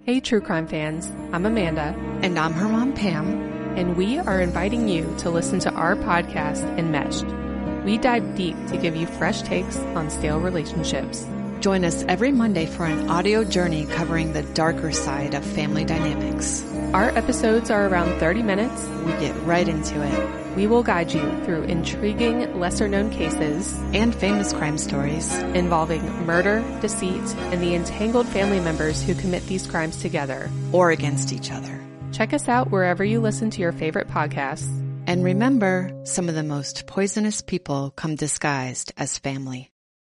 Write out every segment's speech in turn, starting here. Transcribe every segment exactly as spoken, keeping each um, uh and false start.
Hey, true crime fans. I'm Amanda. And I'm her mom, Pam. And we are inviting you to listen to our podcast, Enmeshed. We dive deep to give you fresh takes on stale relationships. Join us every Monday for an audio journey covering the darker side of family dynamics. Our episodes are around thirty minutes. We get right into it. We will guide you through intriguing, lesser-known cases and famous crime stories involving murder, deceit, and the entangled family members who commit these crimes together or against each other. Check us out wherever you listen to your favorite podcasts. And remember, some of the most poisonous people come disguised as family.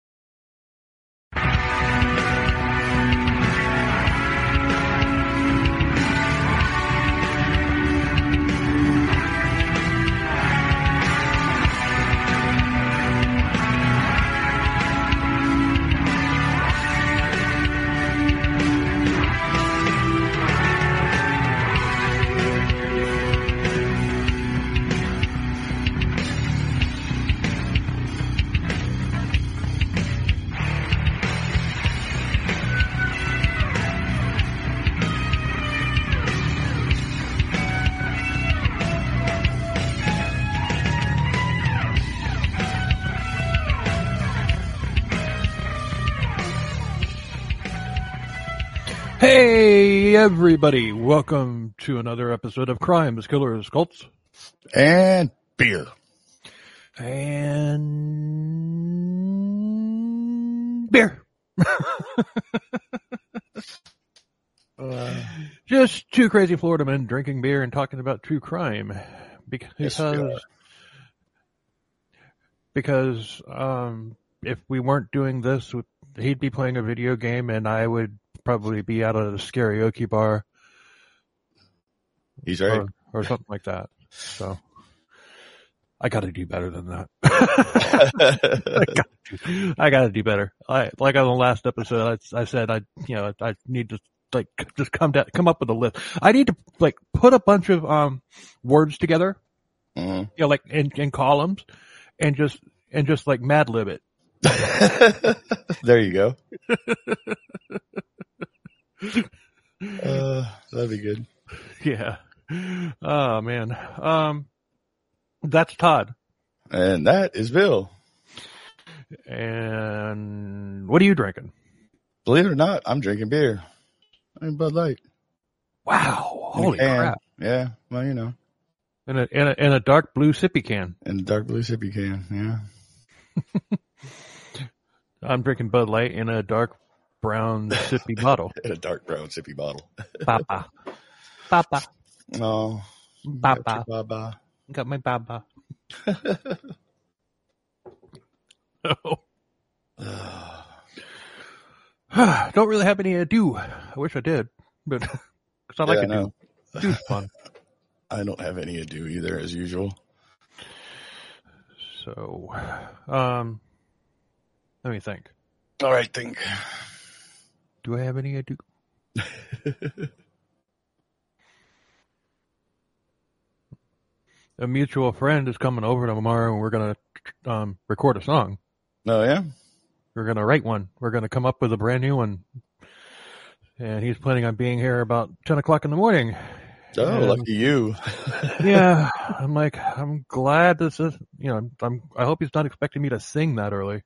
Hey everybody, welcome to another episode of Crimes, Killers, Cults, and Beer. And beer. uh, Just two crazy Florida men drinking beer and talking about true crime. Because, yes, because um, if we weren't doing this, he'd be playing a video game and I would probably be out at a karaoke bar. He's right. Or, or something like that. So I gotta do better than that. I, gotta do, I gotta do better. I, like on the last episode, I, I said I, you know, I need to like just come down, come up with a list. I need to like put a bunch of um words together, mm-hmm. you know, like in, in columns, and just and just like Mad Lib it. There you go. uh, that'd be good. Yeah. Oh man. Um, that's Todd. And that is Bill. And what are you drinking? Believe it or not, I'm drinking beer. I'm Bud Light. Wow. Holy crap. Yeah. Well, you know. In a, in a, in a dark blue sippy can. In a dark blue sippy can. Yeah. I'm drinking Bud Light in a dark brown sippy bottle. In a dark brown sippy bottle. Papa. Papa. Oh. Baba. Baba. Got my baba. Oh. Don't really have any ado. I wish I did, but it's not Yeah, like I know. Ado's fun. I don't have any ado either, as usual. So, um, let me think. All right, think. Do I have any ado? A mutual friend is coming over tomorrow, and we're gonna um, record a song. Oh yeah, we're gonna write one. We're gonna come up with a brand new one, and he's planning on being here about ten o'clock in the morning. Oh, and, lucky you. Yeah, I'm like, I'm glad this is. You know, I'm. I hope he's not expecting me to sing that early.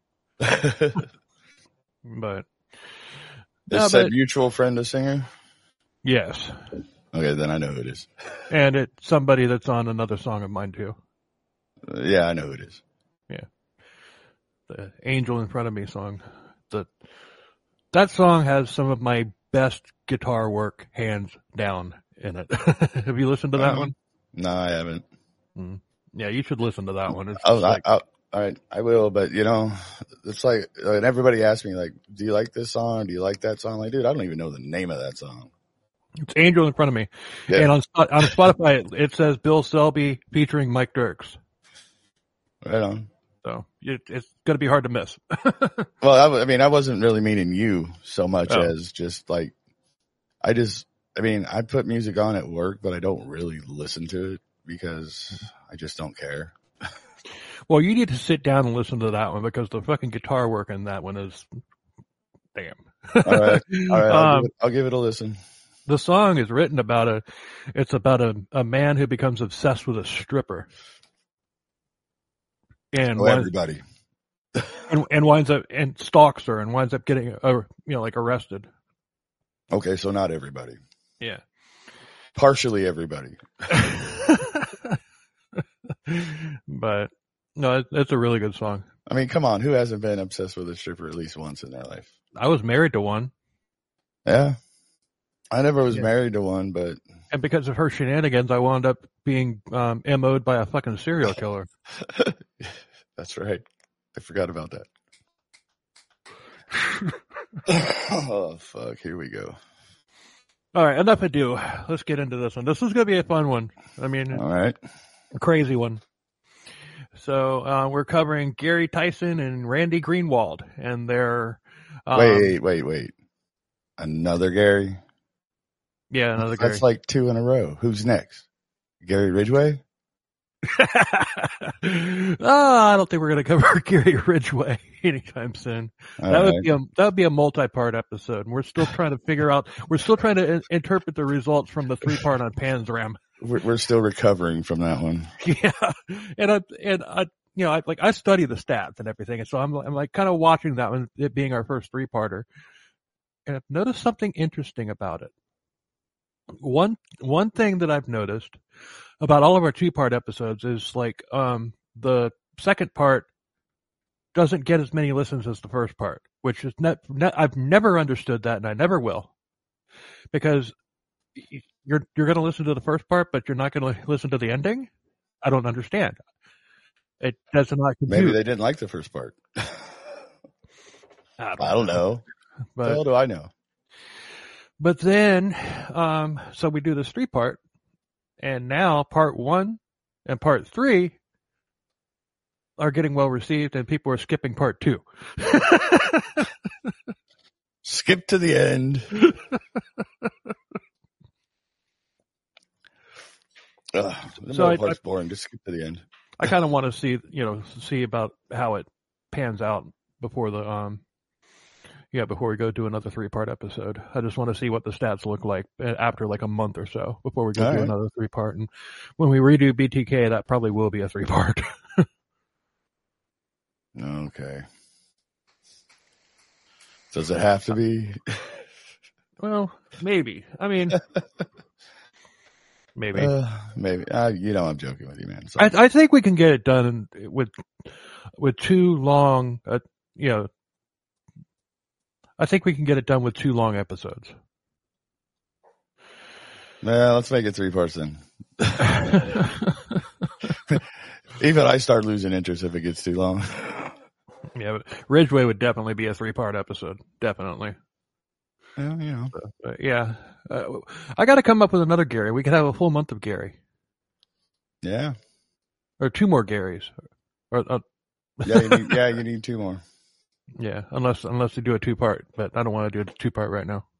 But is no, said but, mutual friend a singer? Yes. Okay, then I know who it is. And it's somebody that's on another song of mine too. Uh, yeah, I know who it is. Yeah. The Angel in Front of Me song. The That song has some of my best guitar work, hands down, in it. Have you listened to that um, one? No, I haven't. Mm. Yeah, you should listen to that one. It's oh, like, I, I, all right, I will, but you know, it's like, and everybody asks me like, do you like this song? Do you like that song? I'm like, dude, I don't even know the name of that song. It's Angel in Front of Me. Yeah. And on on Spotify, it, it says Bill Selby featuring Mike Dirks. Right on. So it, it's going to be hard to miss. Well, I, I mean, I wasn't really meaning you so much oh. as just like, I just, I mean, I put music on at work, but I don't really listen to it because I just don't care. Well, you need to sit down and listen to that one because the fucking guitar work in that one is damn. All right. All right. I'll, um, give it, I'll give it a listen. The song is written about a, it's about a, a man who becomes obsessed with a stripper. And Oh, winds, everybody. and, and winds up, and stalks her and winds up getting, uh, you know, like arrested. Okay, so not everybody. Yeah. Partially everybody. But no, it, it's a really good song. I mean, come on. Who hasn't been obsessed with a stripper at least once in their life? I was married to one. Yeah. I never was Yeah. married to one, but And because of her shenanigans, I wound up being um, M O'd by a fucking serial killer. that's right. I forgot about that. Oh, fuck. Here we go. All right, enough ado. Let's get into this one. This is going to be a fun one. I mean, All right. a crazy one. So uh, we're covering Gary Tyson and Randy Greenwald, and they're um, Wait, wait, wait. Another Gary? yeah, another Gary. That's like two in a row. Who's next? Gary Ridgway? oh, I don't think we're going to cover Gary Ridgway anytime soon. All that would right. be a that would be a multi-part episode, and we're still trying to figure out. We're still trying to in- interpret the results from the three-part on Panzram. We're, we're still recovering from that one. Yeah, and I and I you know I like I study the stats and everything, and so I'm I'm like kind of watching that one, it being our first three-parter, and I've noticed something interesting about it. One one thing that I've noticed about all of our two-part episodes is like um the second part doesn't get as many listens as the first part, which is not, not I've never understood that, and I never will, because you're you're going to listen to the first part, but you're not going to listen to the ending. I don't understand. It does not compute. Maybe they didn't like the first part. I don't, I don't know. What the hell But do I know? but then um so we do this three part, and now part one and part three are getting well received, and people are skipping part two. Skip to the end. Ugh, the So I- middle part's I- boring. Just skip to the end. I kind of want to see, you know, see about how it pans out before the, um, yeah, before we go do another three part episode. I just want to see what the stats look like after like a month or so before we go All do right. another three part. And when we redo B T K, that probably will be a three part. Okay. Does it have to be? Well, maybe. I mean, maybe. Uh, maybe. Uh, you know, I'm joking with you, man. So, I, I think we can get it done with with two long, uh, you know. I think we can get it done with two long episodes. well, let's make it three parts then. Even I start losing interest if it gets too long. Yeah, but Ridgeway would definitely be a three part episode. Definitely. Well, you know. But yeah, uh, I got to come up with another Gary. We could have a full month of Gary, Yeah. or two more Garys, or uh, Yeah, you need, yeah, you need two more. yeah, unless unless they do a two part. But I don't want to do a two part right now.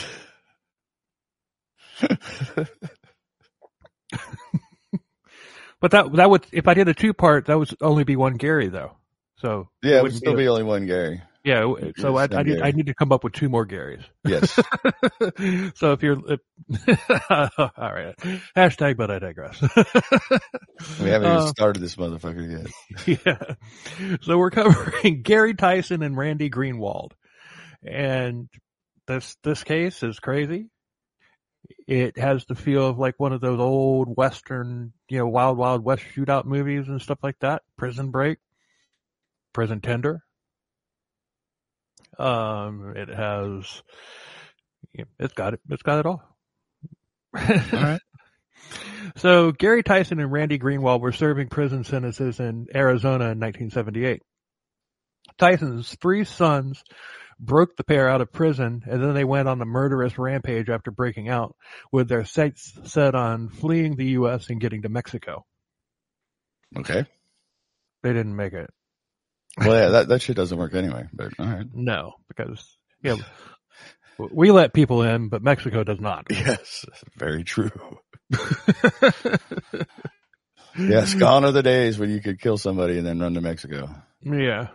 But that that would, if I did a two part, that would only be one Gary though. So Yeah, it would wouldn't still a- be only one Gary. yeah. So Yes, I, I one need Gary. I need to come up with two more Garys. Yes. So if you're, if, all right, hashtag, but I digress. We haven't even Uh, started this motherfucker yet. Yeah. So we're covering Gary Tyson and Randy Greenwald. And this, this case is crazy. It has the feel of like one of those old Western, you know, Wild Wild West shootout movies and stuff like that. Prison Break, Prison Tender. Um, it has, it's got it, it's got it all. All right. So Gary Tyson and Randy Greenwald were serving prison sentences in Arizona in nineteen seventy-eight. Tyson's three sons broke the pair out of prison, and then they went on a murderous rampage after breaking out, with their sights set on fleeing the U S and getting to Mexico. Okay. They didn't make it. Well, yeah, that, that shit doesn't work anyway, but all right. No, because yeah, we let people in, but Mexico does not. Yes, very true. Yes, gone are the days when you could kill somebody and then run to Mexico. Yeah.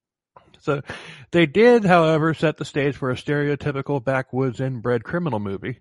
So they did, however, set the stage for a stereotypical backwoods inbred criminal movie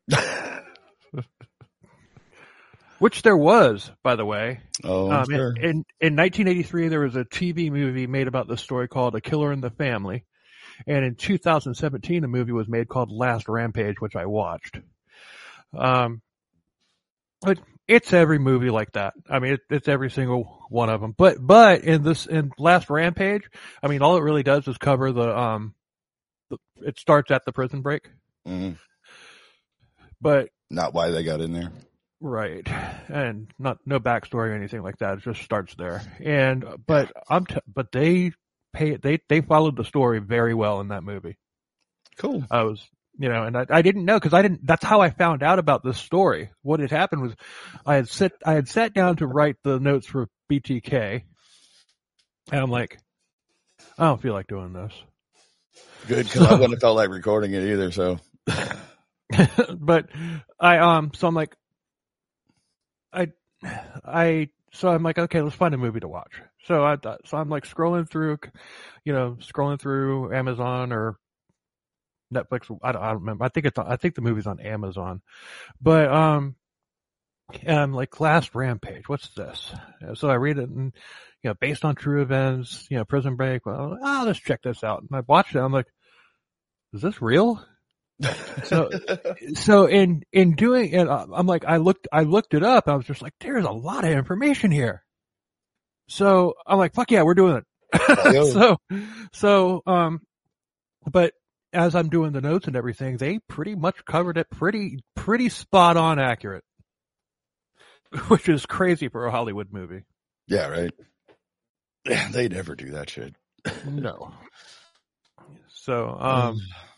Which there was, by the way. Oh, um, sure. in, in in nineteen eighty-three, there was a T V movie made about this story called A Killer in the Family. And in two thousand seventeen, a movie was made called Last Rampage, which I watched. Um, but it's every movie like that. I mean, it, it's every single one of them. But but in this in Last Rampage, I mean, all it really does is cover the um, the, it starts at the prison break. Mm-hmm. But not why they got in there. Right, and not no backstory or anything like that. It just starts there. And but I'm t- but they pay they they followed the story very well in that movie. Cool. I was you know, and I, I didn't know because I didn't. That's how I found out about this story. What had happened was I had sit I had sat down to write the notes for B T K, and I'm like, I don't feel like doing this. Good, because so, I wouldn't have felt like recording it either. So, but I um so I'm like. I, I, so I'm like, okay, let's find a movie to watch. So I, so I'm like scrolling through, you know, scrolling through Amazon or Netflix. I don't, I don't remember. I think it's, I think the movie's on Amazon, but, um, and I'm like, Last Rampage, what's this? So I read it and, you know, based on true events, you know, Prison Break. Well, oh, let's check this out. And I watched it. I'm like, is this real? so, so in, in doing it, I'm like, I looked, I looked it up. I was just like, there's a lot of information here. So I'm like, fuck yeah, we're doing it. so, so, um, but as I'm doing the notes and everything, they pretty much covered it pretty, pretty spot on accurate, which is crazy for a Hollywood movie. Yeah. Right. Yeah. They never do that shit. No. So, um,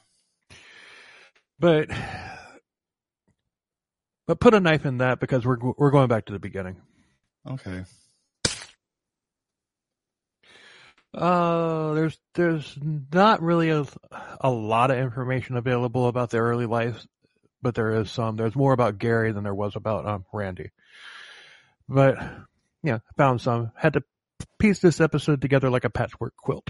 But, but put a knife in that because we're we're going back to the beginning. Okay. Uh, there's there's not really a a lot of information available about their early life, but there is some. There's more about Gary than there was about um Randy. But yeah, found some. Had to piece this episode together like a patchwork quilt.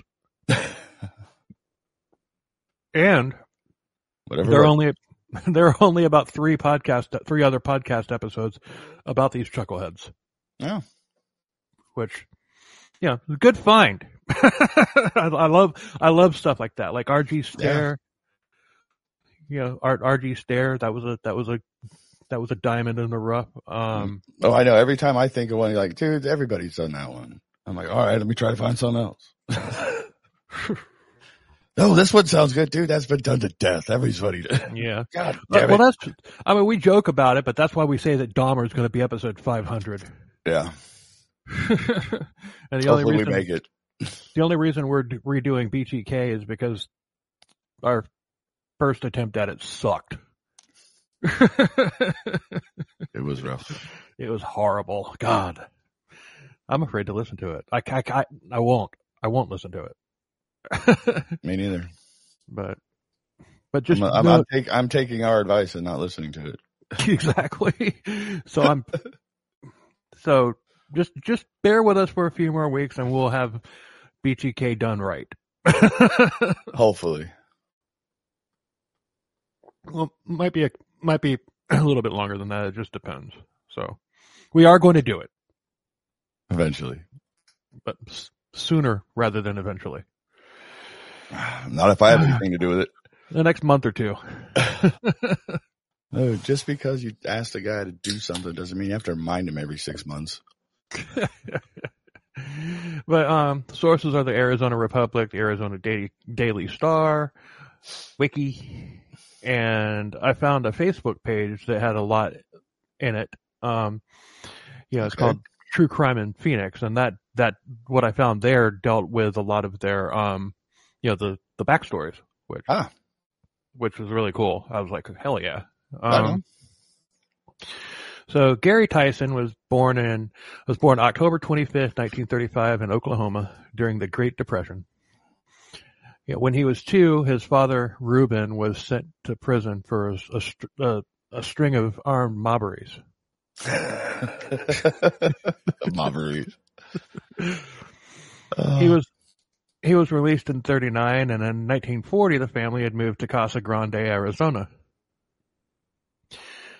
And. Whatever. There are only there are only about three podcast three other podcast episodes about these chuckleheads. Yeah, which, yeah, good find. I, I love I love stuff like that, like R G Stare. Yeah. You know, R, RG Stare. That was a that was a that was a diamond in the rough. Um, oh, I know. Every time I think of one, you're like, dude, everybody's done that one. I'm like, all right, let me try to find something else. Oh, this one sounds good, dude. That's been done to death. Everybody. Yeah. God damn well, it. that's. I mean, we joke about it, but that's why we say that Dahmer is going to be episode five hundred. Yeah. And the Hopefully only reason we make it. The only reason we're redoing B T K is because our first attempt at it sucked. It was rough. It was horrible. God, I'm afraid to listen to it. I, I, I, I won't. I won't listen to it. Me neither. But, but just I'm, I'm, no, I'm, take, I'm taking our advice and not listening to it. Exactly. So I'm. So just just bear with us for a few more weeks, and we'll have B T K done right. Hopefully. Well, might be a might be a little bit longer than that. It just depends. So we are going to do it eventually, but s- sooner rather than eventually. Not if I have anything to do with it. The next month or two. No, just because you asked a guy to do something doesn't mean you have to remind him every six months. But um, sources are the Arizona Republic, the Arizona Daily, Daily Star, Wiki, and I found a Facebook page that had a lot in it. Um, you know, it's Okay. called True Crime in Phoenix, and that that what I found there dealt with a lot of their um, you know, the the backstories, which Ah. which was really cool. I was like, hell yeah. Right on. Um, so Gary Tyson was born in was born October twenty-fifth, nineteen thirty-five in Oklahoma during the Great Depression. Yeah, when he was two, his father Reuben was sent to prison for a, a, a, a string of armed robberies. Mobberies. He was he was released in thirty-nine, and in nineteen forty, the family had moved to Casa Grande, Arizona.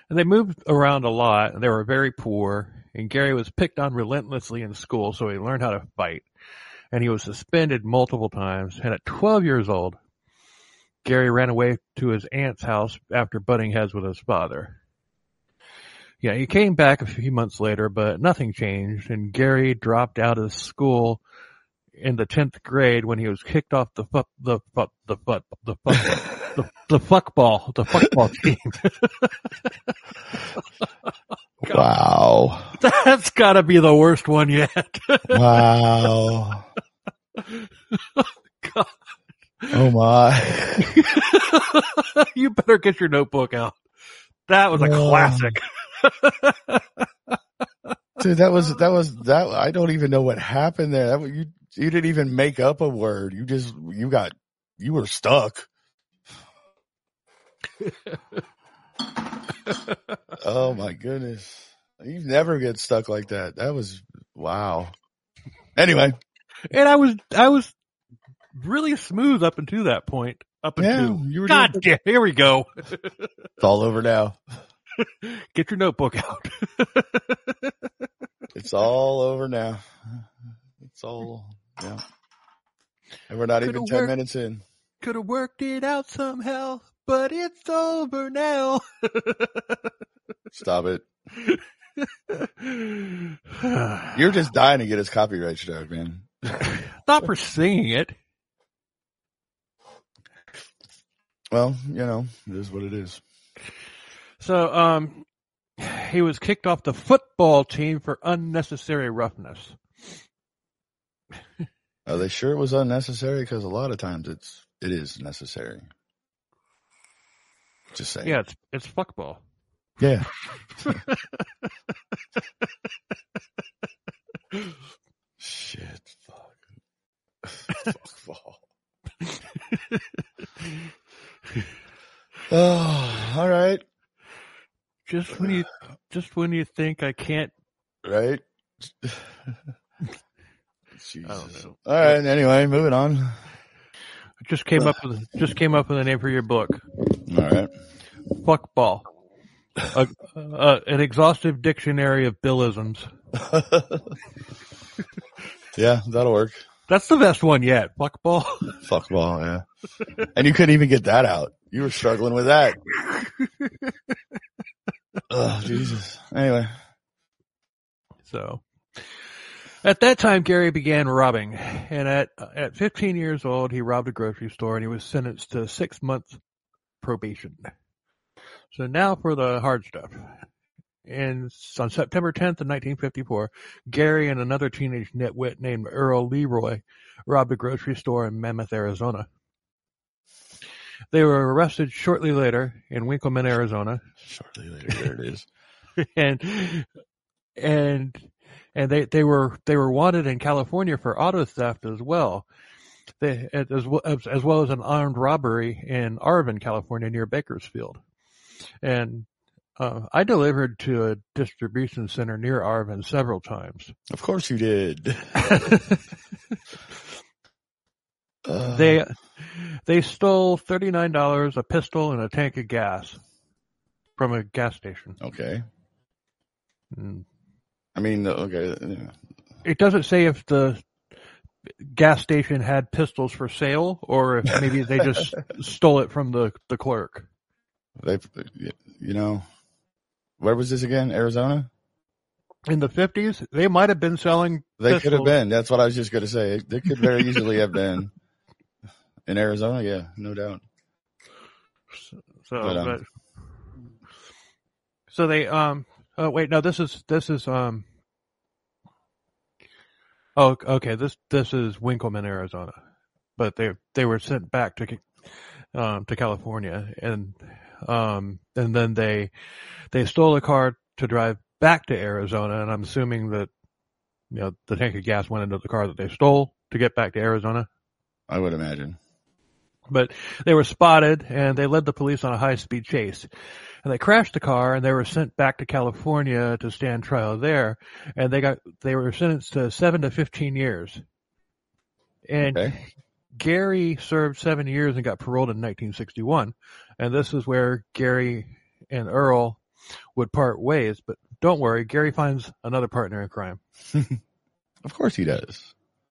And they moved around a lot, and they were very poor, and Gary was picked on relentlessly in school, so he learned how to fight. And he was suspended multiple times, and at twelve years old, Gary ran away to his aunt's house after butting heads with his father. Yeah, he came back a few months later, but nothing changed, and Gary dropped out of school in the tenth grade when he was kicked off the fu- the fu- the fu- the fuck the, the fuckball the fuckball team. Wow, that's got to be the worst one yet. Wow. God. Oh my! You better get your notebook out. That was a Oh. classic. Dude, that was that was that. I don't even know what happened there. That was- you you didn't even make up a word. You just you got you were stuck. Oh my goodness! You never get stuck like that. That was wow. Anyway, And I was I was really smooth up until that point. Up yeah, until you were God doing, damn, here we go. it's all over now. Get your notebook out. It's all over now. It's all yeah. And we're not Could've even ten worked. minutes in. Could have worked it out somehow, but it's over now. Stop it. You're just dying to get his copyright struck, man. Not for singing it. Well, you know, it is what it is. So, um, he was kicked off the football team for unnecessary roughness. Are they sure it was unnecessary? Because a lot of times it's it is necessary. Just saying. Yeah, it's it's fuckball. Yeah. Shit. Fuck. Fuckball. Oh, all right. Just when you just when you think I can't. Right. Jesus. I don't know. All right. Anyway, moving on. I just came up with just came up with a name for your book. All right. Fuckball. A, uh, an exhaustive dictionary of Billisms. Yeah, that'll work. That's the best one yet. Fuckball. Fuckball, yeah. And you couldn't even get that out. You were struggling with that. Oh, Jesus. Anyway. So, at that time, Gary began robbing, and at at fifteen years old, he robbed a grocery store, and he was sentenced to six months probation. So now for the hard stuff. And on September tenth of nineteen fifty-four, Gary and another teenage nitwit named Earl Leroy robbed a grocery store in Mammoth, Arizona. They were arrested shortly later in Winkleman, Arizona. Shortly later, there it is. and and and they they were they were wanted in California for auto theft as well. They as well as, as well as an armed robbery in Arvin, California, near Bakersfield. And uh, I delivered to a distribution center near Arvin several times. Of course you did. uh, They they stole thirty-nine dollars, a pistol, and a tank of gas from a gas station. Okay. And I mean, okay. Yeah. it doesn't say if the gas station had pistols for sale or if maybe they just stole it from the, the clerk. They, you know, where was this again? Arizona? In the fifties, they might have been selling They pistols. could have been. That's what I was just going to say. They could very easily have been in Arizona. Yeah, no doubt. So, so, But, um, but, so they, um, oh wait, no, this is, this is, um, oh, okay, this, this is Winkleman, Arizona, but they, they were sent back to, um, to California, and, um, and then they, they stole a car to drive back to Arizona, and I'm assuming that, you know, the tank of gas went into the car that they stole to get back to Arizona. I would imagine. But they were spotted, and they led the police on a high-speed chase. And they crashed the car, and they were sent back to California to stand trial there. And they got they were sentenced to seven to fifteen years. And Okay. Gary served seven years and got paroled in nineteen sixty-one. And this is where Gary and Earl would part ways, but don't worry, Gary finds another partner in crime. Of course he does.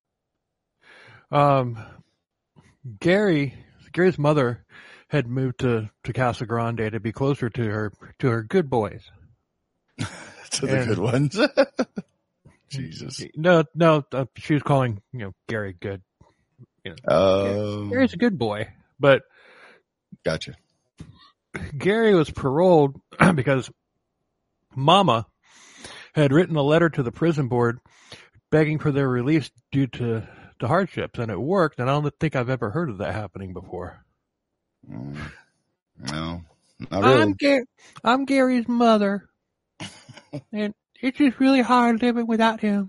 Um, Gary, Gary's mother had moved to, to Casa Grande to be closer to her, to her good boys. To the And- good ones. Jesus. No, no, uh, she was calling, you know, Gary good. You know, Um, Gary's a good boy, but gotcha. Gary was paroled because Mama had written a letter to the prison board begging for their release due to, to hardships, and it worked, and I don't think I've ever heard of that happening before. Mm, no, not really. I'm, Gar- I'm Gary's mother, and it's just really hard living without him.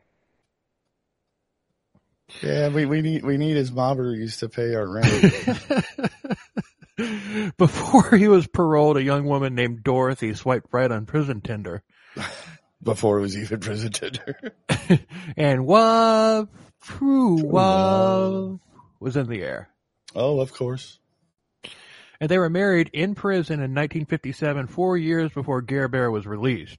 Yeah, we, we need we need his mobberies to pay our rent. Before he was paroled, a young woman named Dorothy swiped right on prison Tinder. Before it was even prison tender. And love, true True love, was in the air. Oh, of course. And they were married in prison in nineteen fifty-seven, four years before Gare Bear was released.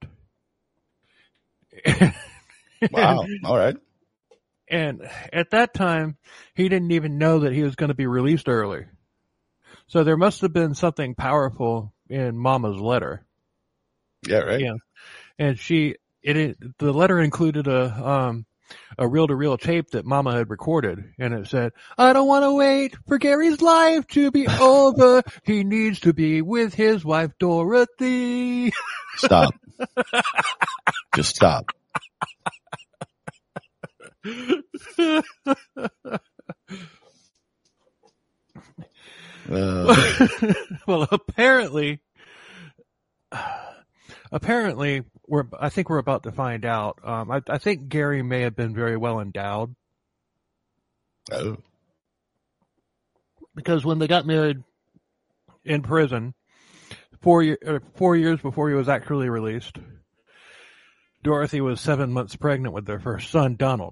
Wow. All right. And at that time, he didn't even know that he was going to be released early. So there must have been something powerful in Mama's letter. Yeah, right. Yeah. And she, it, it the letter included a, um, a reel-to-reel tape that Mama had recorded, and it said, "I don't want to wait for Gary's life to be over. He needs to be with his wife, Dorothy." Stop. Just stop. Uh, Well, apparently, apparently, we're, I think we're about to find out. Um, I, I think Gary may have been very well endowed, oh, because when they got married in prison, four year, uh, four years before he was actually released, Dorothy was seven months pregnant with their first son, Donald.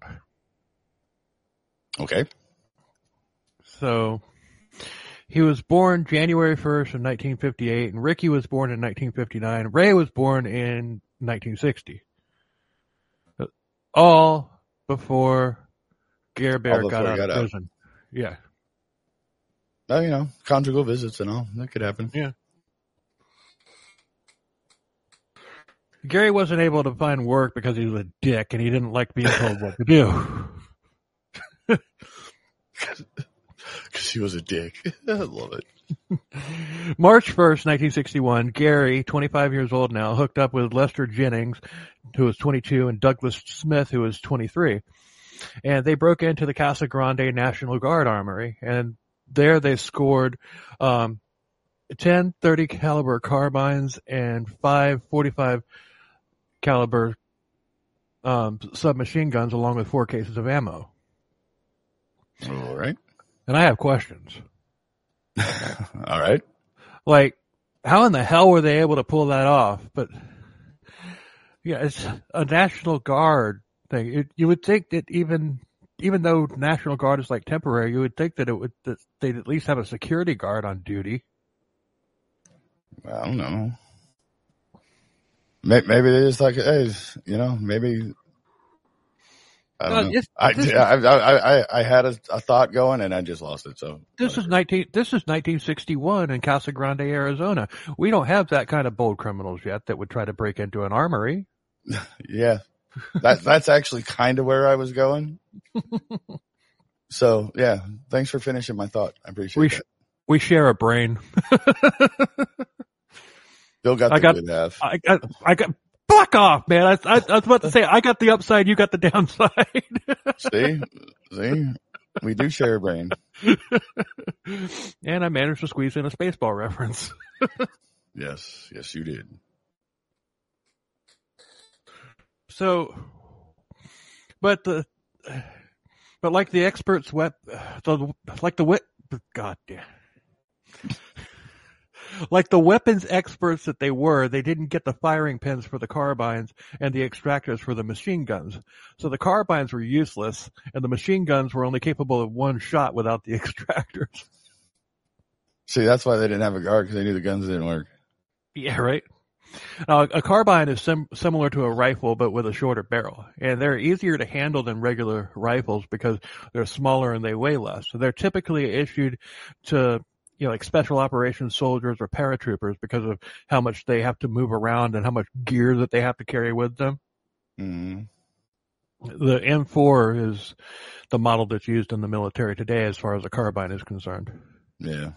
okay. So he was born January first of nineteen fifty-eight, and Ricky was born in nineteen fifty-nine. Ray was born in nineteen sixty. All before Gare Bear All got before out he of got out. prison. Yeah. Oh, you know, conjugal visits and all. That could happen. Yeah. Gary wasn't able to find work because he was a dick and he didn't like being told what to do. Because he was a dick. I love it. March first, nineteen sixty-one, Gary, twenty-five years old now, hooked up with Lester Jennings, who was twenty-two, and Douglas Smith, who was twenty-three. And they broke into the Casa Grande National Guard Armory, and there they scored um, ten thirty caliber carbines and five forty-five caliber um, submachine guns, along with four cases of ammo. All right. And I have questions. All right. Like, how in the hell were they able to pull that off? But yeah, it's a National Guard thing. It, you would think that even even though National Guard is like temporary, you would think that it would that they'd at least have a security guard on duty. I don't know. Maybe they just like, hey, you know, maybe. I don't Uh, know. it's- I, this is- I, I, I, I had a, a thought going and I just lost it. So This is nineteen. This is nineteen sixty-one in Casa Grande, Arizona. We don't have that kind of bold criminals yet that would try to break into an armory. yeah, that that's actually kind of where I was going. So yeah, thanks for finishing my thought. I appreciate We that. sh- we share a brain. Bill got the I got- good half. I got. I got. Fuck off, man! I, I, I was about to say I got the upside, you got the downside. See, see, we do share a brain. And I managed to squeeze in a Spaceball reference. Yes, yes, you did. So, but the, but like the experts, wet, the like the wet, God damn. Like the weapons experts that they were, they didn't get the firing pins for the carbines and the extractors for the machine guns. So the carbines were useless, and the machine guns were only capable of one shot without the extractors. See, that's why they didn't have a guard, because they knew the guns didn't work. Yeah, right? Now, a carbine is sim- similar to a rifle, but with a shorter barrel, and they're easier to handle than regular rifles because they're smaller and they weigh less. So they're typically issued to, you know, like special operations soldiers or paratroopers because of how much they have to move around and how much gear that they have to carry with them. Mm-hmm. The M four is the model that's used in the military today as far as a carbine is concerned. Yeah.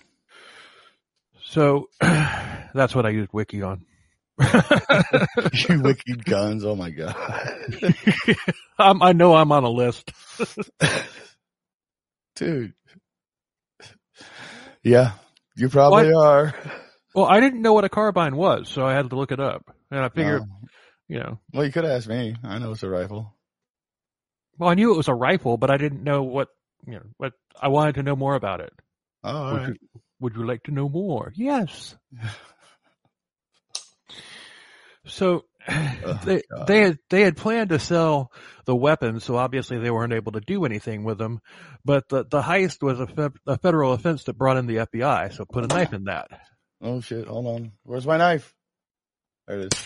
So that's what I used Wiki on. You wicked guns. Oh my God. I'm, I know I'm on a list. Dude. Yeah, you probably What? are. Well, I didn't know what a carbine was, so I had to look it up. And I figured, Oh. you know. Well, you could ask me. I know it's a rifle. Well, I knew it was a rifle, but I didn't know what, you know, what, I wanted to know more about it. Oh, all would, right. you, would you like to know more? Yes. So Oh, they, God. they had, they had planned to sell the weapons, so obviously they weren't able to do anything with them. But the, the heist was a, fe- a federal offense that brought in the F B I, so put a knife in that. Oh shit! Hold on. Where's my knife? There it is.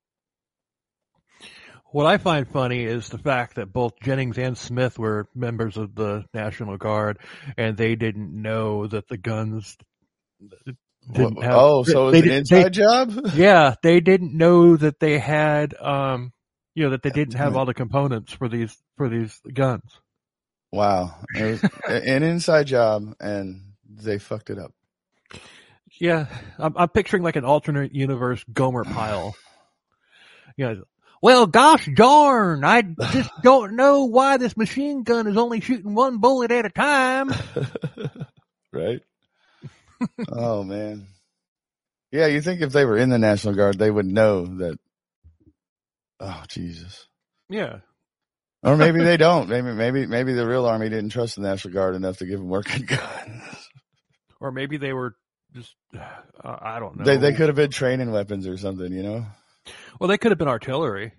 What I find funny is the fact that both Jennings and Smith were members of the National Guard, and they didn't know that the guns didn't What- have. oh, so they it's an did- inside they- job? Yeah, they didn't know that they had, um, you know, that they didn't have right. all the components for these for these guns. Wow, it was an inside job, and they fucked it up. Yeah, I'm, I'm picturing like an alternate universe Gomer Pyle. You know, well, gosh darn, I just don't know why this machine gun is only shooting one bullet at a time. Right? Oh man. Yeah, you think if they were in the National Guard, they would know that. Oh Jesus. Yeah. Or maybe they don't. Maybe maybe maybe the real army didn't trust the National Guard enough to give them working guns. Or maybe they were just, uh, I don't know. They they could have been training weapons or something, you know. Well, they could have been artillery.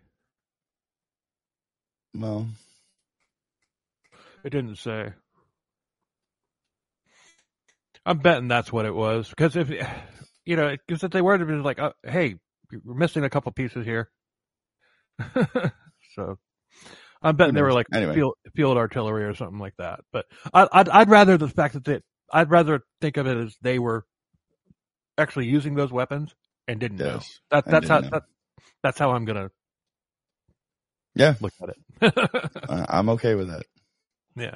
Well, It didn't say. I'm betting that's what it was. Because if, you know, because if they were to be like, oh, hey, we're missing a couple pieces here. So I'm betting they were like Anyway. field, field artillery or something like that. But I, I'd, I'd rather the fact that they, I'd rather think of it as they were actually using those weapons and didn't know. yes. That, And that's how, didn't know. that, that's how I'm going to Yeah, look at it. I- I'm okay with that. Yeah.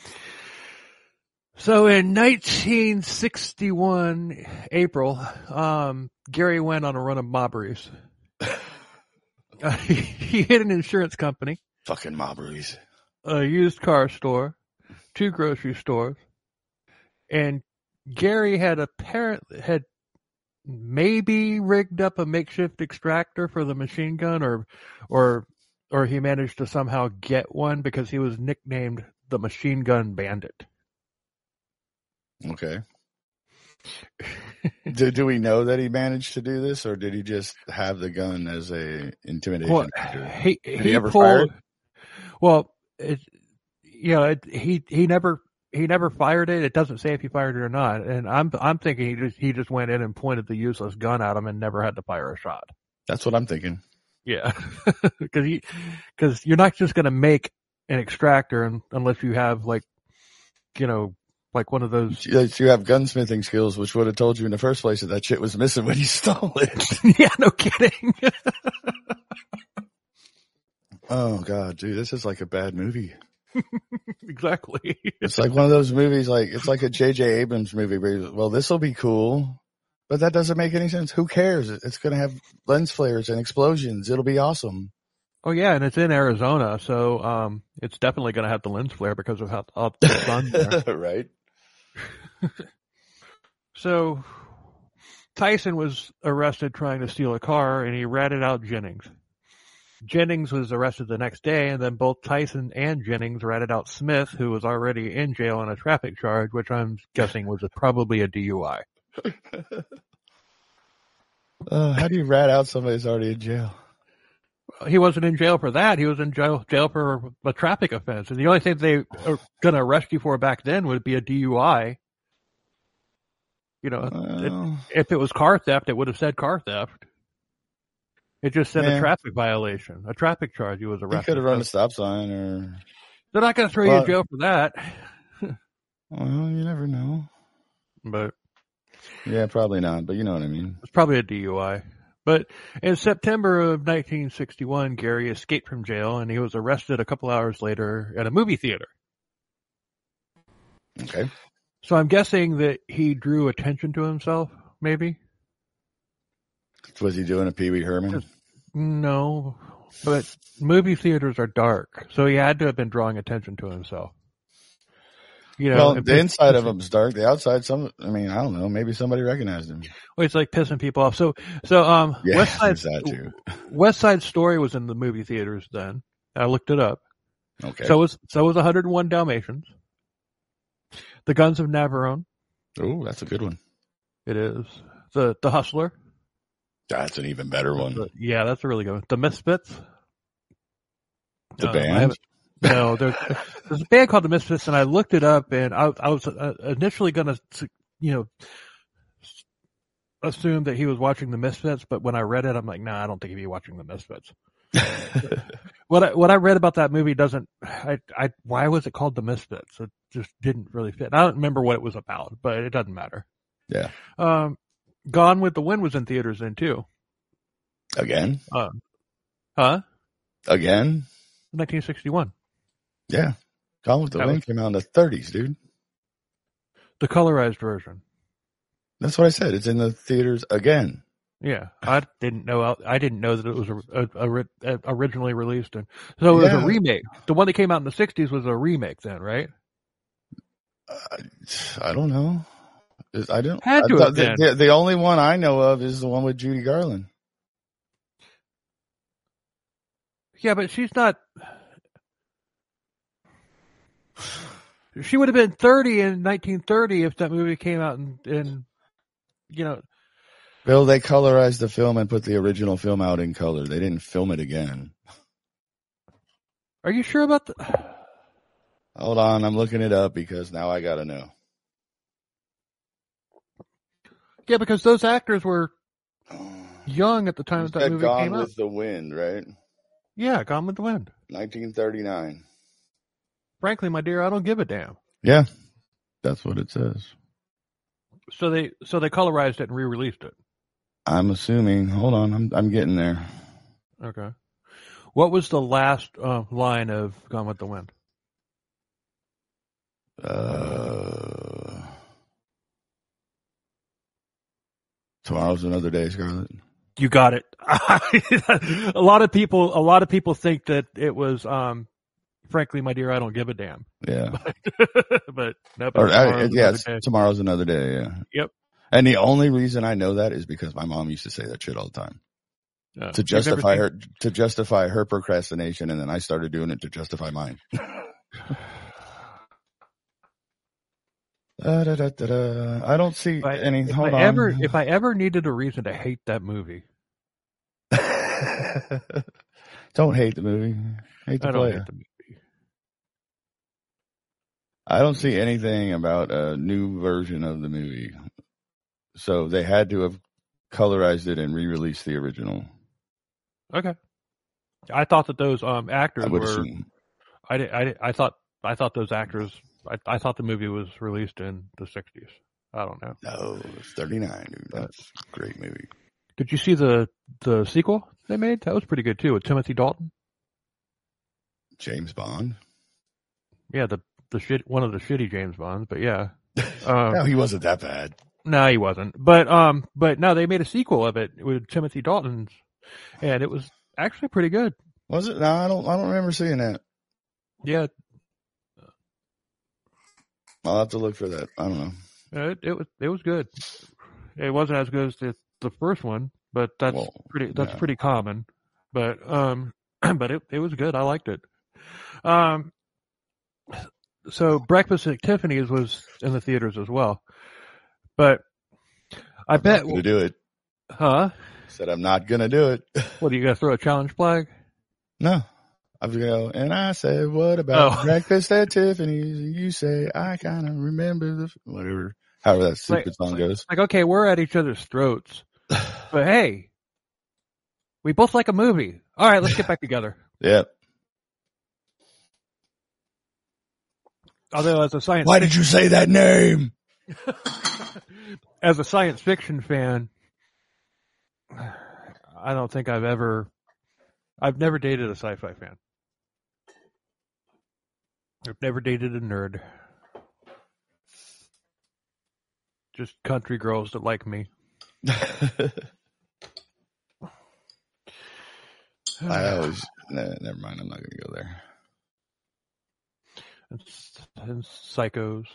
So in nineteen sixty-one, April, um, Gary went on a run of mobberies. Uh, he, he hit an insurance company, Fucking mobberies. a used car store, two grocery stores, and Gary had apparently had maybe rigged up a makeshift extractor for the machine gun, or or or he managed to somehow get one because he was nicknamed the Machine Gun Bandit. Okay. do, do we know that he managed to do this, or did he just have the gun as a intimidation? Well, factor? he Did he, he ever pulled. fire it? Well, it, you know, it, he he never he never fired it. It doesn't say if he fired it or not. And I'm I'm thinking he just he just went in and pointed the useless gun at him and never had to fire a shot. That's what I'm thinking. Yeah, because he because you're not just going to make an extractor un, unless you have like, you know, like one of those. You you have gunsmithing skills, which would have told you in the first place that that shit was missing when you stole it. Yeah, no kidding. Oh God, dude, this is like a bad movie. Exactly. It's like one of those movies, like it's like a J J Abrams movie where, you're, well, this will be cool, but that doesn't make any sense. Who cares? It's going to have lens flares and explosions. It'll be awesome. Oh yeah, and it's in Arizona, so um, it's definitely going to have the lens flare because of how, how the sun there. Right? So Tyson was arrested trying to steal a car, and he ratted out Jennings. Jennings was arrested the next day, and then both Tyson and Jennings ratted out Smith, who was already in jail on a traffic charge, which I'm guessing was a, probably a D U I. Uh, how do you rat out somebody who's already in jail? He wasn't in jail for that. He was in jail, jail for a traffic offense. And the only thing they are going to arrest you for back then would be a D U I. You know, Well, it, if it was car theft, it would have said car theft. It just said Yeah. a traffic violation, a traffic charge. He was He arrested. could have run a stop sign, or They're not going to throw you Well- in jail for that. well, you never know. But Yeah, probably not. But you know what I mean. it's probably a D U I. But in September of nineteen sixty-one, Gary escaped from jail, and he was arrested a couple hours later at a movie theater. Okay. So I'm guessing that he drew attention to himself, maybe? Was he doing a Pee Wee Herman? No, but movie theaters are dark, so he had to have been drawing attention to himself. You know, Well, and the piss- inside of him's dark. The outside, some. I mean, I don't know. Maybe somebody recognized him. well, it's like pissing people off. So, so um, Yeah, West Side there's that too. West Side Story was in the movie theaters then. I looked it up. Okay. So was so was one hundred one Dalmatians. The Guns of Navarone. Oh, that's a good one. It is the the Hustler. That's an even better one. The- yeah, that's a really good one. The Misfits. The Um, I band. haven't- No, there's, there's a band called the Misfits, and I looked it up, and I, I was uh, initially going to, you know, assume that he was watching the Misfits, but when I read it, I'm like, nah, I don't think he'd be watching the Misfits. What I, what I read about that movie doesn't, I, I, why was it called the Misfits? It just didn't really fit. I don't remember what it was about, but it doesn't matter. Yeah. Um, Gone with the Wind was in theaters then too. Again. Um, huh? Again. nineteen sixty-one. Yeah. Gone with the That Wind was- came out in the thirties, dude. The colorized version. That's what I said. It's in the theaters again. Yeah, I didn't know. I didn't know that it was a, a, a, a originally released, and so it was Yeah. a remake. The one that came out in the sixties was a remake, then, right? Uh, I don't know. I don't. Had to I have the, been. the, the only one I know of is the one with Judy Garland. Yeah, but she's not. She would have been thirty in nineteen thirty if that movie came out in, in you know. Bill, they colorized the film and put the original film out in color. They didn't film it again. Are you sure about the? Hold on, I'm looking it up because now I gotta know. Yeah, because those actors were young at the time You that, that said movie Gone came out. with the Wind, right? Yeah, Gone with the Wind. nineteen thirty-nine. Frankly, my dear, I don't give a damn. Yeah, that's what it says. So they so they colorized it and re-released it. I'm assuming. Hold on, I'm I'm getting there. Okay. What was the last uh, line of Gone with the Wind? Uh, tomorrow's another day, Scarlett. You got it. a lot of people, a lot of people think that it was, um, frankly, my dear, I don't give a damn. Yeah. But no, Or, I, tomorrow's yeah, another it's- day. tomorrow's another day. Yeah. Yep. And the only reason I know that is because my mom used to say that shit all the time Uh, to you've never justify seen- her to justify her procrastination, and then I started doing it to justify mine. Da, da, da, da, da. I don't see If I, any. if Hold I on. ever, if I ever needed a reason to hate that movie, Don't hate the movie. Hate the I don't player. hate the movie. I don't see anything about a new version of the movie. So they had to have colorized it and re-released the original. Okay. I thought that those um actors I would were. assume. I did, I did, I thought I thought those actors. I, I thought the movie was released in the sixties. I don't know. No, it's thirty-nine, dude. That's a great movie. Did you see the the sequel they made? That was pretty good too, with Timothy Dalton. James Bond. Yeah, the the shit one of the shitty James Bonds, but yeah. Um, No, he wasn't that bad. no, he wasn't. But um, but no, they made a sequel of it with Timothy Dalton, and it was actually pretty good. Was it? No, I don't. I don't remember seeing that. Yeah, I'll have to look for that. I don't know. it, it was it was good. It wasn't as good as the the first one, but that's Well, pretty that's yeah. pretty common. But um, but it it was good. I liked it. Um, so Breakfast at Tiffany's was in the theaters as well, but I I'm bet, not gonna do it. huh? Said I'm not gonna do it. What are you gonna throw a challenge flag? No. I was gonna go, and I said, what about Oh. Breakfast at Tiffany's? And you say, I kind of remember the, whatever, however that stupid Like- song goes. Like, okay, we're at each other's throats, but hey, We both like a movie. All right, let's get back together. Yeah. Although as a science Why did you say that name? as a science fiction fan, I don't think I've ever, I've never dated a sci-fi fan. I've never dated a nerd. Just country girls that like me. I always, nah, never mind. I'm not going to go there. And, and psychos.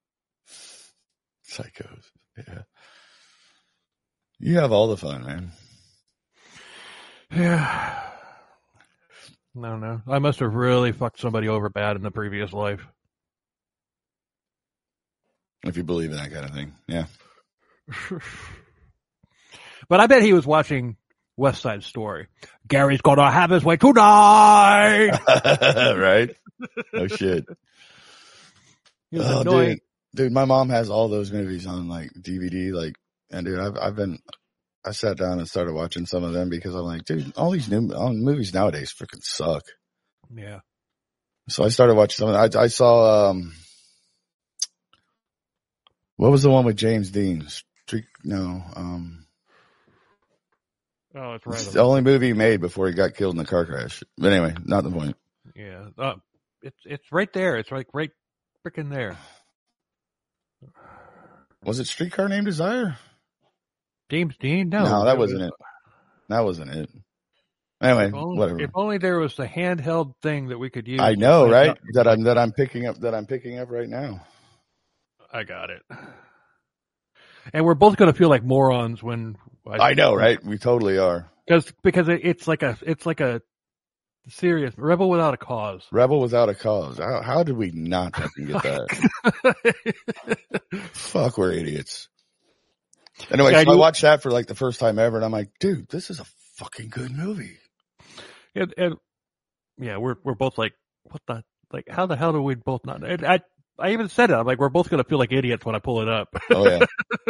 Psychos. Yeah. You have all the fun, man. Yeah. No, no. I must have really fucked somebody over bad in the previous life. If you believe in that kind of thing. Yeah. But I bet he was watching West Side Story. Gary's gonna have his way tonight. Right? No shit. He was Oh, annoying. dude. Dude, my mom has all those movies on like D V D. Like, and dude, I've I've been, I sat down and started watching some of them because I'm like, dude, all these new all movies nowadays freaking suck. Yeah. So I started watching some of them. I, I saw, um, what was the one with James Dean? Street? No, um, Oh, it's it's right. the only movie he made before he got killed in the car crash. But anyway, not the point. Yeah. Uh, it's it's right there. It's like right freaking there. Was it Streetcar Named Desire? James Dean? No. No, that it wasn't was- it. That wasn't it. Anyway, If only, whatever. if only there was the handheld thing that we could use. I know, right? That I'm that I'm picking up that I'm picking up right now. I got it. And we're both going to feel like morons when I know, right? We totally are. Because because it, it's like a it's like a serious rebel without a cause. Rebel Without a Cause. How, how did we not fucking get that? Fuck, we're idiots. Anyway, Yeah, so I you- watched that for like the first time ever, and I'm like, dude, this is a fucking good movie. and, and yeah, we're we're both like, what the like? How the hell do we both not? And I I even said it. I'm like, we're both going to feel like idiots when I pull it up. Oh yeah.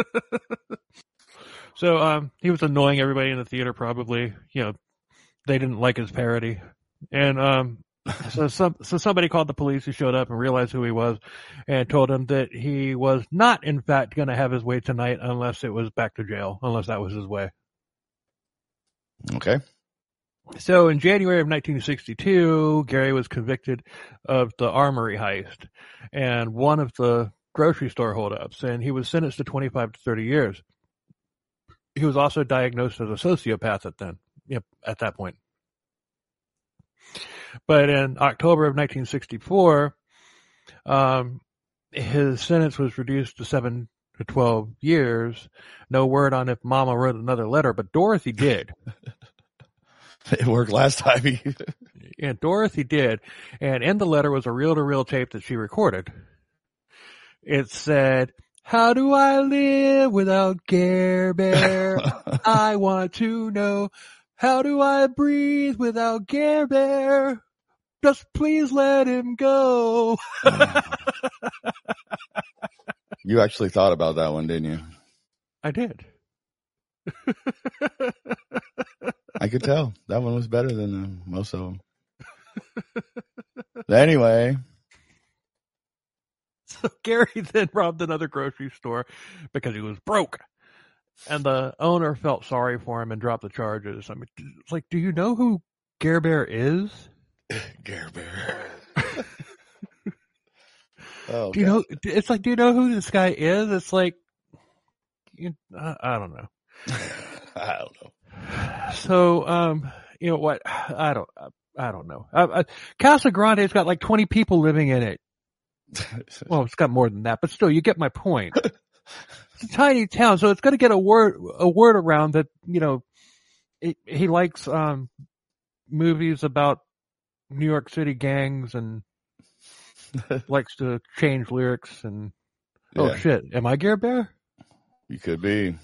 So um, he was annoying everybody in the theater. Probably, you know, they didn't like his parody, and um, so some so somebody called the police who showed up and realized who he was, and told him that he was not, in fact, going to have his way tonight unless it was back to jail, unless that was his way. Okay. So in January of nineteen sixty-two, Gary was convicted of the armory heist and one of the grocery store holdups, and he was sentenced to twenty-five to thirty years. He was also diagnosed as a sociopath at then, yep, at that point. But in October of nineteen sixty-four, um, his sentence was reduced to seven to twelve years. No word on if Mama wrote another letter, but Dorothy did. It worked last time. He, Yeah, Dorothy did. And in the letter was a reel-to-reel tape that she recorded. It said, "How do I live without Care Bear? I want to know. How do I breathe without Care Bear? Just please let him go." You actually thought about that one, didn't you? I did. I could tell. That one was better than uh, most of them. Anyway. So Gary then robbed another grocery store because he was broke. And the owner felt sorry for him and dropped the charges. I mean, it's like, do you know who Care Bear is? Care Bear. Oh, Do you God. know? It's like, do you know who this guy is? It's like, you, I, I don't know. I don't know. So, um, you know what? I don't, I don't know. I, I, Casa Grande's got like twenty people living in it. Well, it's got more than that, but still, you get my point. It's a tiny town, so it's going to get a word, a word around that, you know, it, he likes, um, movies about New York City gangs and likes to change lyrics and, oh Yeah, shit, am I Gare Bear? you could be.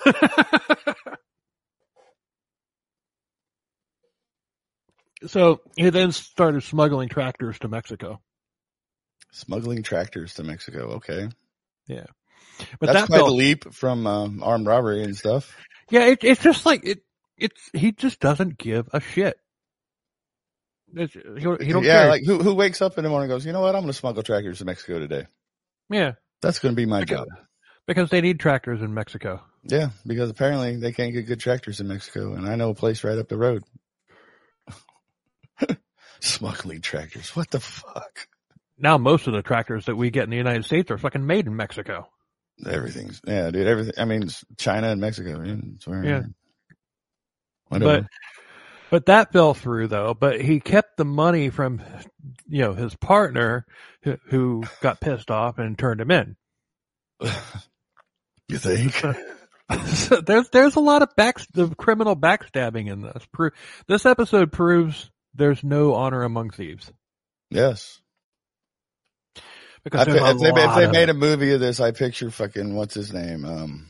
So he then started smuggling tractors to Mexico. Smuggling tractors to Mexico. Okay. Yeah. But That's that quite fell, a leap from um, armed robbery and stuff. yeah, it, it's just like, it, It's he just doesn't give a shit. It's, he, don't- he don't yeah, care. like who who wakes up in the morning and goes, you know what? I'm going to smuggle tractors to Mexico today. Yeah, That's going to be my because, job. because they need tractors in Mexico. Yeah, because apparently they can't get good tractors in Mexico, and I know a place right up the road. Smuggling tractors. What the fuck? Now most of the tractors that we get in the United States are fucking made in Mexico. Everything's yeah, dude. Everything. I mean, it's China and Mexico. Yeah, it's where, Yeah. Whatever. But but that fell through though. But he kept the money from, you know, his partner who, who got pissed off and turned him in. You think? So there's there's a lot of back of criminal backstabbing in this. Pro- this episode proves there's no honor among thieves. Yes. Because I, there's a if they, if lot they of made it. a movie of this, I picture fucking what's his name. Um,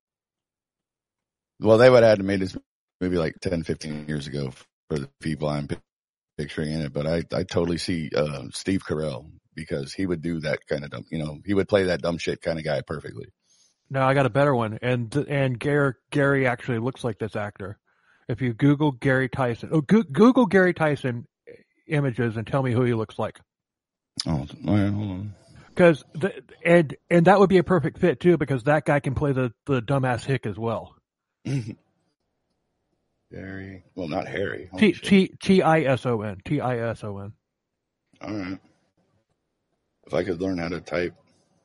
well, they would have had to made this movie like ten, fifteen years ago for the people I'm pi- picturing in it. But I, I totally see uh, Steve Carell because he would do that kind of dumb. You know, he would play that dumb shit kind of guy perfectly. No, I got a better one, and and Gary Gary actually looks like this actor. If you Google Gary Tyson, oh, go, Google Gary Tyson images and tell me who he looks like. Oh, all right, hold on. Because and and that would be a perfect fit too, because that guy can play the the dumbass hick as well. Harry. Well, not Harry. T T T I S O N T I S O N. All right. If I could learn how to type,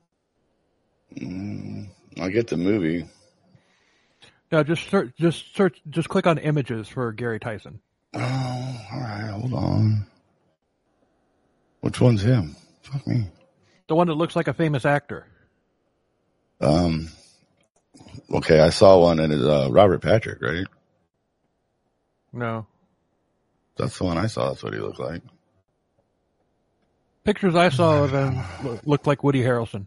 mm, I'll get the movie. No, just search, just search, just click on images for Gary Tyson. Oh, all right. Hold on. Which one's him? Fuck me. The one that looks like a famous actor. Um. Okay, I saw one, and it's uh, Robert Patrick, right? No. That's the one I saw. That's what he looked like. Pictures I saw of him lo- looked like Woody Harrelson.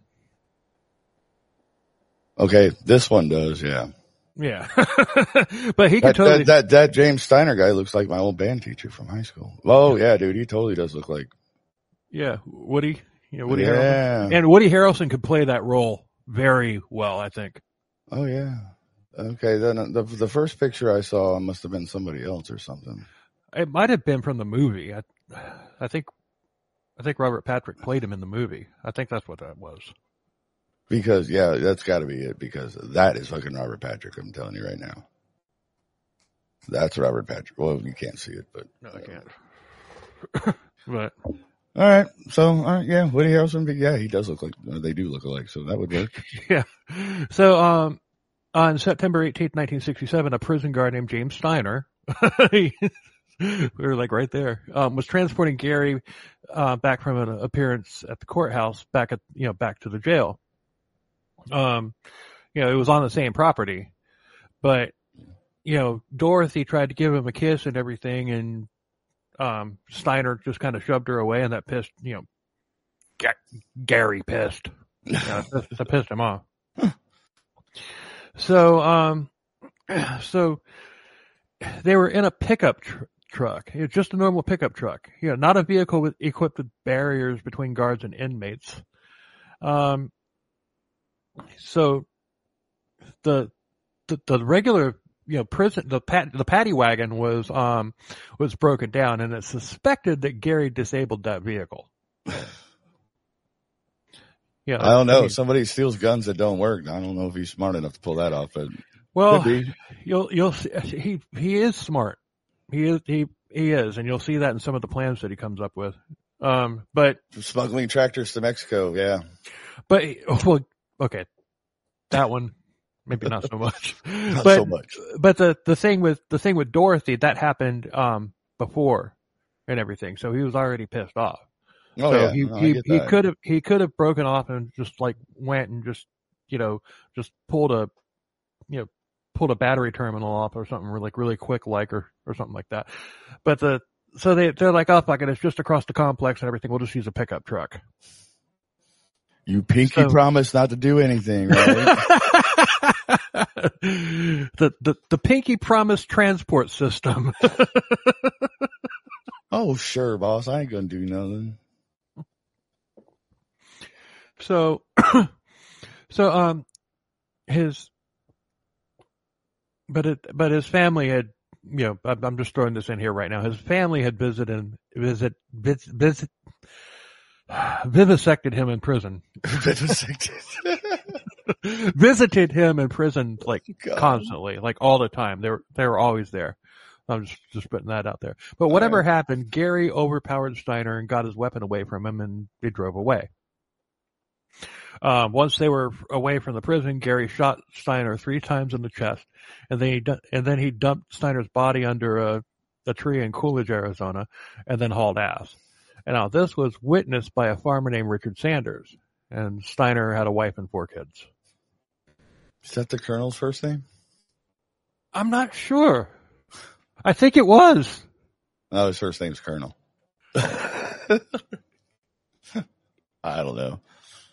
Okay, this one does, yeah. Yeah. But he can That, totally... that, that that James Steiner guy looks like my old band teacher from high school. Oh yeah, dude, he totally does look like. Yeah, Woody. Yeah, Woody Yeah. Harrelson. And Woody Harrelson could play that role very well, I think. Oh yeah. Okay, then the the first picture I saw must have been somebody else or something. It might have been from the movie. I, I think, I think Robert Patrick played him in the movie. I think that's what that was. Because yeah, that's got to be it. Because that is fucking Robert Patrick. I'm telling you right now. That's Robert Patrick. Well, you can't see it, but No, I can't. But all right. So all right, yeah, Woody Harrelson. But yeah, he does look like they do look alike. So that would work. yeah. So, um, on September eighteenth, nineteen sixty-seven, a prison guard named James Steiner, we were like right there, um, was transporting Gary, uh, back from an appearance at the courthouse back at, you know, back to the jail. Um, you know, it was on the same property, but, you know, Dorothy tried to give him a kiss and everything, and, um, Steiner just kind of shoved her away, and that pissed, you know, G- Gary pissed. You know, that, that pissed him off. So, um, so they were in a pickup tr- truck. It was just a normal pickup truck. You know, not a vehicle with, equipped with barriers between guards and inmates. Um, so the, the, the regular, you know, prison, the pat, the paddy wagon was, um, was broken down, and it's suspected that Gary disabled that vehicle. Yeah, I don't know. I mean, Somebody steals guns that don't work. I don't know if he's smart enough to pull that off, but well, could be. you'll you'll see, he he is smart. He is he he is, and you'll see that in some of the plans that he comes up with. Um, but Smuggling tractors to Mexico, yeah. but well, okay, that one maybe not so much. Not but so much. but the the thing with the thing with Dorothy, that happened um before and everything, so he was already pissed off. Oh so yeah, he no, I he get he that. could have he could have broken off and just like went and just you know just pulled a you know pulled a battery terminal off or something like really quick like or or something like that. But the so they they're like, oh fuck it, it's just across the complex and everything. We'll just use a pickup truck. You pinky So- promise not to do anything, right? the the the pinky promise transport system. Oh sure, boss. I ain't gonna do nothing. So, so, um, his, but it, but his family had, you know, I'm, I'm just throwing this in here right now. His family had visited, visit, visit, visit vivisected him in prison. Vivisected. Visited him in prison, like, God. constantly, like, all the time. They were, they were always there. I'm just, just putting that out there. But whatever right. happened, Gary overpowered Steiner and got his weapon away from him, and they drove away. Um, once they were away from the prison, Gary shot Steiner three times in the chest, and then he, and then he dumped Steiner's body under a, a tree in Coolidge, Arizona, and then hauled ass. And now this was witnessed by a farmer named Richard Sanders, and Steiner had a wife and four kids. Is that the Colonel's first name? I'm not sure. I think it was. No, his first name's Colonel. I don't know.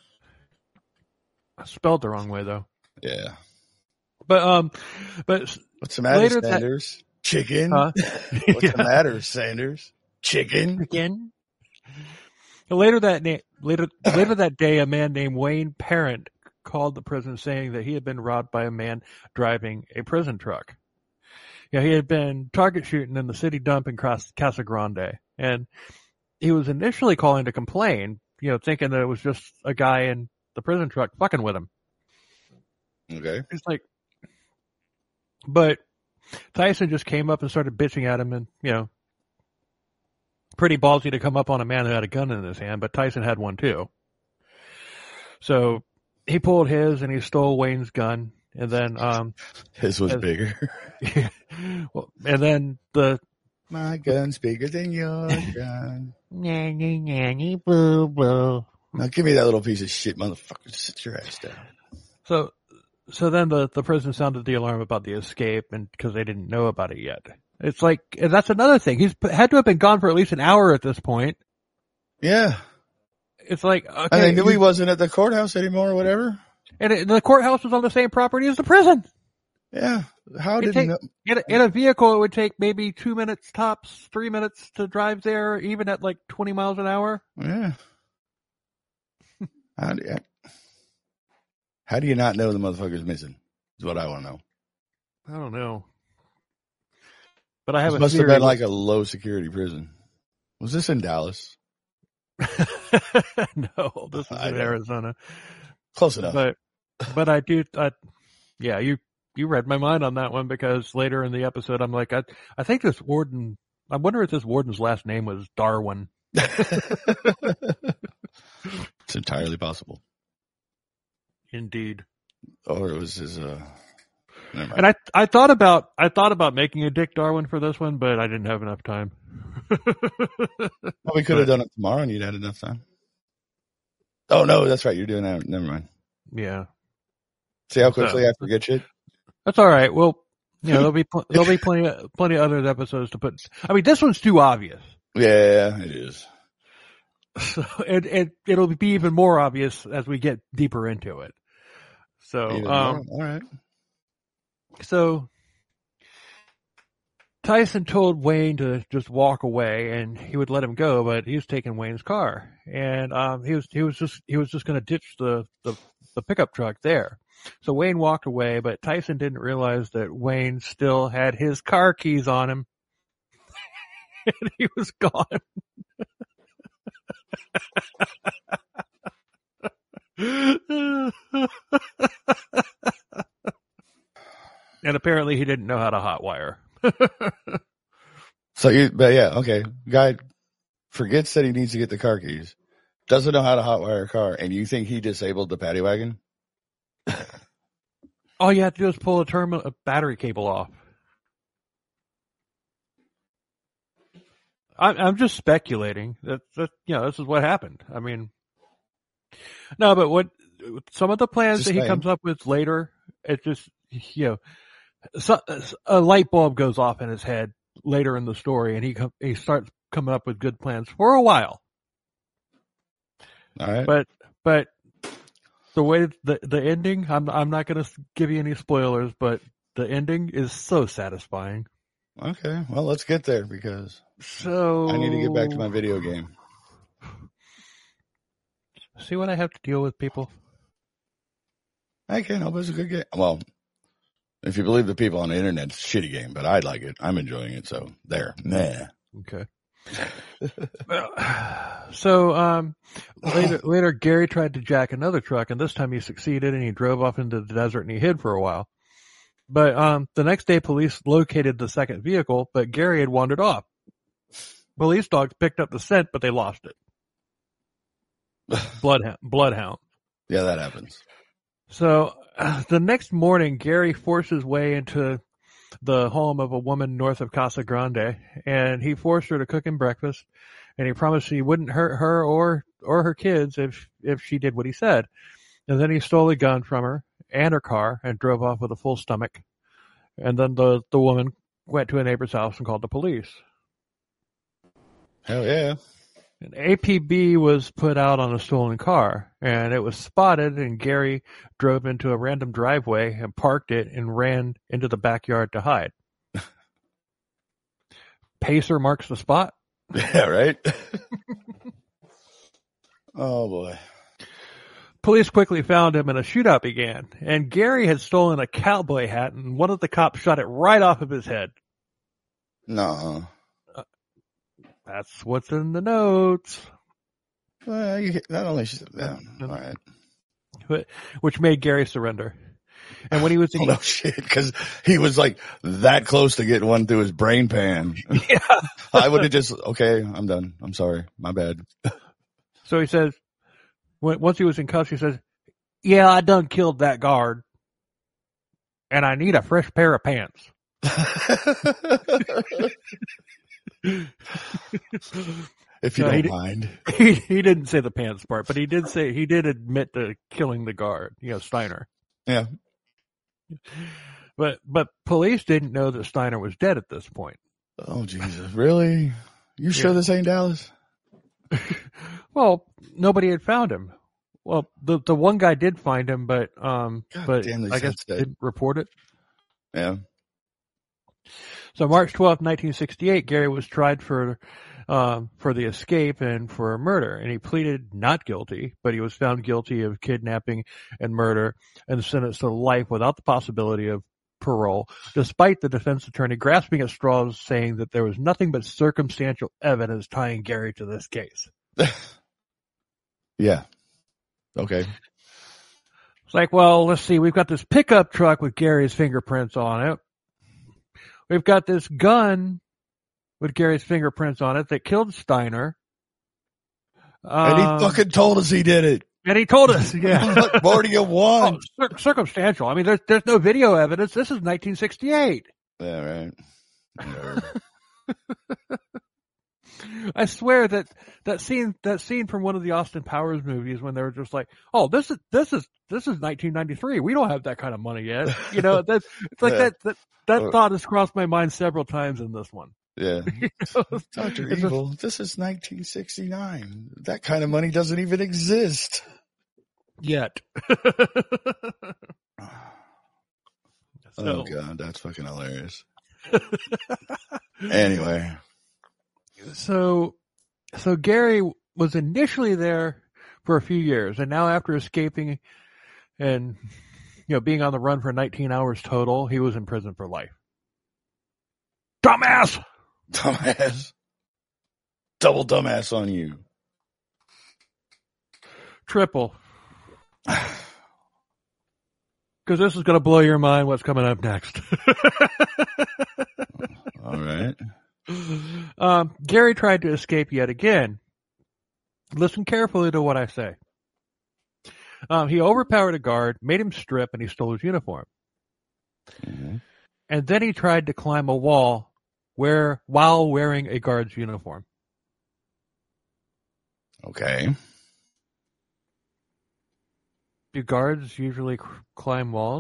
I spelled the wrong way though. Yeah. But um, but what's the matter, Sanders? That, Chicken. Huh? What's yeah. the matter, Sanders? Chicken. Chicken. Later that na- later later that day, a man named Wayne Parent called the prison saying that he had been robbed by a man driving a prison truck. Yeah, he had been target shooting in the city dump in Casa Grande, and he was initially calling to complain, you know, thinking that it was just a guy in the prison truck fucking with him. Okay. It's like, but Tyson just came up and started bitching at him, and, you know, pretty ballsy to come up on a man who had a gun in his hand, but Tyson had one too. So he pulled his and he stole Wayne's gun, and then um his was as, bigger. well, and then the my gun's bigger than your gun. Nanny nanny boo boo. Now give me that little piece of shit, motherfucker. Sit your ass down. So so then the the prison sounded the alarm about the escape, and because they didn't know about it yet. It's like, and that's another thing. He's had to have been gone for at least an hour at this point. Yeah. It's like, okay. And they knew he wasn't at the courthouse anymore or whatever. And it, the courthouse was on the same property as the prison. Yeah. How did take, he know? In a, in a vehicle, it would take maybe two minutes tops, three minutes to drive there, even at like twenty miles an hour. Yeah. how, do you, how do you not know the motherfucker's missing? Is what I want to know. I don't know. But I have this a must theory. have been like a low security prison. Was this in Dallas? No, this is in Arizona. Close enough. But, but I do, I, yeah, you, you read my mind on that one, because later in the episode, I'm like, I, I think this warden, I wonder if this warden's last name was Darwin. It's entirely possible. Indeed. Or it was his, uh, and I, I thought about, I thought about making a Dick Darwin for this one, but I didn't have enough time. Well, we could have done it tomorrow and you'd had enough time. Oh no, that's right. You're doing that. Never mind. Yeah. See how quickly so, I forget shit? That's all right. Well, you know, there'll be, pl- there'll be plenty, plenty of other episodes to put. I mean, this one's too obvious. Yeah, it is. So, and, and it'll be even more obvious as we get deeper into it. So, um, all right. So Tyson told Wayne to just walk away, and he would let him go, but he was taking Wayne's car, and um, he was he was just he was just going to ditch the, the the pickup truck there. So Wayne walked away, but Tyson didn't realize that Wayne still had his car keys on him, and he was gone. And apparently he didn't know how to hotwire. So you, but yeah, okay. Guy forgets that he needs to get the car keys. Doesn't know how to hotwire a car, and you think he disabled the paddy wagon? All you have to do is pull a terminal, a battery cable off. I'm, I'm just speculating. That, that, you know, this is what happened. I mean, no, but what some of the plans just that he saying. comes up with later, it just, you know, so, a light bulb goes off in his head later in the story, and he com- he starts coming up with good plans for a while. All right, but but the way the the ending, I'm I'm not going to give you any spoilers, but the ending is so satisfying. Okay, well, let's get there because so I need to get back to my video game. See what I have to deal with, people. I can't help it. It's a good game. Well, If you believe the people on the internet, it's a shitty game, but I like it. I'm enjoying it. So there, nah. Okay. So um, later, later, Gary tried to jack another truck, and this time he succeeded, and he drove off into the desert and he hid for a while. But um, the next day, police located the second vehicle, but Gary had wandered off. Police dogs picked up the scent, but they lost it. Bloodhound, bloodhound. Yeah, that happens. So uh, the next morning, Gary forced his way into the home of a woman north of Casa Grande, and he forced her to cook him breakfast, and he promised he wouldn't hurt her or or her kids if if she did what he said. And then he stole a gun from her and her car and drove off with a full stomach. And then the, the woman went to a neighbor's house and called the police. Hell yeah. An A P B was put out on a stolen car, and it was spotted, and Gary drove into a random driveway and parked it and ran into the backyard to hide. Pacer marks the spot. Yeah, right? Oh, boy. Police quickly found him, and a shootout began, and Gary had stolen a cowboy hat, and one of the cops shot it right off of his head. No. That's what's in the notes. Well, you, not only, yeah, all right. Which made Gary surrender. And when he was, oh, no shit, because he was like that close to getting one through his brain pan. Yeah. I would have just, okay, I'm done. I'm sorry. My bad. So he says, when, once he was in cuffs, he says, yeah, I done killed that guard. And I need a fresh pair of pants. If you no, don't he mind. He, he didn't say the pants part, but he did say, he did admit to killing the guard, you know, Steiner. Yeah. But, but police didn't know that Steiner was dead at this point. Oh, Jesus. Really? You sure yeah. this ain't Dallas? Well, nobody had found him. Well, the, the one guy did find him, but, um, God but damn, I guess didn't report it. Yeah. So March twelfth, nineteen sixty-eight, Gary was tried for, um, for the escape and for murder, and he pleaded not guilty, but he was found guilty of kidnapping and murder and sentenced to life without the possibility of parole, despite the defense attorney grasping at straws, saying that there was nothing but circumstantial evidence tying Gary to this case. Yeah. Okay. It's like, well, let's see, we've got this pickup truck with Gary's fingerprints on it. We've got this gun with Gary's fingerprints on it that killed Steiner. And he um, fucking told us he did it. And he told us, yeah. What more do you want? Oh, cir- circumstantial. I mean, there's there's no video evidence. This is nineteen sixty-eight. Yeah, right. I swear that that scene that scene from one of the Austin Powers movies when they were just like, oh, this is this is this is nineteen ninety-three. We don't have that kind of money yet. You know, that it's like yeah. that that that uh, thought has crossed my mind several times in this one. Yeah. You know? Doctor Evil, just, this is nineteen sixty-nine. That kind of money doesn't even exist. Yet. So, oh, God, that's fucking hilarious. Anyway. So, so Gary was initially there for a few years, and now after escaping and, you know, being on the run for nineteen hours total, he was in prison for life. Dumbass! Dumbass. Double dumbass on you. Triple. Because this is going to blow your mind what's coming up next. All right. Um, Gary tried to escape yet again. Listen carefully to what I say. Um, he overpowered a guard, made him strip, and he stole his uniform. Mm-hmm. And then he tried to climb a wall where, while wearing a guard's uniform. Okay. Do guards usually cr- climb walls?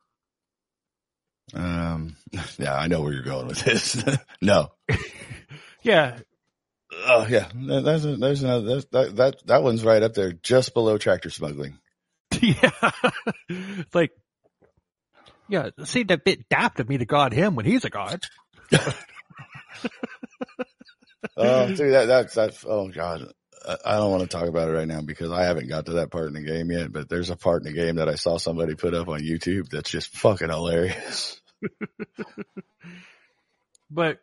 Um, yeah, I know where you're going with this. No. Yeah. Oh, yeah. There's a, there's another, there's, that, that, that one's right up there, just below tractor smuggling. Yeah. It's like, yeah, it seemed a bit daft of me to guard him when he's a guard. Oh, dude, that, that's, that's, oh, God. I don't want to talk about it right now because I haven't got to that part in the game yet, but there's a part in the game that I saw somebody put up on YouTube that's just fucking hilarious. But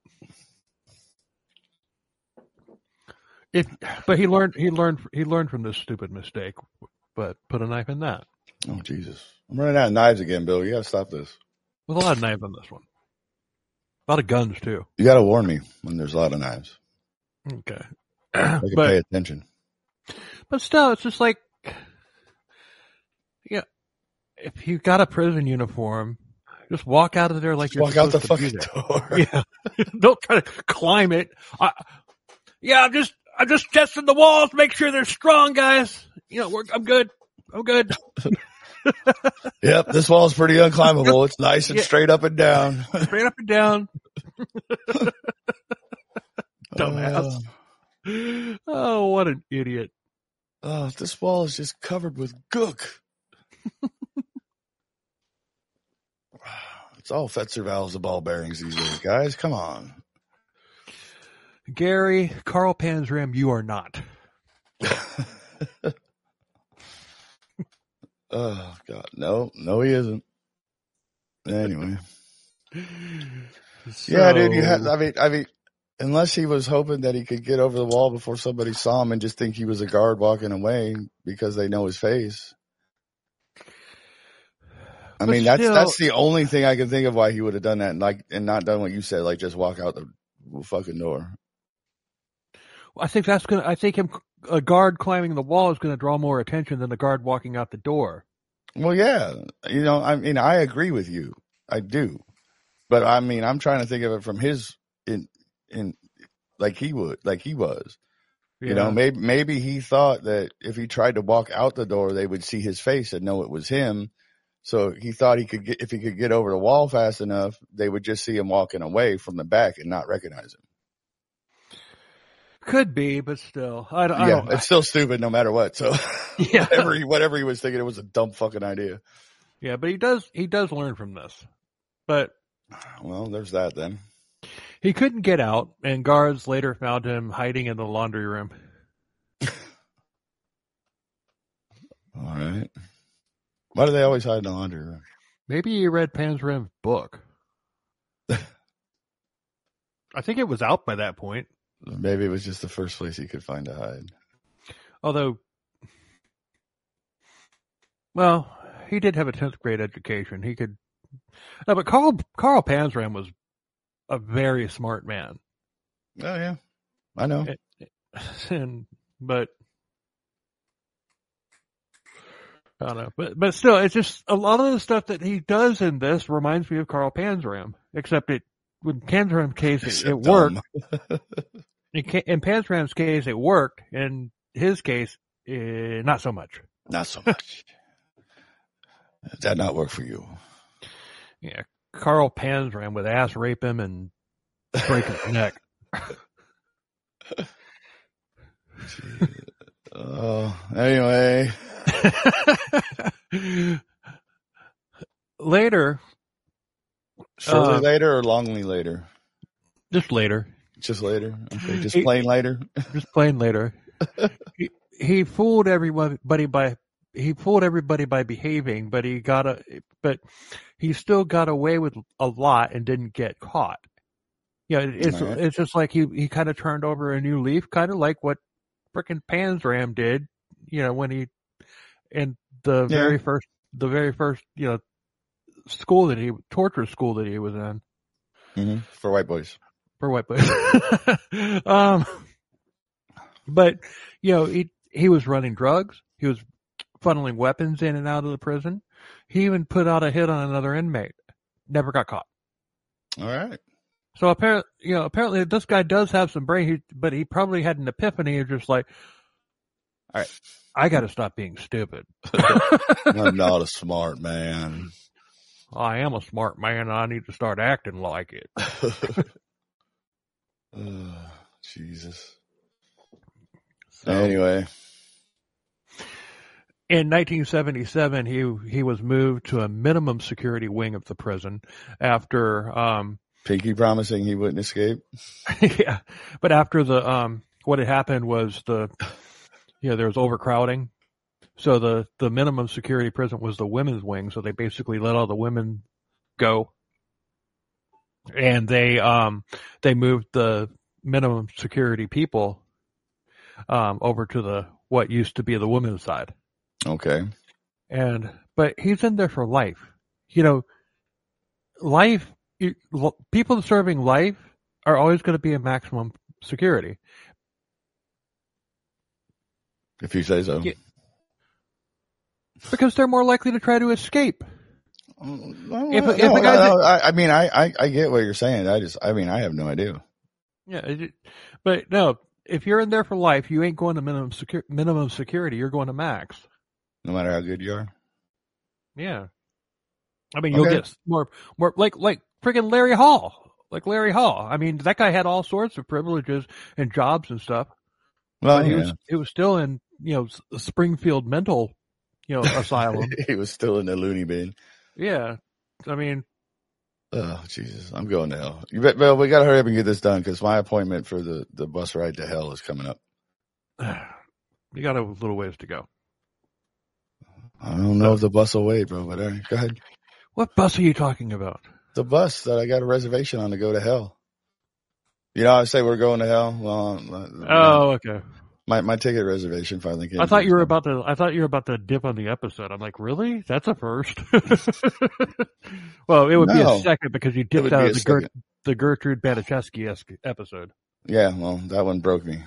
if, but he learned, he learned, he learned from this stupid mistake, but put a knife in that. Oh, Jesus. I'm running out of knives again, Bill. You got to stop this. With a lot of knives on this one. A lot of guns, too. You got to warn me when there's a lot of knives. Okay. I can but, pay attention. But still, it's just like, yeah, if you got a prison uniform, just walk out of there like just you're walk out the fucking door. Yeah. Don't try to climb it. I, yeah, I'm just, I'm just testing the walls, make sure they're strong, guys. You know, we're, I'm good. I'm good. Yep, this wall's pretty unclimbable. It's nice and yeah. straight up and down. Straight up and down. Dumbass. Uh, oh, what an idiot. Oh, this wall is just covered with gook. It's all Fetzer valves and ball bearings these days, guys. Come on. Gary, Carl Panzram, you are not. Oh, God. No, no, he isn't. Anyway. So... Yeah, dude, you had, I mean, I mean, unless he was hoping that he could get over the wall before somebody saw him and just think he was a guard walking away because they know his face. I but mean, that's, still... that's the only thing I can think of why he would have done that and like, and not done what you said, like just walk out the fucking door. I think that's going to, I think him, a guard climbing the wall is going to draw more attention than the guard walking out the door. Well, yeah. You know, I mean, I agree with you. I do. But I mean, I'm trying to think of it from his, in, in, like he would, like he was. Yeah. You know, maybe, maybe he thought that if he tried to walk out the door, they would see his face and know it was him. So he thought he could get, if he could get over the wall fast enough, they would just see him walking away from the back and not recognize him. Could be, but still, I, I yeah, don't. It's still stupid no matter what. So yeah, whatever he, whatever he was thinking, it was a dumb fucking idea. Yeah, but he does, he does learn from this. But well, there's that then. He couldn't get out, and guards later found him hiding in the laundry room. All right. Why do they always hide in the laundry room? Maybe he read Panzram's book. I think it was out by that point. Maybe it was just the first place he could find to hide. Although, well, he did have a tenth grade education. He could, no, but Carl, Carl Panzram was a very smart man. Oh yeah, I know. And, but, I don't know, but, but still, it's just a lot of the stuff that he does in this reminds me of Carl Panzram, except it, with Panzram's case, it, it worked. in, in Panzram's case, it worked. In his case, eh, not so much. Not so much. Did that not work for you? Yeah. Carl Panzram would ass rape him and break his neck. Oh, anyway. Later. Shortly uh, later or longly later? Just later. Just later? Okay, just plain later? Just plain later. he, he fooled everybody by, he fooled everybody by behaving, but he got a, but he still got away with a lot and didn't get caught. Yeah, you know, it's, right. It's just like he, he kind of turned over a new leaf, kind of like what frickin' Panzram did, you know, when he, in the yeah. very first, the very first, you know, school that he, torture school that he was in. Mm-hmm. For white boys. For white boys. um, but, you know, he, he was running drugs. He was funneling weapons in and out of the prison. He even put out a hit on another inmate. Never got caught. All right. So apparently, you know, apparently this guy does have some brain, he, but he probably had an epiphany of just like, all right, I got to stop being stupid. I'm not a smart man. I am a smart man. And I need to start acting like it. Oh, Jesus. So, anyway. In nineteen seventy-seven, he he was moved to a minimum security wing of the prison after um Pinky promising he wouldn't escape. Yeah. But after the um what had happened was the, you know, there was overcrowding. So the, the minimum security prison was the women's wing. So they basically let all the women go. And they, um, they moved the minimum security people, um, over to the, what used to be the women's side. Okay. And, but he's in there for life. You know, life, it, people serving life are always going to be in maximum security. If you say so. Yeah. Because they're more likely to try to escape. No, if, no, if a no, guy's no, I, I mean, I, I, I get what you're saying. I just, I mean, I have no idea. Yeah, it, but no, if you're in there for life, you ain't going to minimum secu- minimum security. You're going to max. No matter how good you are. Yeah. I mean, you'll Okay. get more, more like, like friggin' Larry Hall. Like Larry Hall. I mean, that guy had all sorts of privileges and jobs and stuff. Well, but he yeah. was, he was still in, you know, Springfield mental, you know, asylum. He was still in the loony bin. Yeah. I mean, oh, Jesus. I'm going to hell. You bet, Bill, we got to hurry up and get this done because my appointment for the, the bus ride to hell is coming up. you got a little ways to go. I don't know if the bus will wait, bro, but all right, go ahead. What bus are you talking about? The bus that I got a reservation on to go to hell. You know, I say we're going to hell. Well, oh, okay. My my ticket reservation finally came. I thought you were about to. I thought you were about to dip on the episode. I'm like, really? That's a first. Well, it would No. be a second because you dipped would out be of a the, Ger- second. the Gertrude Baniszewski episode. Yeah, well, that one broke me,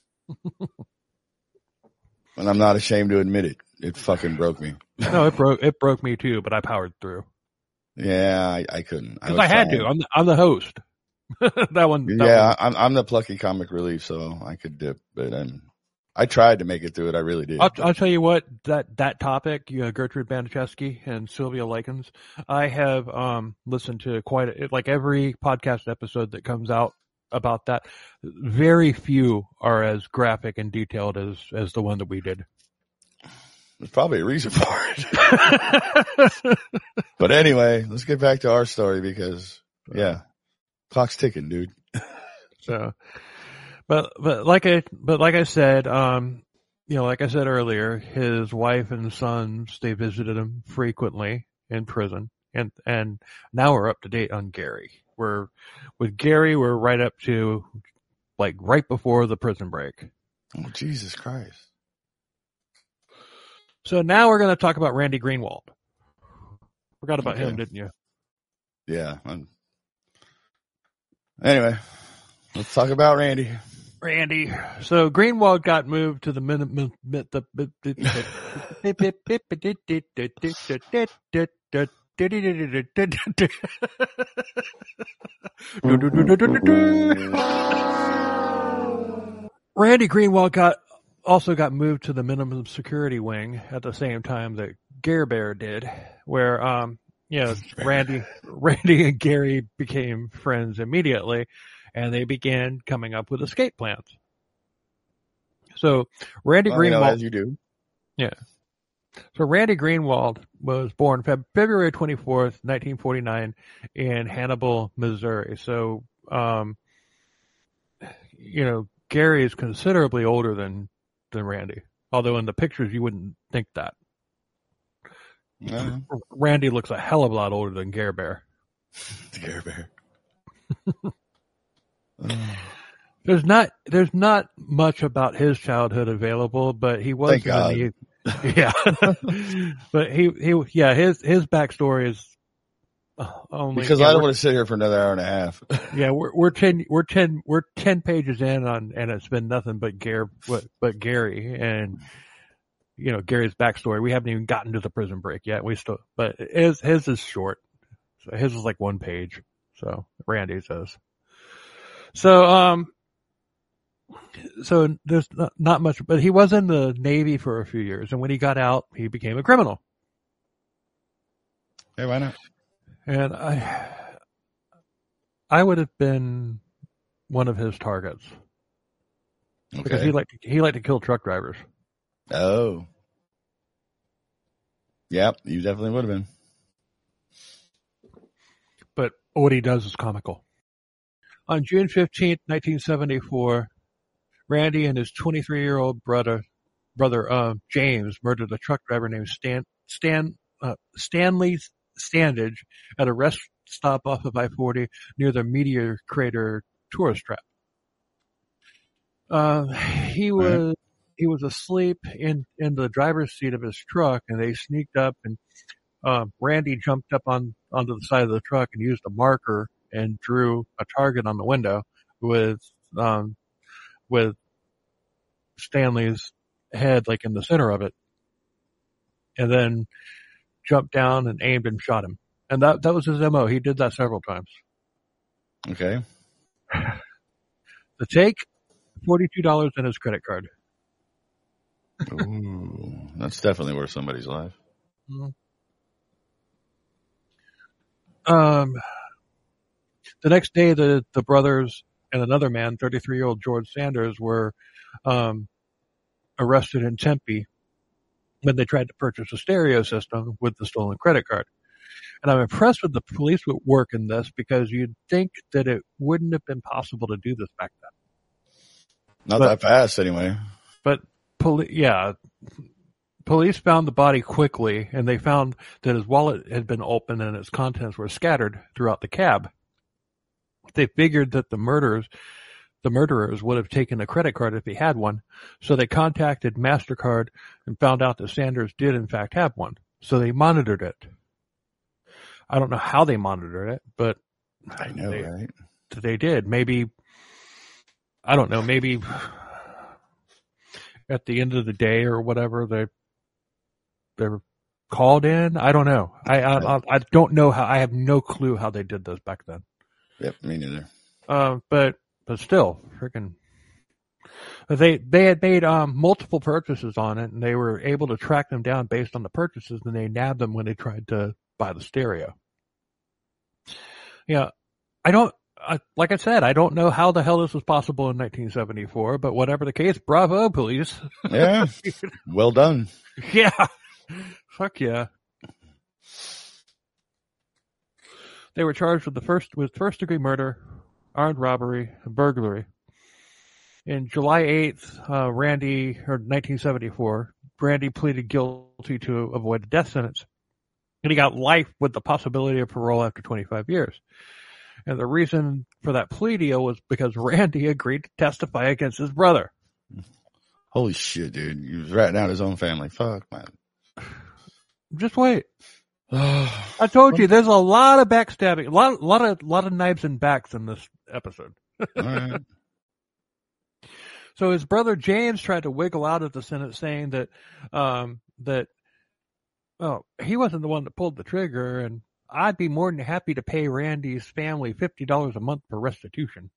and I'm not ashamed to admit it. It fucking broke me. No, it broke. It broke me too, but I powered through Yeah, I, I couldn't. because was I, had trying. to. I'm the, I'm the host. that one. That Yeah, one. I'm I'm the plucky comic relief, so I could dip, but I'm. I tried to make it through it. I really did. I'll, I'll tell you what, that, that topic, you know, Gertrude Baniszewski and Sylvia Likens, I have, um, listened to quite a, like every podcast episode that comes out about that. Very few are as graphic and detailed as, as the one that we did. There's probably a reason for it. But anyway, let's get back to our story because, yeah, clock's ticking, dude. So, but, but like I, but like I said, um, you know, like I said earlier, his wife and sons, they visited him frequently in prison. And, and now we're up to date on Gary. We're, with Gary, we're right up to, like, right before the prison break. Oh, Jesus Christ. So now we're going to talk about Randy Greenwald. Forgot about Okay. him, didn't you? Yeah. I'm... Anyway, let's talk about Randy. Randy. So Greenwald got moved to the minimum. The, Randy Greenwald got also got moved to the minimum security wing at the same time that Gare Bear did, where um you know Randy Randy and Gary became friends immediately, and they began coming up with escape plans. So Randy Well, you know, Greenwald, as you do. yeah. So Randy Greenwald was born Feb- February twenty-fourth, nineteen forty-nine in Hannibal, Missouri. So, um, you know, Gary is considerably older than, than Randy. Although in the pictures you wouldn't think that. Uh, Randy looks a hell of a lot older than Gare Bear. the Care Bear. There's not, there's not much about his childhood available, but he was Thank God. in the, yeah, but he, he, yeah, his, his backstory is only, Because yeah, I don't we're- want to sit here for another hour and a half. Yeah, we're we're ten we're ten we're ten pages in on, and it's been nothing but Gary, but, but Gary and you know Gary's backstory. We haven't even gotten to the prison break yet. We still, but his his is short. So his is like one page. So Randy says. So um, so there's not, not much, but he was in the Navy for a few years, and when he got out, he became a criminal. Hey, why not? And I, I would have been one of his targets because Okay. he liked to, he liked to kill truck drivers. Oh. Yep, you definitely would have been. But what he does is comical. On June fifteenth, nineteen seventy-four, Randy and his twenty-three-year-old brother, brother uh, James, murdered a truck driver named Stan, Stan uh, Stanley Standage at a rest stop off of I forty near the Meteor Crater tourist trap. Uh, he was right. he was asleep in, in the driver's seat of his truck, and they sneaked up, and uh, Randy jumped up on onto the side of the truck and used a marker and drew a target on the window with um, with Stanley's head like in the center of it, and then jumped down and aimed and shot him. And that that was his M O. He did that several times. Okay. The take, forty-two dollars in his credit card. Ooh, that's definitely worth somebody's life. Mm-hmm. Um, the next day, the, the brothers and another man, thirty-three-year-old George Sanders, were um, arrested in Tempe when they tried to purchase a stereo system with the stolen credit card. And I'm impressed with the police work in this, because you'd think that it wouldn't have been possible to do this back then. Not but, that fast, anyway. But, poli- yeah, police found the body quickly, and they found that his wallet had been opened and its contents were scattered throughout the cab. They figured that the murderers, the murderers would have taken a credit card if he had one, so they contacted MasterCard and found out that Sanders did in fact have one. So they monitored it. I don't know how they monitored it, but I know, they, right? They did. Maybe, I don't know, maybe at the end of the day or whatever, they they were called in. I don't know. I I, I don't know how. I have no clue how they did this back then. Yep, me neither. Uh, but but still, freaking. They they had made um, multiple purchases on it, and they were able to track them down based on the purchases, and they nabbed them when they tried to buy the stereo. Yeah, I don't. I, like I said, I don't know how the hell this was possible in nineteen seventy-four, but whatever the case, bravo, police. Yeah, well done. Yeah, fuck yeah. They were charged with the first with first degree murder, armed robbery, and burglary. In July eighth, uh, Randy, or nineteen seventy-four, Randy pleaded guilty to avoid a death sentence. And he got life with the possibility of parole after twenty-five years. And the reason for that plea deal was because Randy agreed to testify against his brother. Holy shit, dude. He was ratting out his own family. Fuck, man. Just wait. I told you, there's a lot of backstabbing, a lot, lot of, lot of knives and backs in this episode. All right. So his brother James tried to wiggle out of the sentence, saying that, um, that, oh, he wasn't the one that pulled the trigger, and I'd be more than happy to pay Randy's family fifty dollars a month for restitution.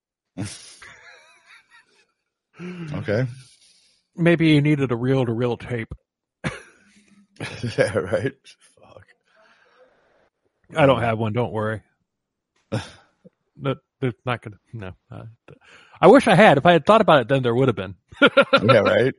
Okay. Maybe he needed a reel-to-reel tape. Yeah, right. Fuck. I don't have one. Don't worry. That there's not gonna. No. Uh, I wish I had. If I had thought about it, then there would have been. Yeah, right.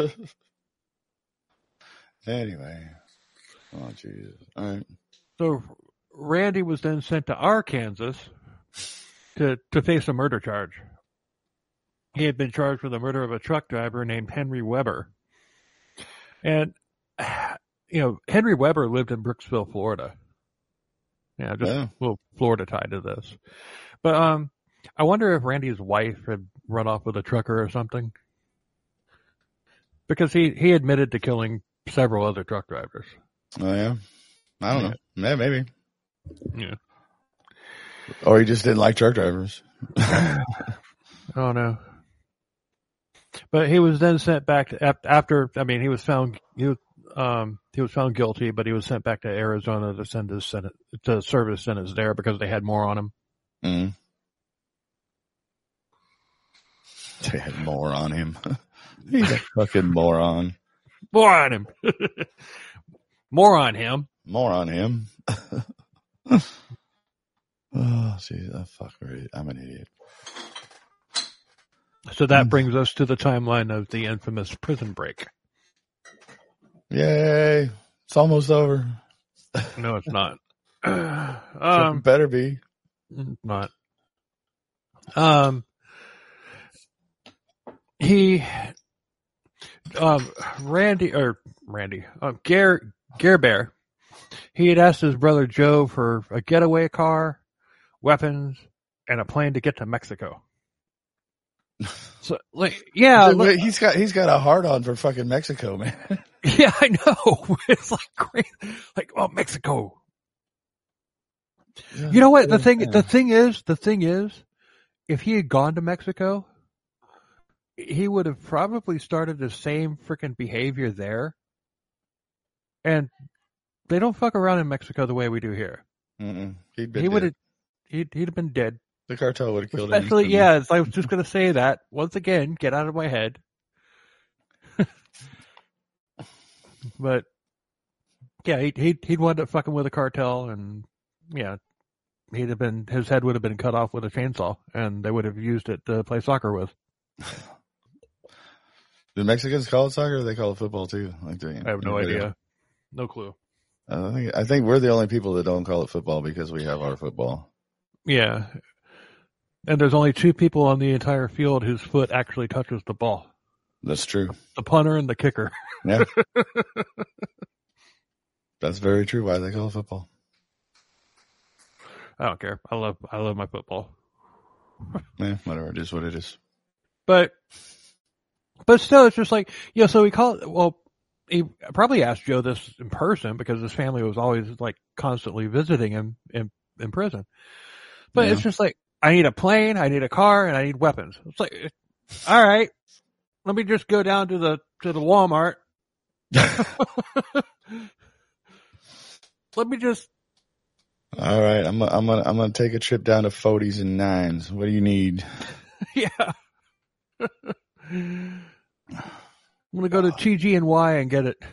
Anyway. Oh, Jesus. All right. So Randy was then sent to Arkansas to to face a murder charge. He had been charged with the murder of a truck driver named Henry Weber. And, you know, Henry Weber lived in Brooksville, Florida. Yeah, just Yeah. a little Florida tie to this. But um, I wonder if Randy's wife had run off with a trucker or something. Because he, he admitted to killing several other truck drivers. Oh, yeah? I don't Yeah. know. Yeah, maybe. Yeah. Or he just didn't like truck drivers. I don't know. But he was then sent back to, after, I mean, he was found, he was, um, he was found guilty, but he was sent back to Arizona to send his sentence, to serve his sentence there because they had more on him. Mm. They had more on him. He's a fucking moron. More on him. More on him. More on him. Oh, geez. Oh, fuck. I'm an idiot. So that brings us to the timeline of the infamous prison break. Yay. It's almost over. No, it's not. Um, um, better be. not. Um, he, um, Randy or Randy, um, Gare Gare Bear, he had asked his brother Joe for a getaway car, weapons, and a plane to get to Mexico. So, like, yeah, Dude, look, he's got he's got a hard on for fucking Mexico, man. yeah, I know. It's like crazy. Like, oh, Mexico. Yeah, You know what? The yeah, thing, yeah. the thing is, the thing is, if he had gone to Mexico, he would have probably started the same freaking behavior there. And they don't fuck around in Mexico the way we do here. Mm-mm. He'd been He would dead. have, he'd, he'd have been dead. The cartel would have killed Especially, him. yeah, I was just going to say that. Once again, get out of my head. But, yeah, he'd, he'd, he'd wound up fucking with a cartel, and, yeah, he'd have been, his head would have been cut off with a chainsaw, and they would have used it to play soccer with. Do Mexicans call it soccer or do they call it football too? Like they, I have no anybody idea. else? No clue. I think, I think we're the only people that don't call it football because we have our football. Yeah. And there's only two people on the entire field whose foot actually touches the ball. That's true. The punter and the kicker. Yeah. That's very true. Why they call it football. I don't care. I love I love my football. Yeah, whatever. It is what it is. But but still, it's just like, yeah, so he called, well, he probably asked Joe this in person because his family was always like constantly visiting him in, in prison. But Yeah. it's just like, I need a plane, I need a car, and I need weapons. It's like, all right, let me just go down to the, to the Walmart. Let me just, All right, I'm I'm gonna I'm gonna take a trip down to forties and nines. What do you need? yeah. I'm gonna go to T G and Y and get it.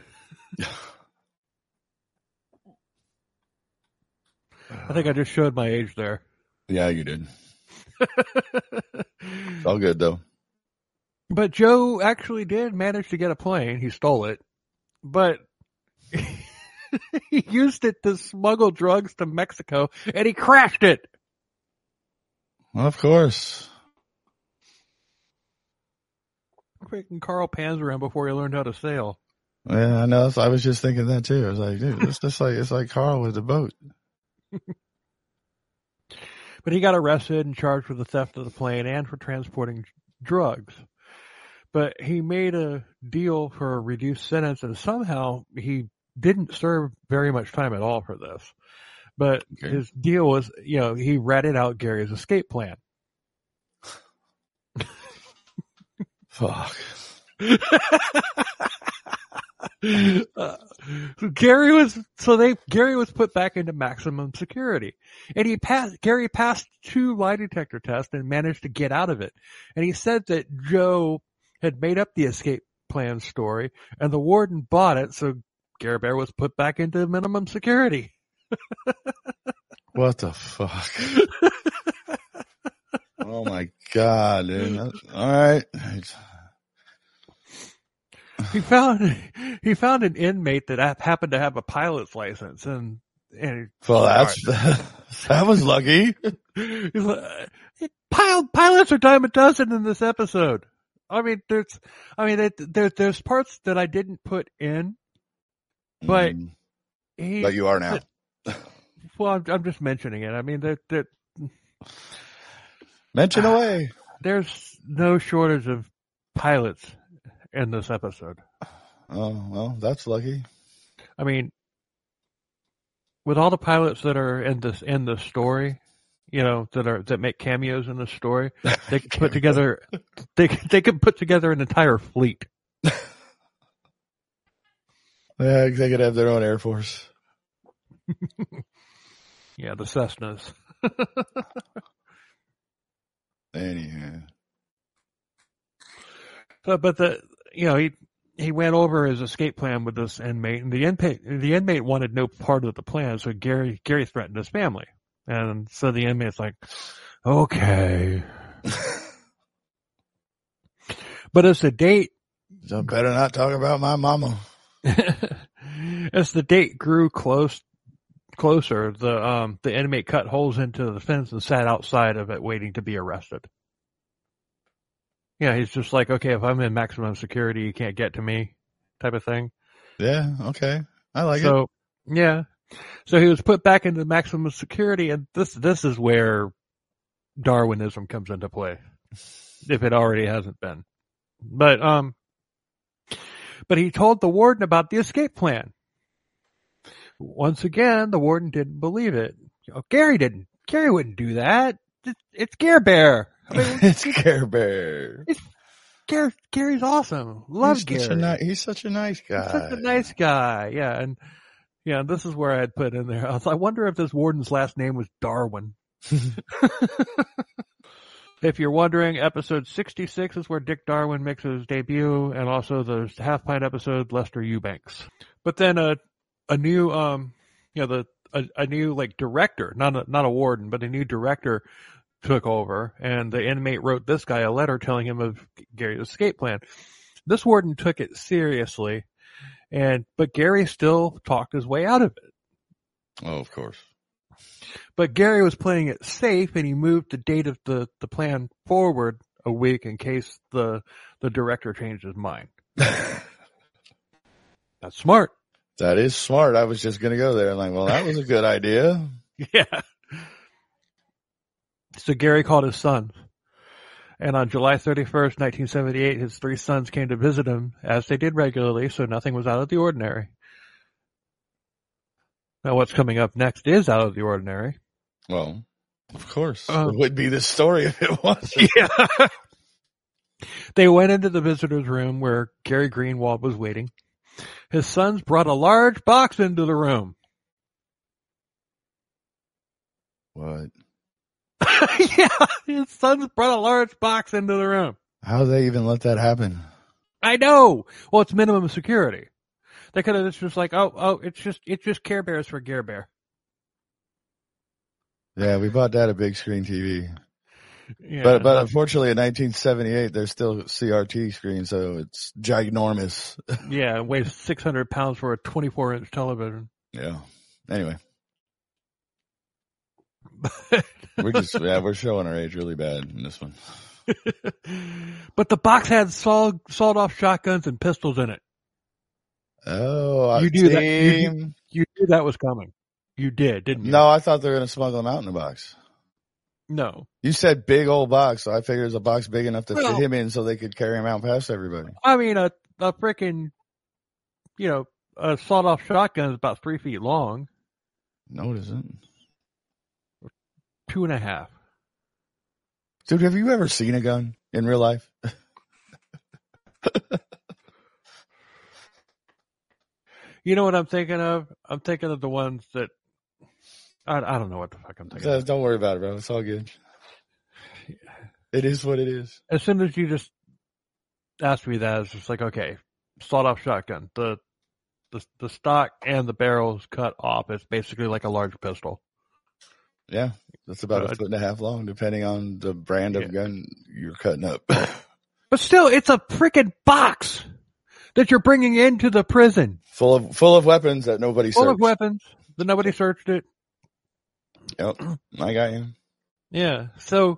I think I just showed my age there. Yeah, you did. It's all good though. But Joe actually did manage to get a plane. He stole it, but he used it to smuggle drugs to Mexico, and he crashed it. Well, of course. Freaking Carl Panzer him before he learned how to sail. Yeah, I know. I was just thinking that too. I was like, dude, it's just like it's like Carl with the boat. But he got arrested and charged for the theft of the plane and for transporting drugs. But he made a deal for a reduced sentence, and somehow he didn't serve very much time at all for this. But Okay. his deal was, you know, he ratted out Gary's escape plan. Fuck. uh, so Gary was so they Gary was put back into maximum security, and he passed. Gary passed two lie detector tests and managed to get out of it. And he said that Joe had made up the escape plan story, and the warden bought it. So Gary Bear was put back into minimum security. What the fuck? Oh my god, dude. That's, all right. He found he found an inmate that hap- happened to have a pilot's license, and and Well, that's that was lucky. he's like, Pil- pilots are dime a dozen in this episode. I mean, there's, I mean, it, there, there's parts that I didn't put in, but Mm, he. but you are now. Well, I'm, I'm just mentioning it. I mean, that that Mention away. there's no shortage of pilots in this episode. Oh well, that's lucky. I mean, with all the pilots that are in this in the story, you know, that are that make cameos in the story, they could put together they they could put together an entire fleet. Yeah, they could have their own air force. Yeah, the Cessnas. Anyhow, So, but the you know he he went over his escape plan with this inmate, and the inmate the inmate wanted no part of the plan, so Gary Gary threatened his family, and so the inmate's like, okay. But as the date so better not talk about my mama. as the date grew close closer, the um the inmate cut holes into the fence and sat outside of it waiting to be arrested. Yeah, he's just like, okay, if I'm in maximum security, you can't get to me, type of thing. Yeah, okay. I like so, it. yeah. So he was put back into maximum security, and this this is where Darwinism comes into play, if it already hasn't been. But um, but he told the warden about the escape plan. Once again, the warden didn't believe it. Oh, Gary didn't. Gary wouldn't do that. It's, it's Care Bear. I mean, it's Care Bear. It's Gary. Gary's awesome. Love he's Gary. Such a ni- he's such a nice guy. He's such a nice guy. Yeah, and yeah, this is where I had put in there. I, was, I wonder if this warden's last name was Darwin. If you're wondering, episode sixty-six is where Dick Darwin makes his debut, and also the Half Pint episode, Lester Eubanks. But then a a new um you know the a, a new like director, not a not a warden, but a new director took over, and the inmate wrote this guy a letter telling him of Gary's escape plan. This warden took it seriously, and but Gary still talked his way out of it. Oh, of course. But Gary was playing it safe, and he moved the date of the, the plan forward a week in case the the director changed his mind. That's smart. That is smart. I was just going to go there. I'm like, well, that was a good idea. Yeah. So Gary called his sons. And on July thirty-first, nineteen seventy-eight, his three sons came to visit him, as they did regularly, so nothing was out of the ordinary. Now what's coming up next is out of the ordinary. Well, of course. Um, it would be the story if it wasn't. Yeah. They went into the visitor's room where Gary Greenwald was waiting. His sons brought a large box into the room. What? Yeah, his sons brought a large box into the room. How did they even let that happen? I know. Well, it's minimum security. They could have just like, oh, oh, it's just, it's just Care Bears for Care Bear. Yeah, we bought that a big screen T V. Yeah. But but unfortunately in nineteen seventy-eight there's still C R T screen, so it's ginormous. Yeah, it weighs six hundred pounds for a twenty-four inch television. Yeah. Anyway. we're just yeah, we're showing our age really bad in this one. But the box had sawed, sawed off shotguns and pistols in it. Oh, you knew that you knew, you knew that was coming. You did, didn't you? No, I thought they were going to smuggle them out in the box. No. You said big old box, so I figured it was a box big enough to well, fit him in so they could carry him out past everybody. I mean, a, a freaking, you know, a sawed-off shotgun is about three feet long. No, it isn't. Two and a half. Dude, have you ever seen a gun in real life? You know what I'm thinking of? I'm thinking of the ones that I, I don't know what the fuck I'm thinking. Don't worry about it, bro. It's all good. It is what it is. As soon as you just asked me that, it's just like, okay, sawed-off shotgun. The the the stock and the barrel is cut off. It's basically like a large pistol. Yeah, that's about uh, a foot and a half long, depending on the brand of yeah. gun you're cutting up. But still, it's a freaking box that you're bringing into the prison. Full of full of weapons that nobody full searched. Full of weapons that nobody searched it. Yep, I got you. Yeah, so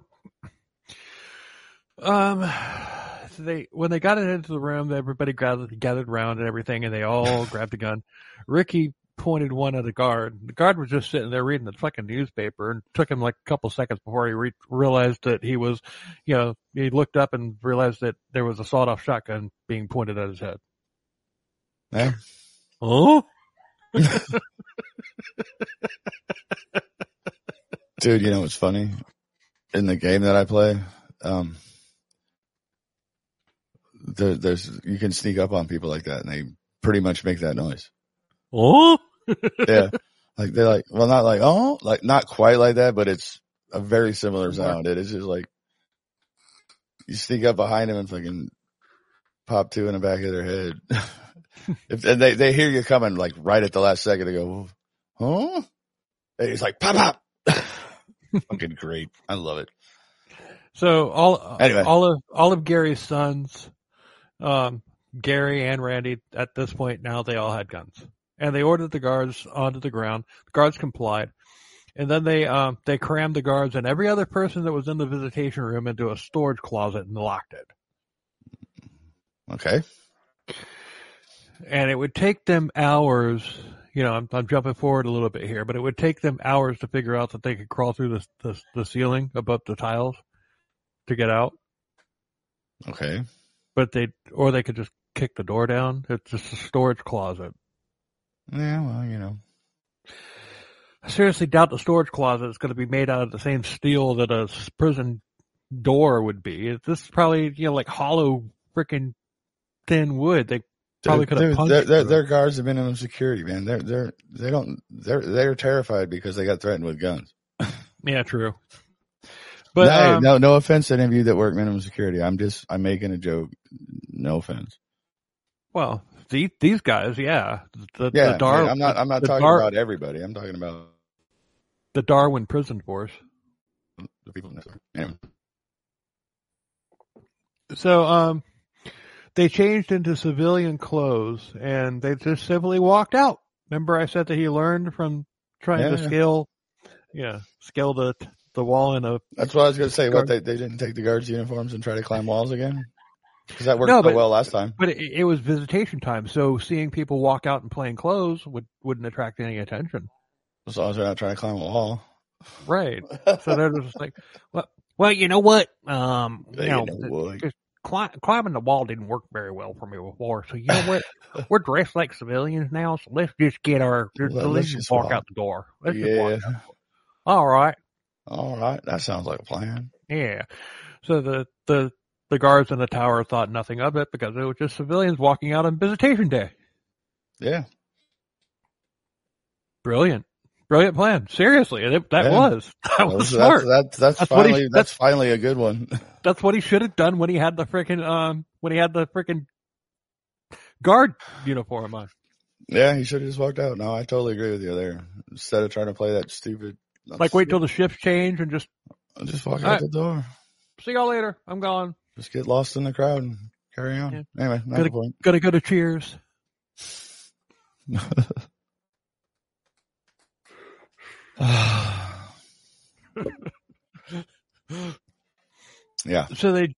um, so they when they got it into the room, everybody gathered gathered around and everything, and they all grabbed a gun. Ricky pointed one at the guard. The guard was just sitting there reading the fucking newspaper, and it took him like a couple seconds before he re- realized that he was, you know, he looked up and realized that there was a sawed-off shotgun being pointed at his head. Yeah. Oh? Dude, you know what's funny? In the game that I play, um, there, there's you can sneak up on people like that, and they pretty much make that noise. Oh? Yeah. Like they're like, well, not like, oh, like not quite like that, but it's a very similar sound. It is just like you sneak up behind them and fucking pop two in the back of their head. If and they, they hear you coming like right at the last second, they go, huh? And it's like, pop, pop. Fucking great. I love it. So all, anyway. all of, all of Gary's sons, um, Gary and Randy at this point now, they all had guns. And they ordered the guards onto the ground. The guards complied. And then they, um, they crammed the guards and every other person that was in the visitation room into a storage closet and locked it. Okay. And it would take them hours. You know, I'm, I'm jumping forward a little bit here, but it would take them hours to figure out that they could crawl through the the, the ceiling above the tiles to get out. Okay. But they, or they could just kick the door down. It's just a storage closet. Yeah, well, you know. I seriously doubt the storage closet is going to be made out of the same steel that a prison door would be. This is probably, you know, like hollow freaking thin wood. They probably could have punched. They're, they're, they're guards of minimum security, man. They're they're they don't they're they're terrified because they got threatened with guns. Yeah, true. But no, um, no, no offense to any of you that work minimum security. I'm just I'm making a joke. No offense. Well, the, these guys, yeah, the, Yeah, the Dar- I'm not I'm not talking Dar- about everybody. I'm talking about the Darwin Prison Force. the people next door. Anyway. So, um, they changed into civilian clothes and they just simply walked out. Remember, I said that he learned from trying Yeah, to yeah. scale, yeah, scale the the wall in a. That's what I was going to say. What they they didn't take the guards' uniforms and try to climb walls again? Because that worked No, so but- well last time. But it, it was visitation time, so seeing people walk out in plain clothes would wouldn't attract any attention. As long as they're not trying to climb a wall. Right. So they're just like, well, well, you know what? Um, you You know, know what? just cli- climbing the wall didn't work very well for me before. So you know what? We're dressed like civilians now, so let's just get our let's, Let- let's let's just just walk walk. out the door. Let's just walk Yeah. out. All right. All right. That sounds like a plan. Yeah. So the the the guards in the tower thought nothing of it because it was just civilians walking out on visitation day. Yeah. Brilliant. Brilliant plan. Seriously, it, that Yeah. was that was That's, smart. that's, that's, that's That's what he- finally that's- that's finally a good one. That's what he should have done when he had the freaking um when he had the freaking guard uniform on. Yeah, he should have just walked out. No, I totally agree with you there. Instead of trying to play that stupid, Like wait till the shifts change and just just walk All out right. the door. see y'all later. I'm gone. Just get lost in the crowd and carry on. Yeah. Anyway, not Gotta, the point. gotta go to Cheers. Yeah. So they,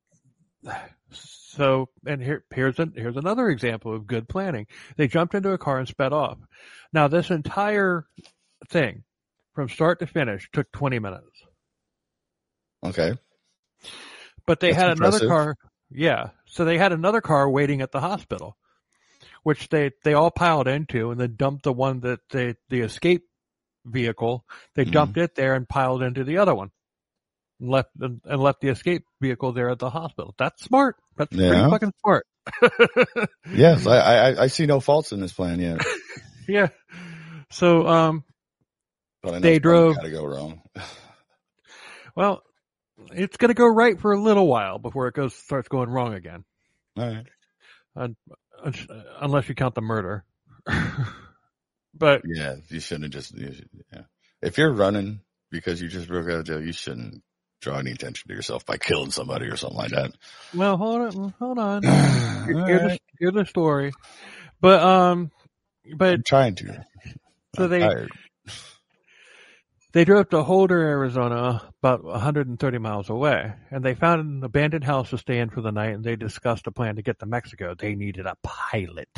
so and here here's a, here's another example of good planning. They jumped into a car and sped off. Now this entire thing, from start to finish, took twenty minutes. Okay. But they That's had another impressive. car. Yeah. So they had another car waiting at the hospital, which they, they all piled into and then dumped the one that they, the escape vehicle. They Mhm. dumped it there and piled into the other one and left, and, and left the escape vehicle there at the hospital. That's smart. That's Yeah. pretty fucking smart. Yes, I, I I see no faults in this plan yet. Yeah. So, um, But I know They something drove- gotta go wrong. well, it's going to go right for a little while before it goes, starts going wrong again. All right. Un- un- unless you count the murder. But Yeah, you shouldn't have just. You should, yeah. If you're running because you just broke out of jail, you shouldn't draw any attention to yourself by killing somebody or something like that. well, hold on, hold on. All Hear the, right. hear the story. But, um, but I'm trying to. so I'm they, tired. they drove to Holder, Arizona, about one hundred thirty miles away, and they found an abandoned house to stay in for the night, and they discussed a plan to get to Mexico. They needed a pilot.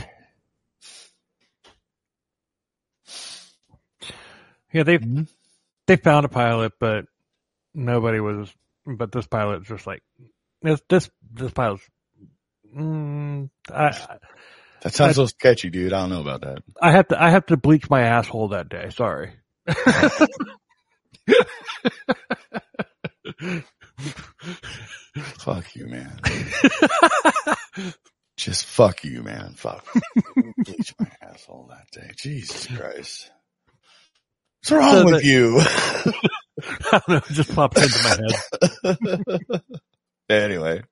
Yeah, they Mhm. they found a pilot, but nobody was. But this pilot's just like this. This this pilot's. Mm, I That sounds I- so sketchy, dude. I don't know about that. I have to I have to bleach my asshole that day. Sorry. Fuck you, man. Just fuck you, man. Fuck. Bleach my asshole that day. Jesus Christ. What's wrong So with the- you? I don't know. It just popped into my head. Anyway.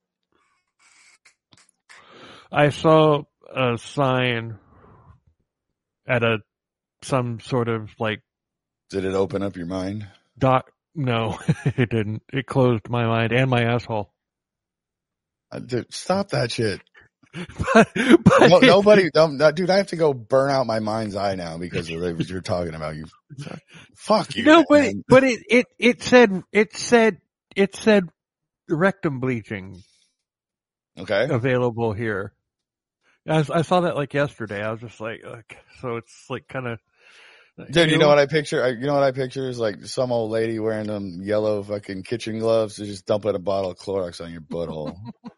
I saw a sign at a some sort of like Did it open up your mind? doc. No, it didn't. It closed my mind and my asshole. Uh, Dude, stop that shit. but, but No, nobody, no, no, dude, I have to go burn out my mind's eye now because of what you're talking about. You, fuck you. no, but man. it, but it, it it said it said it said rectum bleaching Okay. available here. I, I saw that like yesterday. I was just like, okay. So it's like kind of. Dude, you know what I picture? I, you know what I picture is like some old lady wearing them yellow fucking kitchen gloves to just dumping a bottle of Clorox on your butthole.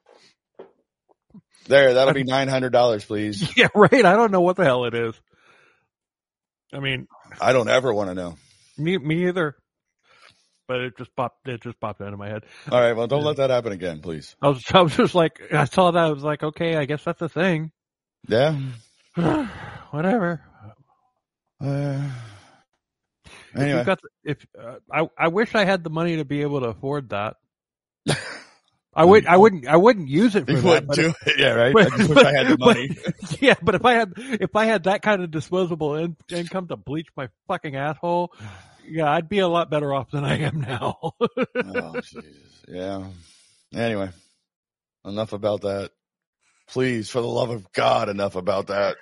There, that'll be nine hundred dollars, please. Yeah, right. I don't know what the hell it is. I mean, I don't ever want to know. Me, me either. But it just popped. It just popped out of my head. All right, well, don't yeah. let that happen again, please. I was, I was just like, I saw that. I was like, okay, I guess that's a thing. Yeah. Whatever. Uh, anyway, if, got the, if uh, I, I wish I had the money to be able to afford that. I would, I wouldn't, I wouldn't use it for you that. But do if, it. Yeah, right. But, I just wish I had the money. But, yeah, but if I had, if I had that kind of disposable in, income to bleach my fucking asshole, yeah, I'd be a lot better off than I am now. Oh, Jesus. Yeah. Anyway, enough about that. Please, for the love of God, enough about that.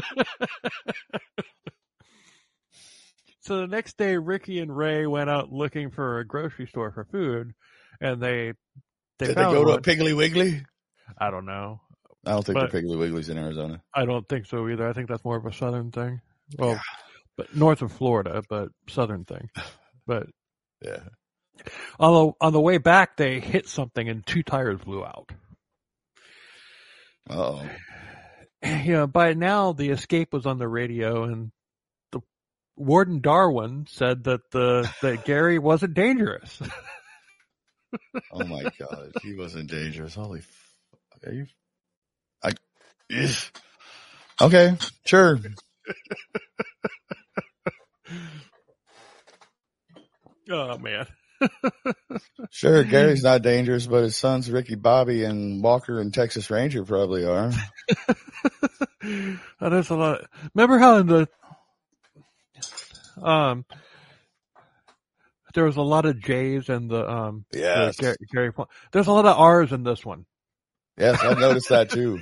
So the next day, Ricky and Ray went out looking for a grocery store for food, and they they did found they go one. to a Piggly Wiggly? I don't know. I don't think but the Piggly Wiggly's in Arizona. I don't think so either. I think that's more of a southern thing. Well, yeah. but north of Florida, but southern thing. But yeah. On the on the way back, they hit something and two tires blew out. Uh-oh. You know, by now the escape was on the radio, and the Warden Darwin said that the that Gary wasn't dangerous. Oh my God, he wasn't dangerous. Holy, f- are you? I. Ugh. Okay, sure. Oh man. Sure, Gary's not dangerous, but his sons Ricky Bobby and Walker and Texas Ranger probably are. That is a lot. Remember how in the um there was a lot of J's in the um yes. the Gary, Gary there's a lot of R's in this one. Yes, I've noticed that too.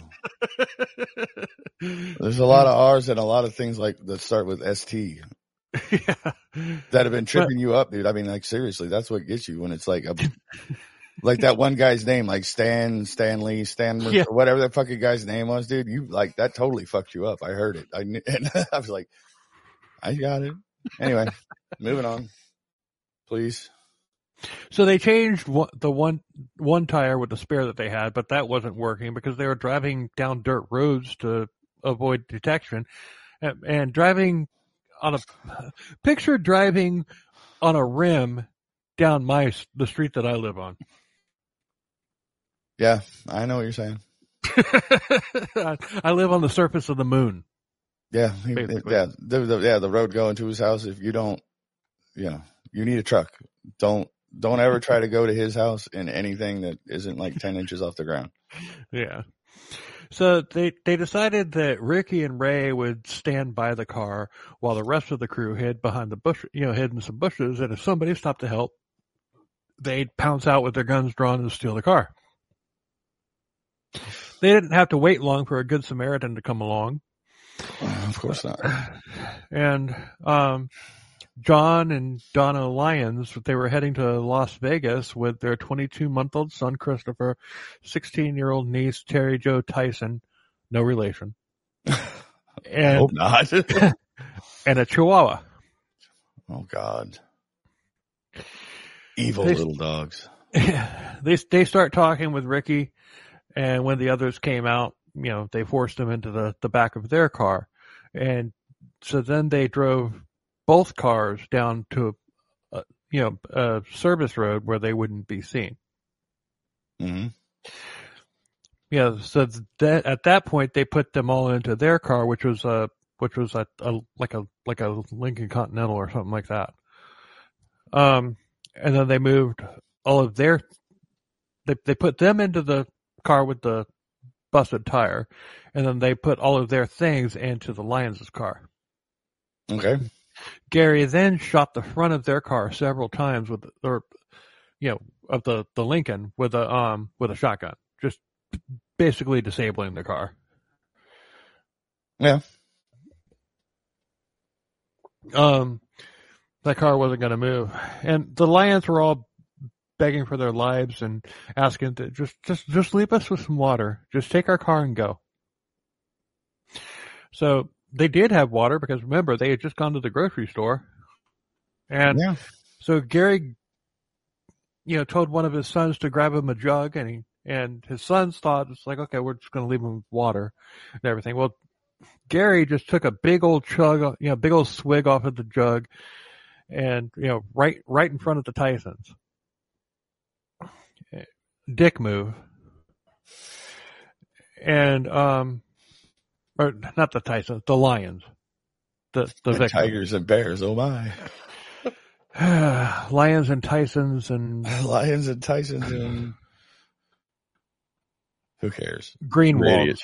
There's a lot of R's and a lot of things like that start with S T. Yeah. That have been tripping but, you up, dude. I mean, like seriously, that's what gets you when it's like a, like that one guy's name, like Stan, Stanley, Stan, yeah. or whatever that fucking guy's name was, dude. You like that totally fucked you up. I heard it. I knew, and I was like, I got it. Anyway, moving on, please. So they changed one, the one one tire with the spare that they had, but that wasn't working because they were driving down dirt roads to avoid detection, and, and driving. On a picture driving on a rim down my the street that I live on. Yeah, I know what you're saying. I live on the surface of the moon. Yeah, basically. yeah, the, the, yeah. The road going to his house. If you don't, you know, you need a truck. Don't don't ever try to go to his house in anything that isn't like ten inches off the ground. Yeah. So they, they decided that Ricky and Ray would stand by the car while the rest of the crew hid behind the bush, you know, hid in some bushes. And if somebody stopped to help, they'd pounce out with their guns drawn and steal the car. They didn't have to wait long for a good Samaritan to come along. Uh, of course not. And, um, John and Donna Lyons, they were heading to Las Vegas with their twenty-two-month-old son, Christopher, sixteen-year-old niece, Terry Jo Tyson, no relation. And, I hope not. and a Chihuahua. Oh, God. Evil they, little dogs. They, they start talking with Ricky, and when the others came out, you know, they forced him into the, the back of their car. And so then they drove both cars down to, a, you know, a service road where they wouldn't be seen. Mm-hmm. Yeah, so that at that point they put them all into their car, which was a which was a, a like a like a Lincoln Continental or something like that. Um, and then they moved all of their they they put them into the car with the busted tire, and then they put all of their things into the Lyons' car. Okay. Gary then shot the front of their car several times with, or, you know, of the, the Lincoln with a, um, with a shotgun, just basically disabling the car. Yeah. Um, that car wasn't going to move. And the Lyons were all begging for their lives and asking to just, just, just leave us with some water. Just take our car and go. So they did have water because remember they had just gone to the grocery store, and Yeah. so Gary, you know, told one of his sons to grab him a jug, and he and his sons thought it's like, okay, we're just going to leave him with water and everything. Well, Gary just took a big old chug, you know, big old swig off of the jug, and you know, right right in front of the Tysons. Dick move. And um, or not the Tysons, the Lions, the the And tigers and bears. Oh my! Lions and Tysons and Lions and Tysons and who cares? Greenwald.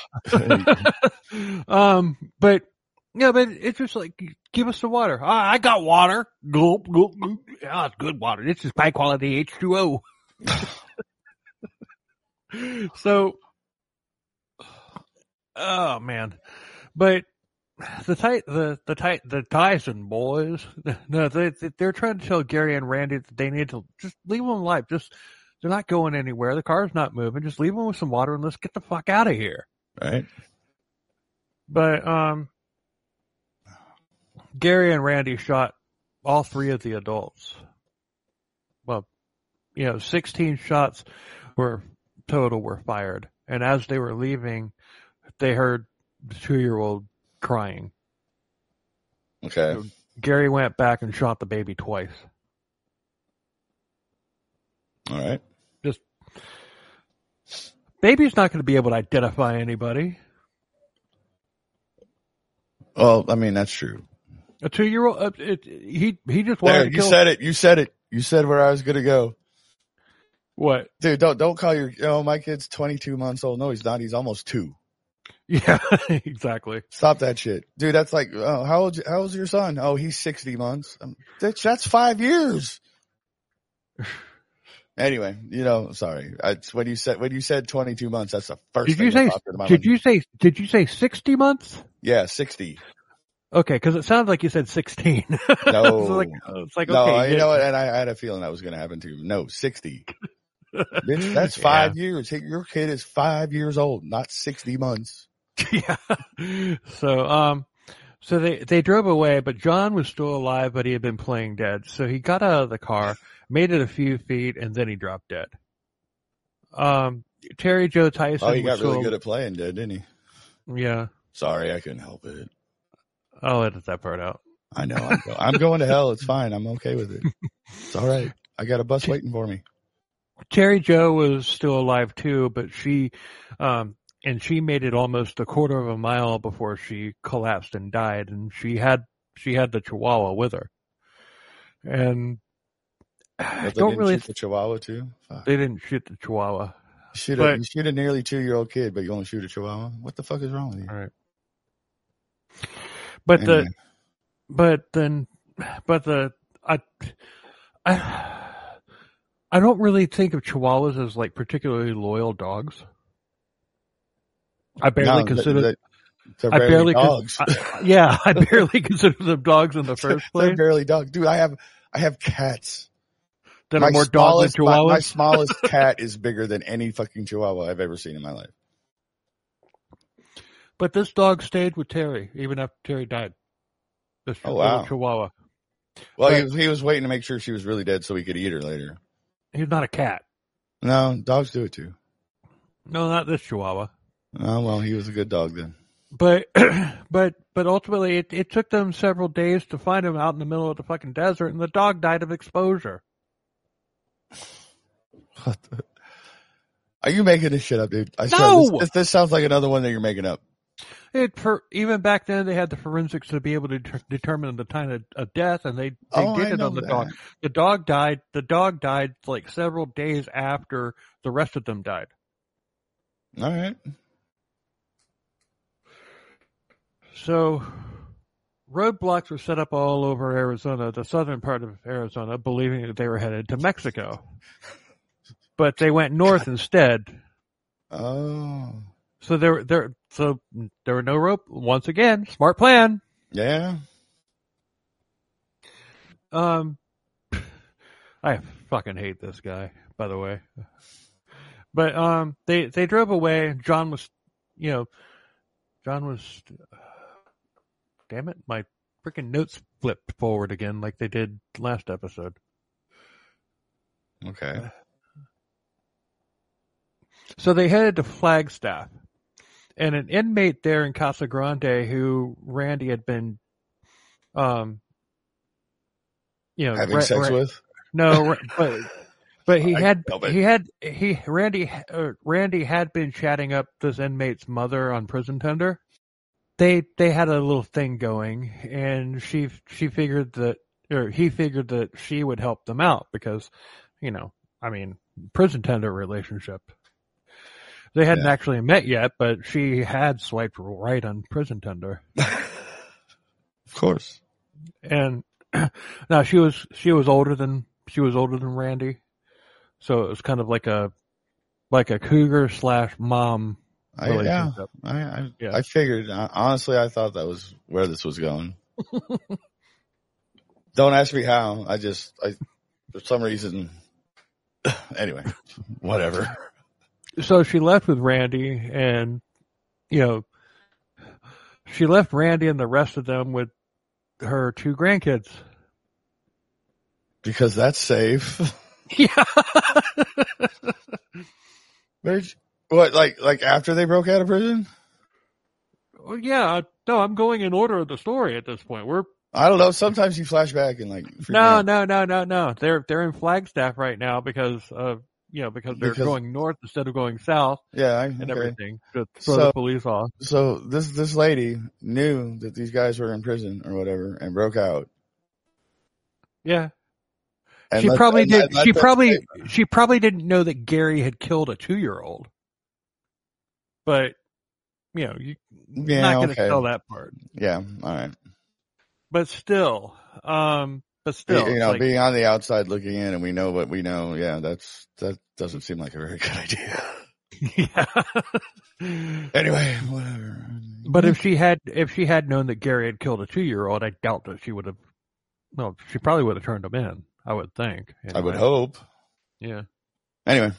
um, but yeah, but it's just like, give us the water. Ah, I got water. Gulp, gulp, gulp. Ah, it's good water. This is high quality H two O. So. Oh man, but the Ty, the the Ty, the Tyson boys, no, they they're trying to tell Gary and Randy that they need to just leave them alive. Just they're not going anywhere. The car's not moving. Just leave them with some water and let's get the fuck out of here. Right. But um, Gary and Randy shot all three of the adults. Well, you know, sixteen shots were total were fired, and as they were leaving, they heard the two-year-old crying. Okay. So Gary went back and shot the baby twice. All right. Just baby's not going to be able to identify anybody. Well, I mean that's true. A two-year-old, uh, it, he he just wanted There, to you kill. said it. You said it. You said where I was gonna go. What? Dude, don't don't call your. Oh, my kid's twenty-two months old. No, he's not. He's almost two. Yeah, exactly. Stop that shit, dude. That's like, oh, how old? How old's your son? Oh, he's sixty months. Um, that's, that's five years. Anyway, you know, sorry. I, when you said when you said twenty-two months, that's the first. Did thing you that say? popped into my Did mind. you say? Did you say sixty months? Yeah, sixty. Okay, because it sounded like you said sixteen. No, it's like, it's like no, okay, you yeah. know what? And I, I had a feeling that was going to happen too. No, sixty. Bitch, that's five Yeah. years. Hey, your kid is five years old, not sixty months. Yeah. So, um, so they, they drove away, but John was still alive, but he had been playing dead. So he got out of the car, made it a few feet, and then he dropped dead. Um, Terry Joe Tyson. Oh, he was got really still, good at playing dead, didn't he? Yeah. Sorry, I couldn't help it. I'll edit that part out. I know. I'm, go- I'm going to hell. It's fine. I'm okay with it. It's all right. I got a bus waiting for me. Terry Joe was still alive too, but she, um, and she made it almost a quarter of a mile before she collapsed and died. And she had, she had the Chihuahua with her. And I But they don't didn't really, shoot the Chihuahua too. Fuck. they didn't shoot the Chihuahua. You shoot, but- a, you shoot a nearly two year old kid, but you only shoot a Chihuahua. What the fuck is wrong with you? All right. But Anyway. the, but then, but the, I, I, I don't really think of Chihuahuas as like particularly loyal dogs. I barely No, consider, they, they're I barely barely, con- dogs. I, yeah, I barely consider them dogs in the first They're place. barely dogs, dude. I have I have cats. That are more dogs than my, Chihuahuas. my smallest cat is bigger than any fucking Chihuahua I've ever seen in my life. But this dog stayed with Terry even after Terry died. This Oh, little wow. Chihuahua. Well, But- he was he was waiting to make sure she was really dead so he could eat her later. He's not a cat. No, dogs do it too. No, not this Chihuahua. Oh well, he was a good dog then. But, but, but ultimately it, it took them several days to find him out in the middle of the fucking desert, and the dog died of exposure. What the? Are you making this shit up, dude? I swear, No! This, this, this sounds like another one that you're making up. It for even back then they had the forensics to be able to ter- determine the time of, of death, and they they Oh, did I it know on the that. dog. The dog died. The dog died like several days after the rest of them died. All right. So roadblocks were set up all over Arizona, the southern part of Arizona, believing that they were headed to Mexico, but they went north instead. Oh, So there, there, so there were no rope. Once again, smart plan. yeah. Um, I fucking hate this guy, by the way. But um, they they drove away. John was, you know, John was damn it, my freaking notes flipped forward again like they did last episode. Okay. So they headed to Flagstaff, and an inmate there in Casa Grande who Randy had been, um, you know, having ra- sex ra- with? No, but but he I had know it. he had he Randy uh, Randy had been chatting up this inmate's mother on Prison Tender. They they had a little thing going, and she she figured that or he figured that she would help them out because, you know, I mean, Prison Tender relationship. They hadn't Yeah. actually met yet, but she had swiped right on Prison Tender. Of course. And now she was she was older than she was older than Randy, so it was kind of like a like a cougar slash mom I, yeah, relationship. I, I, Yeah. I figured. Honestly, I thought that was where this was going. Don't ask me how. I just, I, for some reason. Anyway, whatever. So she left with Randy, and you know, she left Randy and the rest of them with her two grandkids. Because that's safe. Yeah. Where'd- What, like, like after they broke out of prison? Well, yeah. No, I'm going in order of the story at this point. We're I don't know. Sometimes you flash back and like. freak me no, out. no, no, no, no. They're they're in Flagstaff right now because of you know because they're Because- going north instead of going south Yeah, I, and okay. everything to throw So- the police off. So this this lady knew that these guys were in prison or whatever and broke out. Yeah, And she let- probably and did. let- let She them probably stay. she probably didn't know that Gary had killed a two year old. But you know, you're Yeah, not going to okay. tell that part. Yeah, all right. But still, um, but still, you it's know, like, being on the outside looking in, and we know what we know. Yeah, that's that doesn't seem like a very good idea. yeah. Anyway, whatever. But if she had, if she had known that Gary had killed a two-year-old, I doubt that she would have. No, she probably would have turned him in. I would think. I would anyway. hope. Yeah, Anyway,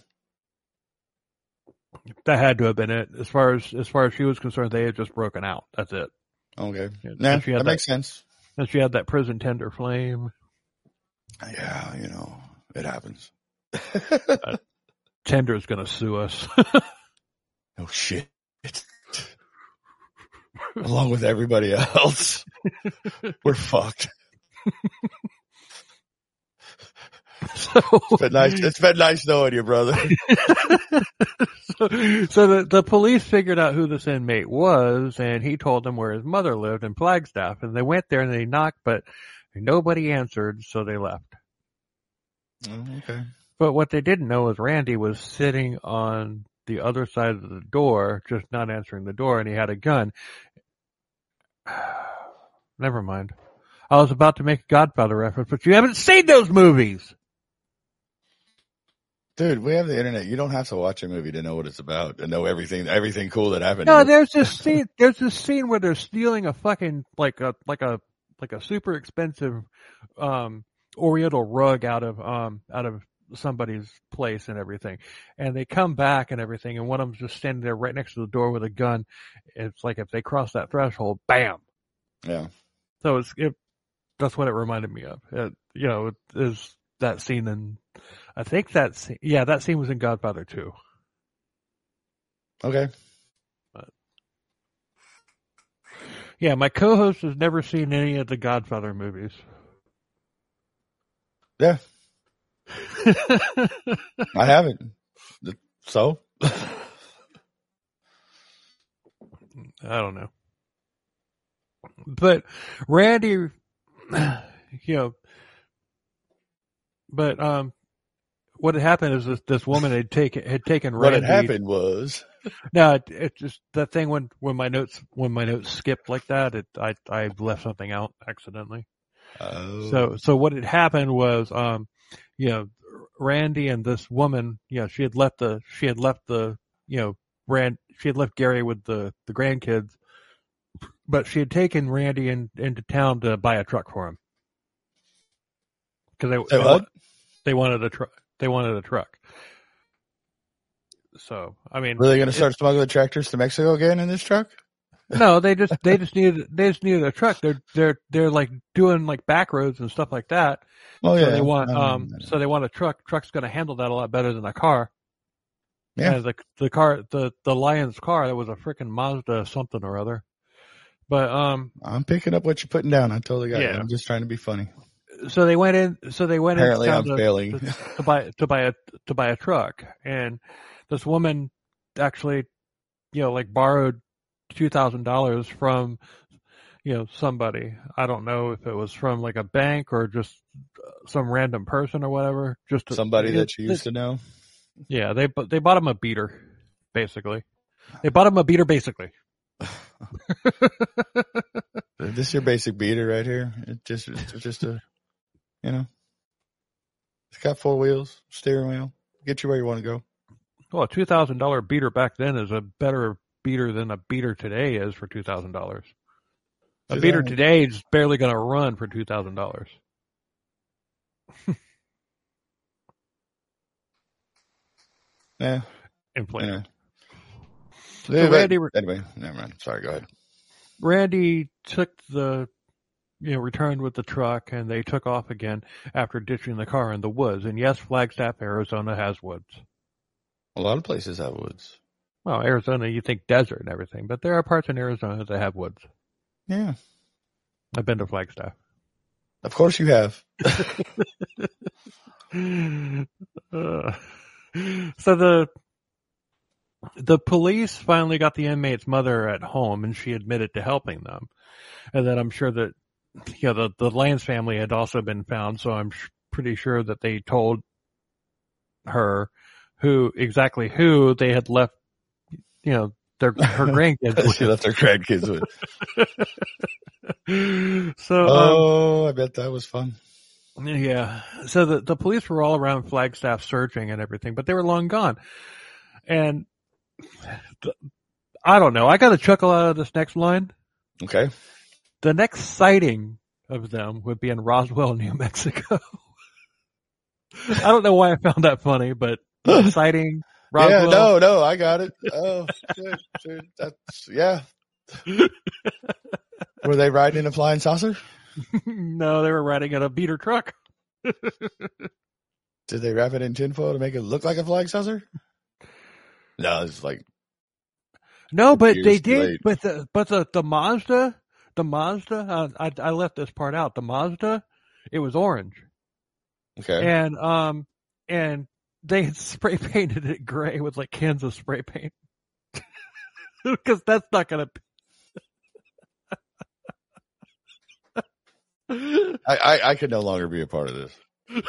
that had to have been it. As far as as far as she was concerned, they had just broken out. That's it. okay. Yeah, Nah, she had that makes sense. And she had that prison tender flame. Yeah, you know, it happens. Tender's gonna sue us. Oh shit. Along with everybody else, we're fucked. so, It's been nice. It's been nice knowing you, brother. so, so the, the police figured out who this inmate was, and he told them where his mother lived in Flagstaff. And they went there and they knocked, but nobody answered, so they left. Oh, okay. But what they didn't know is Randy was sitting on the other side of the door, just not answering the door, and he had a gun. Never mind. I was about to make a Godfather reference, but you haven't seen those movies. Dude, we have the internet. You don't have to watch a movie to know what it's about and know everything, everything cool that happened. No, there's this scene. There's this scene where they're stealing a fucking like a like a like a super expensive um Oriental rug out of um out of somebody's place and everything, and they come back and everything, and one of them's just standing there right next to the door with a gun. It's like if they cross that threshold, bam. Yeah. So it's it. That's what it reminded me of. It, you know, it is that scene in. I think that scene, yeah, that scene was in Godfather two. Okay. Yeah, my co-host has never seen any of the Godfather movies. Yeah. I haven't. So? I don't know. But Randy, you know, but um, what had happened is this, this woman had taken had taken What Randy. had happened was. No, it, it just that thing when when my notes when my notes skipped like that, it I I left something out accidentally. Oh. So so what had happened was um, you know, Randy and this woman, you know, she had left the she had left the you know Rand she had left Gary with the the grandkids. But she had taken Randy in, into town to buy a truck for him because they Say they, what? wa- they wanted a truck. They wanted a truck. So I mean, Were they going to start smuggling tractors to Mexico again in this truck? No, they just they just needed they just needed a truck. They're they're they're like doing like back roads and stuff like that. Oh so yeah. they want I um mean, so they want a truck. Truck's going to handle that a lot better than a car. Yeah. And the the car the the Lion's car, that was a freaking Mazda something or other. But um I'm picking up what you're putting down. I totally got Yeah. it. I'm just trying to be funny. so they went in so they went Apparently in I'm to, failing. to, to buy to buy a to buy a truck, and this woman actually, you know, like borrowed two thousand dollars from, you know, somebody. I don't know if it was from like a bank or just some random person or whatever. Just to, Somebody it, that you used it, to know. Yeah, they they bought him a beater, basically. They bought him a beater, basically. Is this your basic beater right here? It just, it's just a, you know, it's got four wheels, steering wheel, get you where you want to go. Well, a two thousand dollar beater back then is a better beater than a beater today is for two thousand dollars. A beater today is barely going to run for two thousand dollars. Yeah. Inflation. Yeah. So Yeah, Randy, but anyway, never mind. Sorry, go ahead. Randy took the, you know, returned with the truck, and they took off again after ditching the car in the woods. And yes, Flagstaff, Arizona has woods. A lot of places have woods. Well, Arizona, you think desert and everything, but there are parts in Arizona that have woods. Yeah. I've been to Flagstaff. Of course you have. uh, so the the police finally got the inmate's mother at home, and she admitted to helping them. And then I'm sure that, you know, the, the Lance family had also been found, so I'm sh- pretty sure that they told her who exactly who they had left, you know, their her grandkids. She left her grandkids with. So, oh, um, I bet that was fun. Yeah. So the the police were all around Flagstaff searching and everything, but they were long gone. And th- I don't know. I got a chuckle out of this next line. Okay. The next sighting of them would be in Roswell, New Mexico. I don't know why I found that funny, but sighting Roswell. Yeah, no, no, I got it. Oh, shit, shit, that's, yeah. Were they riding in a flying saucer? No, they were riding in a beater truck. Did they wrap it in tinfoil to make it look like a flying saucer? No, it's like. No, but they did. Delayed. But the but the, the Mazda, the Mazda. Uh, I I left this part out. The Mazda, it was orange. Okay. And um and they had spray painted it gray with like Kansas spray paint because that's not gonna. I, I, I could no longer be a part of this.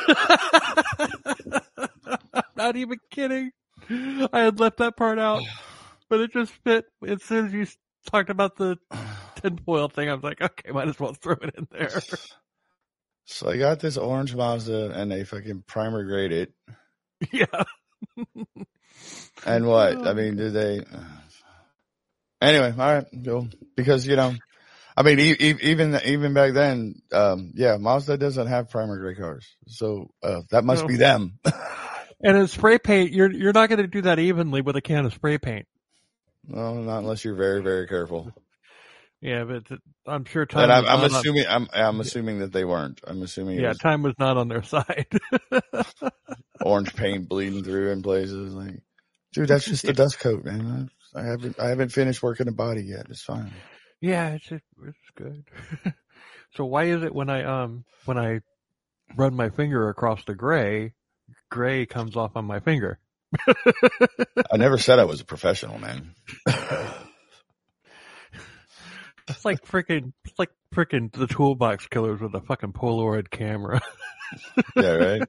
I'm not even kidding. I had left that part out, but it just fit. As soon as you talked about the tinfoil thing, I was like, okay, might as well throw it in there. So I got this orange Mazda, and they fucking primer grade it. Yeah. And what? I mean, did they? Anyway, all right, cool. Because you know. I mean, e- e- even even back then, um, yeah, Mazda doesn't have primer gray cars, so uh, that must No. be them. And in spray paint, you're you're not going to do that evenly with a can of spray paint. No, not unless you're very very careful. Yeah, but th- I'm sure time. And I'm, was I'm not on- assuming I'm I'm assuming that they weren't. I'm assuming it yeah, was time was not on their side. orange paint bleeding through in places. Like, dude, that's just the dust coat, man. I haven't I haven't finished working the body yet. It's fine. Yeah, it's just, it's good. So why is it when I um when I run my finger across the gray, gray comes off on my finger? I never said I was a professional, man. It's like freaking, it's like freaking the Toolbox Killers with a fucking Polaroid camera. Yeah, right.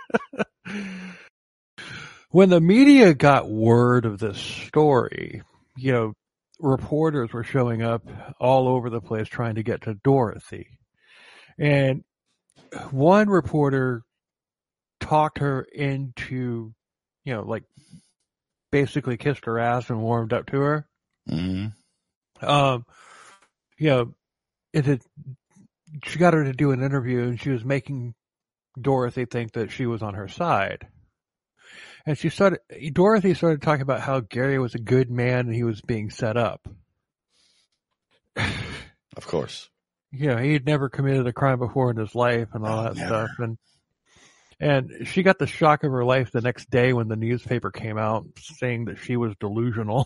When the media got word of this story, you know, reporters were showing up all over the place trying to get to Dorothy. And one reporter talked her into, you know, like basically kissed her ass and warmed up to her. Mm-hmm. Um, you know, it had, she got her to do an interview, and she was making Dorothy think that she was on her side. And she started, Dorothy started talking about how Gary was a good man and he was being set up. Of course. Yeah, he had never committed a crime before in his life and all Oh, that never. stuff. And and she got the shock of her life the next day when the newspaper came out saying that she was delusional.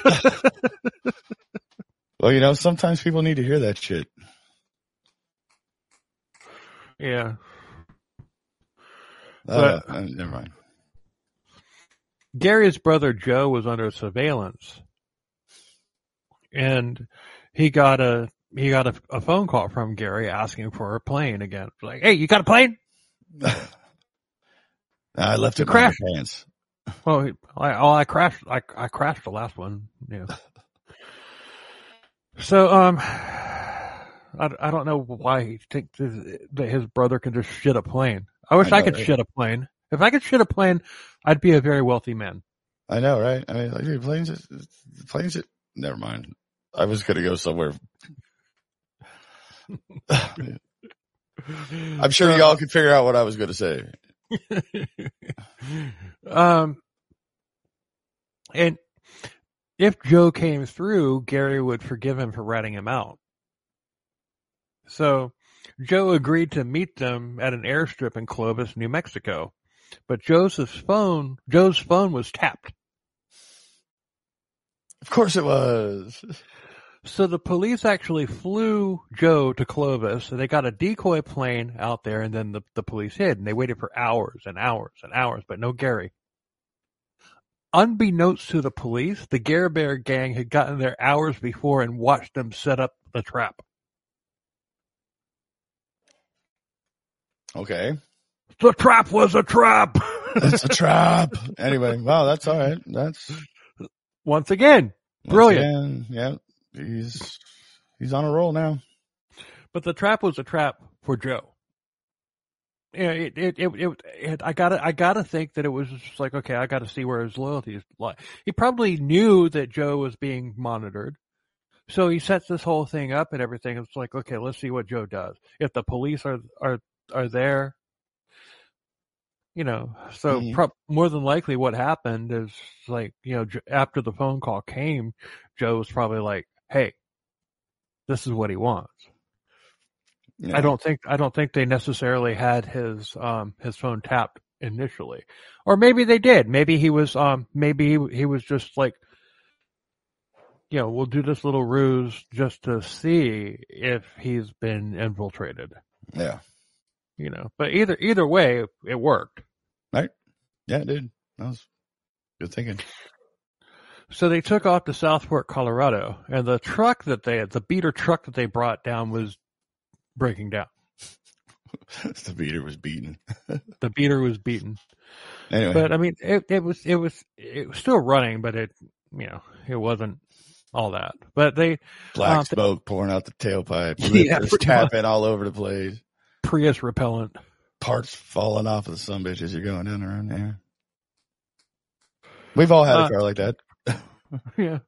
Well, you know, sometimes people need to hear that shit. Yeah. Uh, But- uh, never mind. Gary's brother Joe was under surveillance, and he got a he got a, a phone call from Gary asking for a plane again. Like, hey, you got a plane? I left You it in my crashed. pants. Well, he- I oh, I crashed. I I crashed the last one. Yeah. So um, I, I don't know why he thinks that his brother can just shit a plane. I wish I I, know, could right? shit a plane. If I could shit a plane, I'd be a very wealthy man. I know, right? I mean, like, dude, planes, planes. Never mind. I was gonna go somewhere. I'm sure y'all can figure out what I was gonna say. um, and if Joe came through, Gary would forgive him for ratting him out. So Joe agreed to meet them at an airstrip in Clovis, New Mexico. But Joseph's phone, Joe's phone was tapped. Of course it was. So the police actually flew Joe to Clovis, and they got a decoy plane out there, and then the, the police hid, and they waited for hours and hours and hours, but no Gary. Unbeknownst to the police, the Gare Bear gang had gotten there hours before and watched them set up the trap. Okay. The trap was a trap! It's a trap. Anyway, wow, that's all right. That's Once again, once brilliant. again, yeah, he's he's on a roll now. But the trap was a trap for Joe. Yeah, it, it, it, it, it, I gotta, I gotta think that it was just like, okay, I gotta see where his loyalties lie. He probably knew that Joe was being monitored. So he sets this whole thing up and everything. It's like, okay, let's see what Joe does. If the police are, are, are there, you know, so Mhm. pro- more than likely what happened is like, you know, J- after the phone call came, Joe was probably like, hey, this is what he wants. Yeah. I don't think I don't think they necessarily had his um his phone tapped initially, or maybe they did. Maybe he was um maybe he, he was just like, you know, we'll do this little ruse just to see if he's been infiltrated. Yeah. You know, but either either way, it worked. Yeah, dude. That was good thinking. So they took off to Southport, Colorado, and the truck that they had, the beater truck that they brought down, was breaking down. The beater was beaten. The beater was beaten. Anyway, But I mean, it, it was it was it was still running, but it you know it wasn't all that. But they black um, smoke pouring out the tailpipe. Yeah, Lifters pretty tapping all over the place. Prius repellent. Parts falling off of the sumbitch as you're going down around there. We've all had Uh, a car like that. Yeah.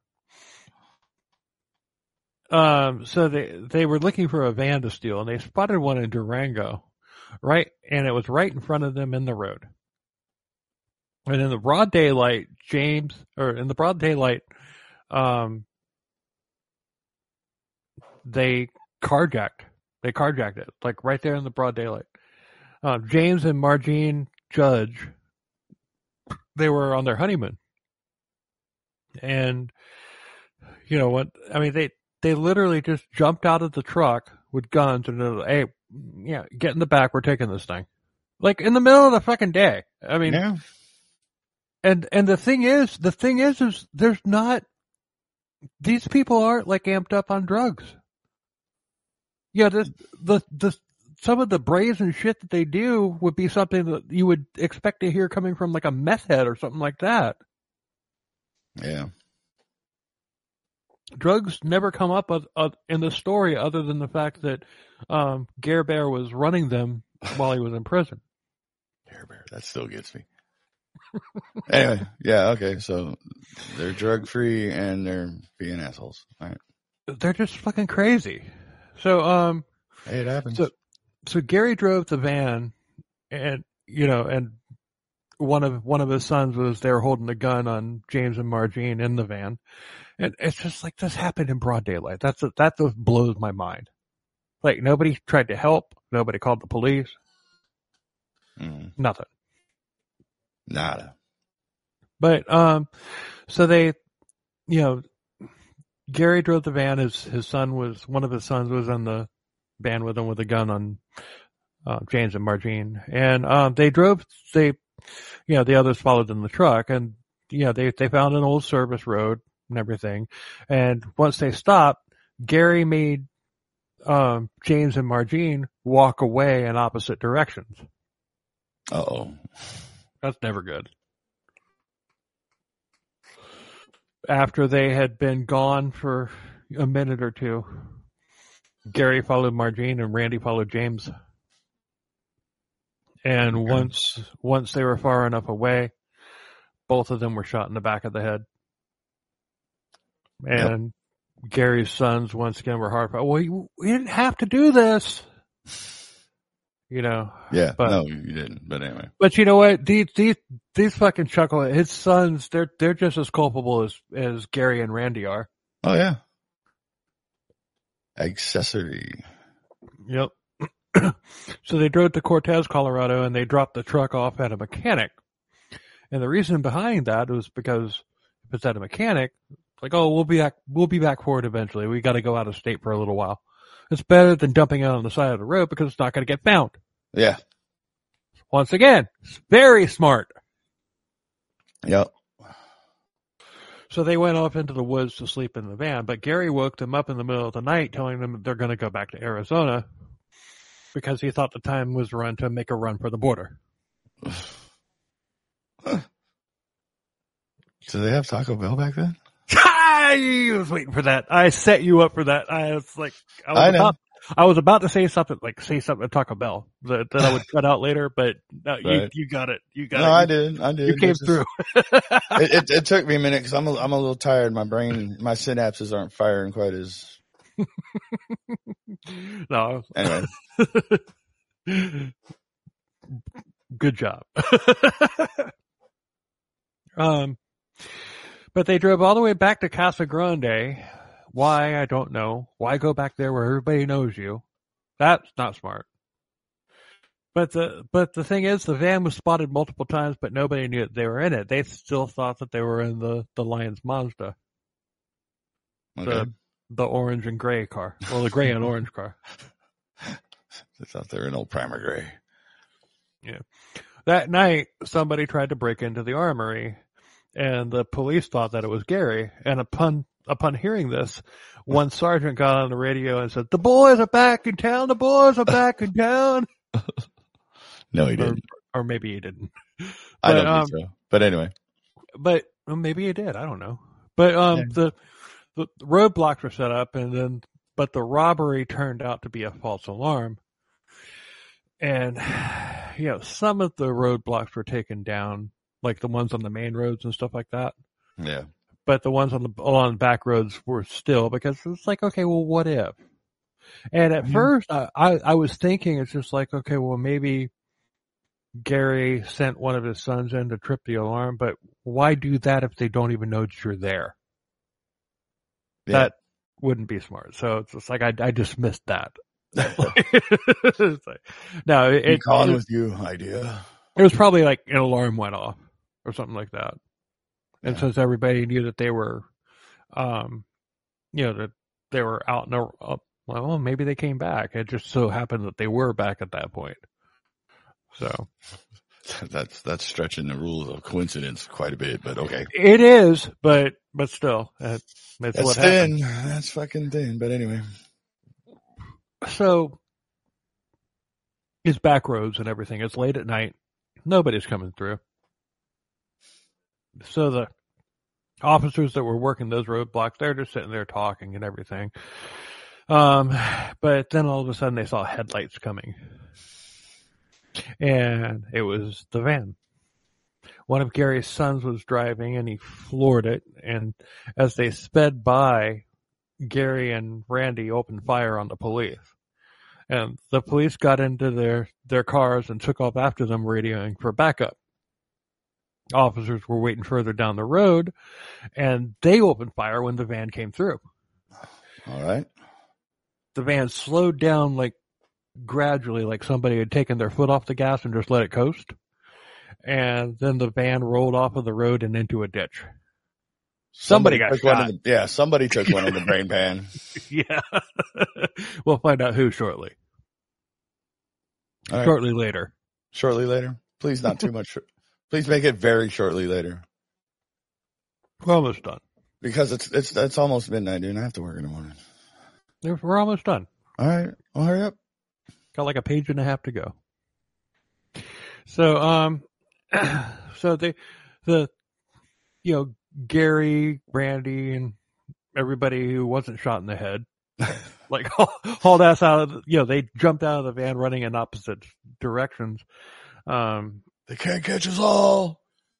Um. So they they were looking for a van to steal, and they spotted one in Durango, right? And it was right in front of them in the road. And in the broad daylight, James, or in the broad daylight, um, they carjacked. They carjacked it, like right there in the broad daylight. Uh, James and Margene Judge, they were on their honeymoon. And, you know what, I mean, they, they literally just jumped out of the truck with guns and they're like, hey, yeah, get in the back, we're taking this thing. Like in the middle of the fucking day. I mean, Yeah. and, and the thing is, the thing is, is there's not, these people aren't like amped up on drugs. Yeah, this, the, the, some of the brazen shit that they do would be something that you would expect to hear coming from like a meth head or something like that. Yeah. Drugs never come up of, of, in the story other than the fact that um, Gare Bear was running them while he was in prison. Care Bear. That still gets me. Anyway, yeah, okay. So they're drug free and they're being assholes. All right. They're just fucking crazy. So, um, Hey, it happens. So- so Gary drove the van, and you know, and one of one of his sons was there holding a gun on James and Margene in the van. And it's just like, this happened in broad daylight. That's a, that just blows my mind. Like, nobody tried to help. Nobody called the police. Mm. Nothing. Nada. But, um, so they, you know, Gary drove the van. His, his son was, one of his sons was in the van with him with a gun on, uh, James and Margene. And, um, they drove, they, you know, the others followed in the truck, and, you know, they, they found an old service road and everything. And once they stopped, Gary made, um, James and Margene walk away in opposite directions. Uh-oh. That's never good. After they had been gone for a minute or two, Gary followed Margene and Randy followed James. And okay. once once they were far enough away, both of them were shot in the back of the head. And yep. Gary's sons once again were horrified. Well, you, we didn't have to do this. You know. Yeah, but, no, you didn't. But anyway. But you know what? These these these fucking chuckle his sons, they're they're just as culpable as, as Gary and Randy are. Oh yeah. Accessory. Yep. So they drove to Cortez, Colorado, and they dropped the truck off at a mechanic. And the reason behind that was because if it's at a mechanic, it's like, oh, we'll be back, we'll be back for it eventually. We got to go out of state for a little while. It's better than dumping it on the side of the road because it's not going to get found. Yeah. Once again, it's very smart. Yep. So they went off into the woods to sleep in the van, but Gary woke them up in the middle of the night telling them that they're going to go back to Arizona because he thought the time was run to make a run for the border. Did they have Taco Bell back then? I was waiting for that. I set you up for that. I was like, I was, I know. About, I was about to say something like say something to Taco Bell that, that I would cut out later, but no, you, right. you got it. You got no, it. No, I did. I did. You came just, through. it, it, it took me a minute because I'm a, I'm a little tired. My brain, my synapses aren't firing quite as. No. Anyway. Good job. um, but they drove all the way back to Casa Grande. Why, I don't know. Why go back there where everybody knows you? That's not smart. But the but the thing is, the van was spotted multiple times, but nobody knew that they were in it. They still thought that they were in the, the Lions Mazda. Okay. The, the orange and gray car. Well, the gray and orange car. They thought they were an old primer gray. Yeah. That night, somebody tried to break into the armory, and the police thought that it was Gary. And upon upon hearing this, one sergeant got on the radio and said, "The boys are back in town. The boys are back in town." No, he didn't. Or, or maybe he didn't. I But, don't um, think so. But anyway. But well, maybe he did. I don't know. But um, Yeah. the the roadblocks were set up, and then but the robbery turned out to be a false alarm. And you know, some of the roadblocks were taken down, like the ones on the main roads and stuff like that. Yeah. But the ones on the along the back roads were still, because it's like, okay, well, what if? And at Mhm. first, I, I I was thinking it's just like, okay, well, maybe Gary sent one of his sons in to trip the alarm, but why do that if they don't even know that you're there? Yeah. That wouldn't be smart. So it's just like I I dismissed that. It's like, no, it, Be it, calling it, with you idea. it was probably like an alarm went off or something like that. And Yeah. since everybody knew that they were, um, you know, that they were out and up, well, maybe they came back. It just so happened that they were back at that point. So That's that's stretching the rules of coincidence quite a bit, but okay. it is, but but still, it, it's That's what thin. happened. That's fucking thin. But anyway. So it's back roads and everything. It's late at night. Nobody's coming through. So the officers that were working those roadblocks, they're just sitting there talking and everything. Um, but then all of a sudden they saw headlights coming. And it was the van. One of Gary's sons was driving and he floored it. And as they sped by, Gary and Randy opened fire on the police. And the police got into their, their cars and took off after them, radioing for backup. officers were waiting further down the road, and they opened fire when the van came through. All right. The van slowed down like gradually, like somebody had taken their foot off the gas and just let it coast. And then the van rolled off of the road and into a ditch. Somebody, somebody got took shot. One in the, yeah, somebody took one in the brain pan. Yeah. We'll find out who shortly. Right. Shortly later. Shortly later? Please not too much. Please make it very shortly later. We're almost done. Because it's it's it's almost midnight, dude, and I have to work in the morning. We're almost done. All right. Well, hurry up. Got like a page and a half to go. So, um, so the, the, you know, Gary, Randy, and everybody who wasn't shot in the head, like hauled ass out of, the, you know, they jumped out of the van running in opposite directions. Um, they can't catch us all.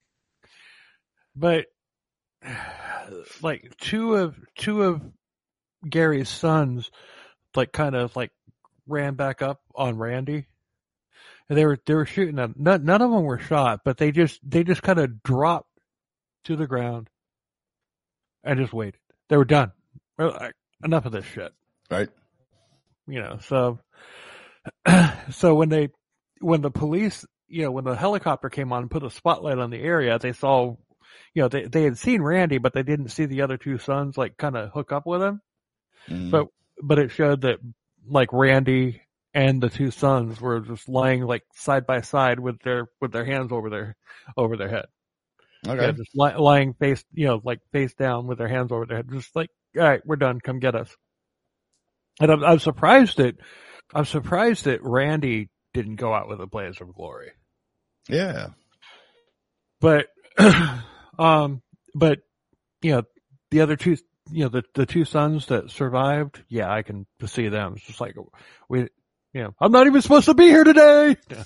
But like two of, two of Gary's sons, like kind of like ran back up on Randy. And they were, they were shooting at, none, none of them were shot, but they just, they just kind of dropped to the ground and just waited. They were done. Like, enough of this shit. Right. You know, so, so when they, when the police, you know, when the helicopter came on and put a spotlight on the area, they saw, you know, they, they had seen Randy, but they didn't see the other two sons, like, kind of hook up with him. Mm. But, but it showed that, like, Randy and the two sons were just lying, like, side by side with their, with their hands over their, over their head. Okay. Yeah, just li- lying face, you know, like, face down with their hands over their head. Just like, all right, we're done. Come get us. And I'm, I'm surprised that, I'm surprised that Randy didn't go out with a blaze of glory. Yeah. But, um, but, you know, the other two, you know, the, the two sons that survived, yeah, I can see them. It's just like, we, you know, I'm not even supposed to be here today. Yeah.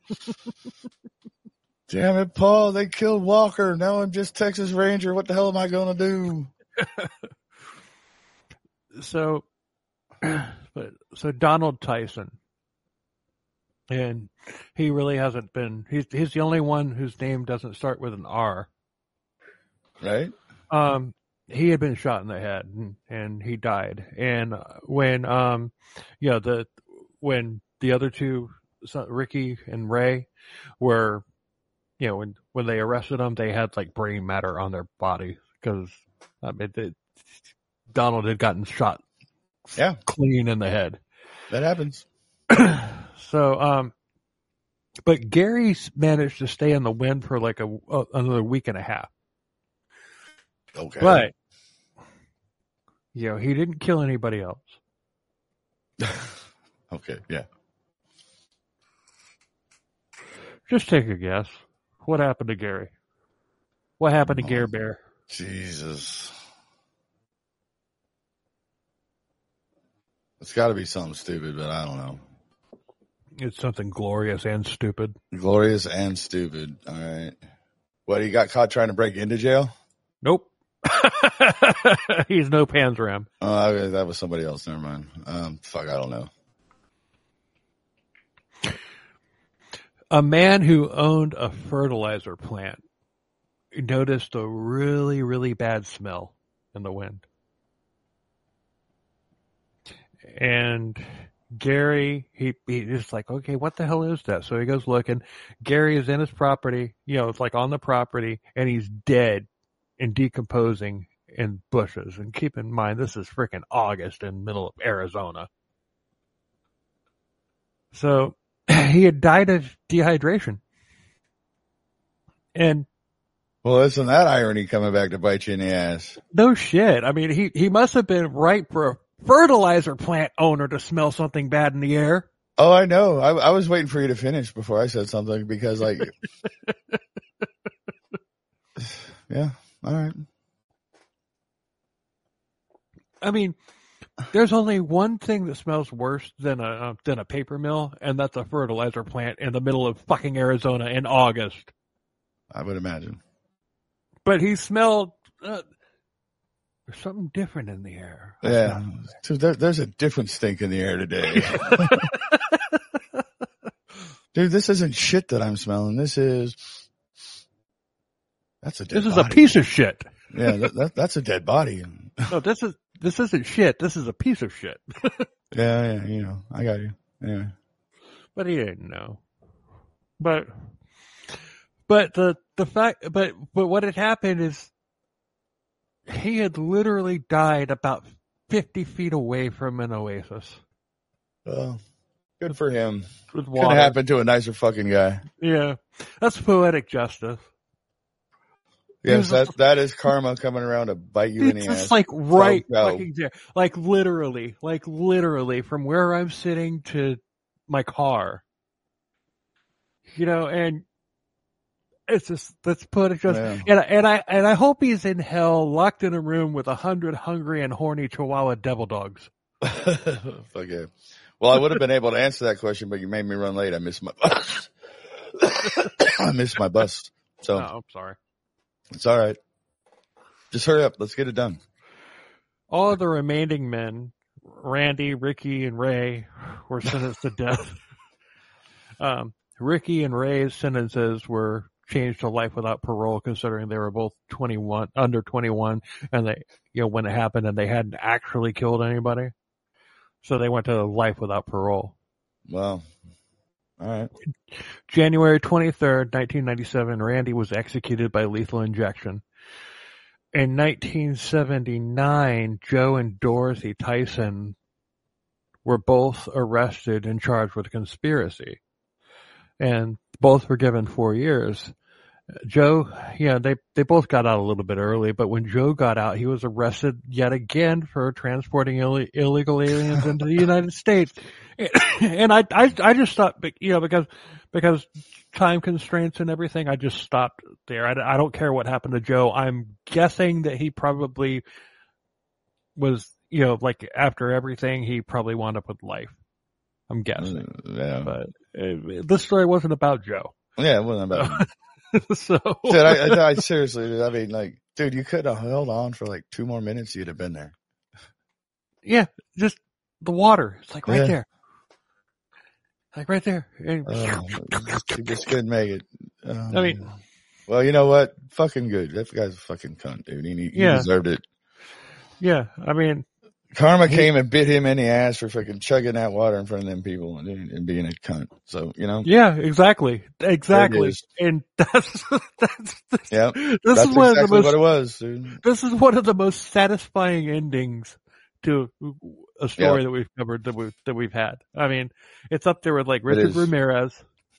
Damn it, Paul, they killed Walker. Now I'm just Texas Ranger. What the hell am I going to do? So, but, so Donald Tyson, and he really hasn't been, he's, he's the only one whose name doesn't start with an R. Right. Um, he had been shot in the head and, and he died. And when, um, you know, the, when the other two, Ricky and Ray, were, you know, when, when they arrested them, they had like brain matter on their body because, I mean, they, Donald had gotten shot yeah. clean in the head. That happens. So, um, but Gary's managed to stay in the wind for like a, uh, another week and a half. Okay. But, you know, he didn't kill anybody else. Okay, yeah. Just take a guess. What happened to Gary? What happened to oh, Gary Bear? Jesus. It's got to be something stupid, but I don't know. It's something glorious and stupid. Glorious and stupid. All right. What, he got caught trying to break into jail? Nope. He's no Panzram. Oh, okay, that was somebody else. Never mind. Um, fuck, I don't know. A man who owned a fertilizer plant noticed a really, really bad smell in the wind. And Gary, he, he just like, okay, what the hell is that? So he goes looking. Gary is in his property, you know, it's like on the property, and he's dead and decomposing in bushes. And keep in mind, this is freaking August in the middle of Arizona. So he had died of dehydration. And well, isn't that irony coming back to bite you in the ass? No shit. I mean, he, he must have been ripe for a fertilizer plant owner to smell something bad in the air. Oh, I know. I, I was waiting for you to finish before I said something because, like, yeah, all right. I mean, there's only one thing that smells worse than a than a paper mill, and that's a fertilizer plant in the middle of fucking Arizona in August. I would imagine. But he smelled. Uh, There's something different in the air. Yeah. So there, there's a different stink in the air today. Dude, this isn't shit that I'm smelling. This is That's a dead This is body. a piece of shit. Yeah, that, that, that's a dead body. No, this is this isn't shit. This is a piece of shit. Yeah, yeah, you know, I got you. Anyway. But he didn't know. But but the the fact but but what had happened is he had literally died about fifty feet away from an oasis. Well, good for him. With Could water. have happened to a nicer fucking guy. Yeah. That's poetic justice. Yes, that that is karma coming around to bite you in It's the just ass. like right So go. fucking there. Like literally, like literally from where I'm sitting to my car. You know, and it's just, let's put it just, Yeah. and, and I, and I hope he's in hell locked in a room with a hundred hungry and horny Chihuahua devil dogs. Fuck yeah. Well, I would have been able to answer that question, but you made me run late. I missed my bus. I missed my bus. So Oh, I'm sorry. it's all right. Just hurry up. Let's get it done. All of the remaining men, Randy, Ricky, and Ray, were sentenced to death. Um, Ricky and Ray's sentences were changed to life without parole, considering they were both twenty-one, under twenty-one, and they, you know, when it happened, and they hadn't actually killed anybody, so they went to life without parole. Well, all right. January twenty-third, nineteen ninety-seven, Randy was executed by lethal injection. In nineteen seventy-nine, Joe and Dorothy Tyson were both arrested and charged with conspiracy. And both were given four years. Joe, yeah, they, they both got out a little bit early, but when Joe got out, he was arrested yet again for transporting Ill- illegal aliens into the United States. And I, I, I just thought, you know, because, because time constraints and everything, I just stopped there. I, I don't care what happened to Joe. I'm guessing that he probably was, you know, like after everything, he probably wound up with life. I'm guessing. Yeah. But uh, this story wasn't about Joe. Yeah, it wasn't about So, dude, I, I, I seriously, I mean, like, dude, you could have held on for like two more minutes. You'd have been there. yeah, just the water. It's like right Yeah. there. Like right there. And, Uh, you just couldn't make it. Um, I mean, well, you know what? Fucking good. That guy's a fucking cunt, dude. He, he Yeah. deserved it. yeah, I mean, Karma He- came and bit him in the ass for fucking chugging that water in front of them people and, and being a cunt. So, you know, yeah, exactly. Exactly. is. And that's, that's, that's yeah, this that's is one exactly of the most, what it was, dude. this is one of the most satisfying endings to a story Yeah. that we've covered that we've, that we've had. I mean, it's up there with like Richard is. Ramirez.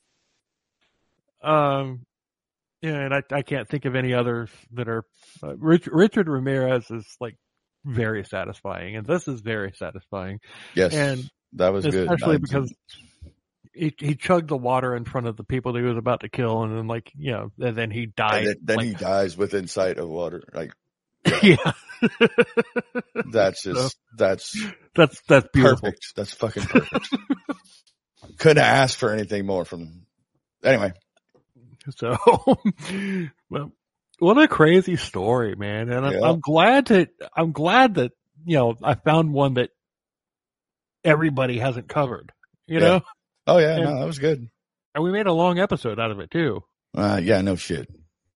Um, yeah, and I, I can't think of any others that are, uh, Rich, Richard Ramirez is like very satisfying, and this is very satisfying. Yes, And that was good. especially I- because he, he chugged the water in front of the people that he was about to kill, and then like, you know, and then he died. and then, then like, he dies within sight of water. Like, yeah. that's just, that's That's, that's beautiful. perfect. That's fucking perfect. Couldn't ask for anything more from, anyway. So, well, what a crazy story, man. And I'm, Yeah. I'm glad to, I'm glad that, you know, I found one that everybody hasn't covered, you Yeah. know, Oh yeah, And- no, that was good. and we made a long episode out of it too. Uh, yeah, no shit.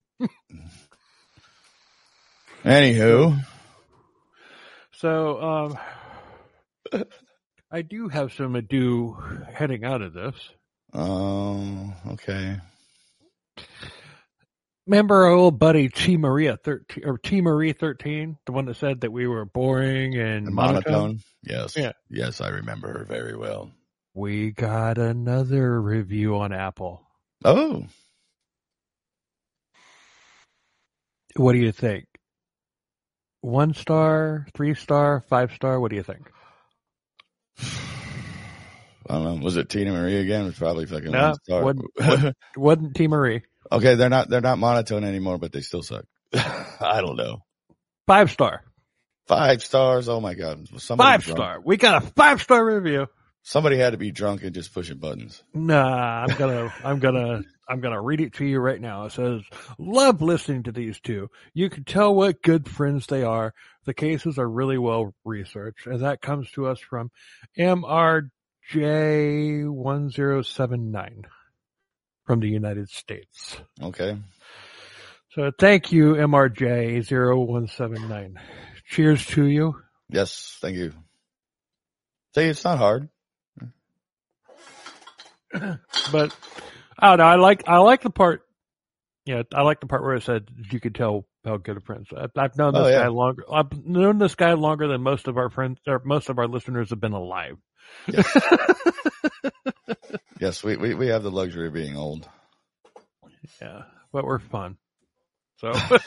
Anywho, So, um, I do have some ado heading out of this. um, okay. Remember our old buddy T Maria thirteen or T Marie thirteen, the one that said that we were boring and And monotone? monotone. Yes. Yeah. Yes, I remember her very well. We got another review on Apple. Oh, What do you think? One star, three star, five star? What do you think? I don't know. Was it Tina Marie again? It was probably fucking No, one star. wasn't- wasn't- Wasn't T Marie. Okay, they're not they're not monotone anymore, but they still suck. I don't know. Five star. Five stars. Oh my god. Somebody Five drunk. star. We got a five star review. Somebody had to be drunk and just pushing buttons. Nah, I'm gonna, I'm gonna, I'm gonna read it to you right now. It says, love listening to these two. You can tell what good friends they are. The cases are really well researched. And that comes to us from M R J one zero seven nine from the United States. Okay. So thank you, M R J zero one seven nine. Cheers to you. Yes, thank you. See, it's not hard. But I don't know. I like I like the part. Yeah, I like the part where it said you could tell how good a friend. I've, I've known this Oh, yeah. guy longer. I've known this guy longer than most of our friends or most of our listeners have been alive. Yes, yes we, we we have the luxury of being old. Yeah, but we're fun. So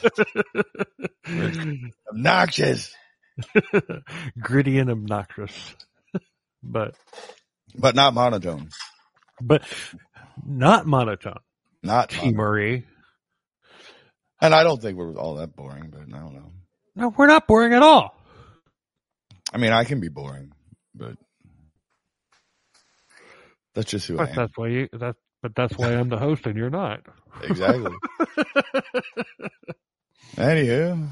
Obnoxious, gritty and obnoxious, but but not monotone. but not monotone. Not T. monotone. Marie. And I don't think we're all that boring, but I don't know. No, we're not boring at all. I mean, I can be boring, but that's just who I But am. that's why you. That. But that's why I'm the host and you're not. Exactly. Anywho,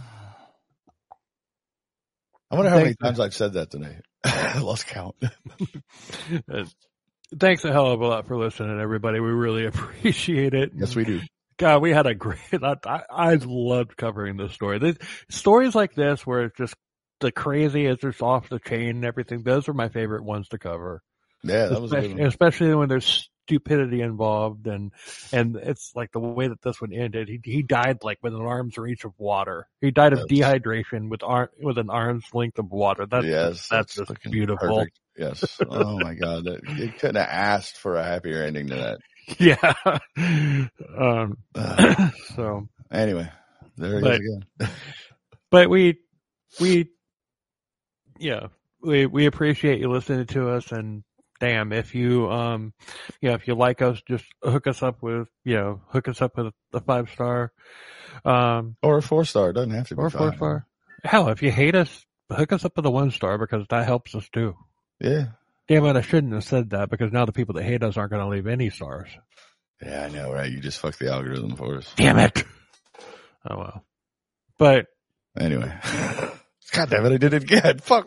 I wonder how many Thanks. times I've said that today. I lost count. Uh, Thanks a hell of a lot for listening, everybody. We really appreciate it. Yes, we do. God, we had a great. I, I, I loved covering this story. This, stories like this, where it's just the crazy is just off the chain and everything. Those are my favorite ones to cover. Yeah, that was a good especially, one. especially when there's stupidity involved, and and it's like the way that this one ended. He he died like with an arm's reach of water. He died of Yes. dehydration with arm with an arm's length of water. That's Yes, that's, just fucking beautiful. perfect. Yes. Oh my God, that, you couldn't have asked for a happier ending to that. Yeah. um. Uh, So, anyway, there it But- is again. but we we yeah we we appreciate you listening to us, and damn, if you um yeah if you like us, just hook us up with you know hook us up with a five star um Or a four star. It doesn't have to be or four five. star. Hell, if you hate us, hook us up with a one star, because that helps us too. Yeah. Damn it, I shouldn't have said that, because now the people that hate us aren't going to leave any stars. Yeah, I know, right? You just fucked the algorithm for us. Damn it. Oh well. But Anyway. God damn it, I did it again. Fuck.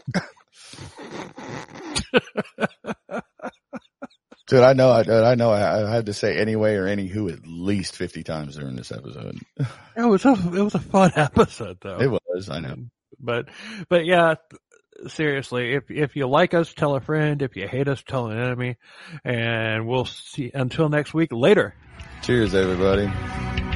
Dude, I know, I, I know I, I had to say anyway or anywho at least fifty times during this episode. it was a it was a fun episode though. It was, I know. But but yeah, seriously, if if you like us, tell a friend. If you hate us, tell an enemy. And we'll see until next week. Later. Cheers, everybody.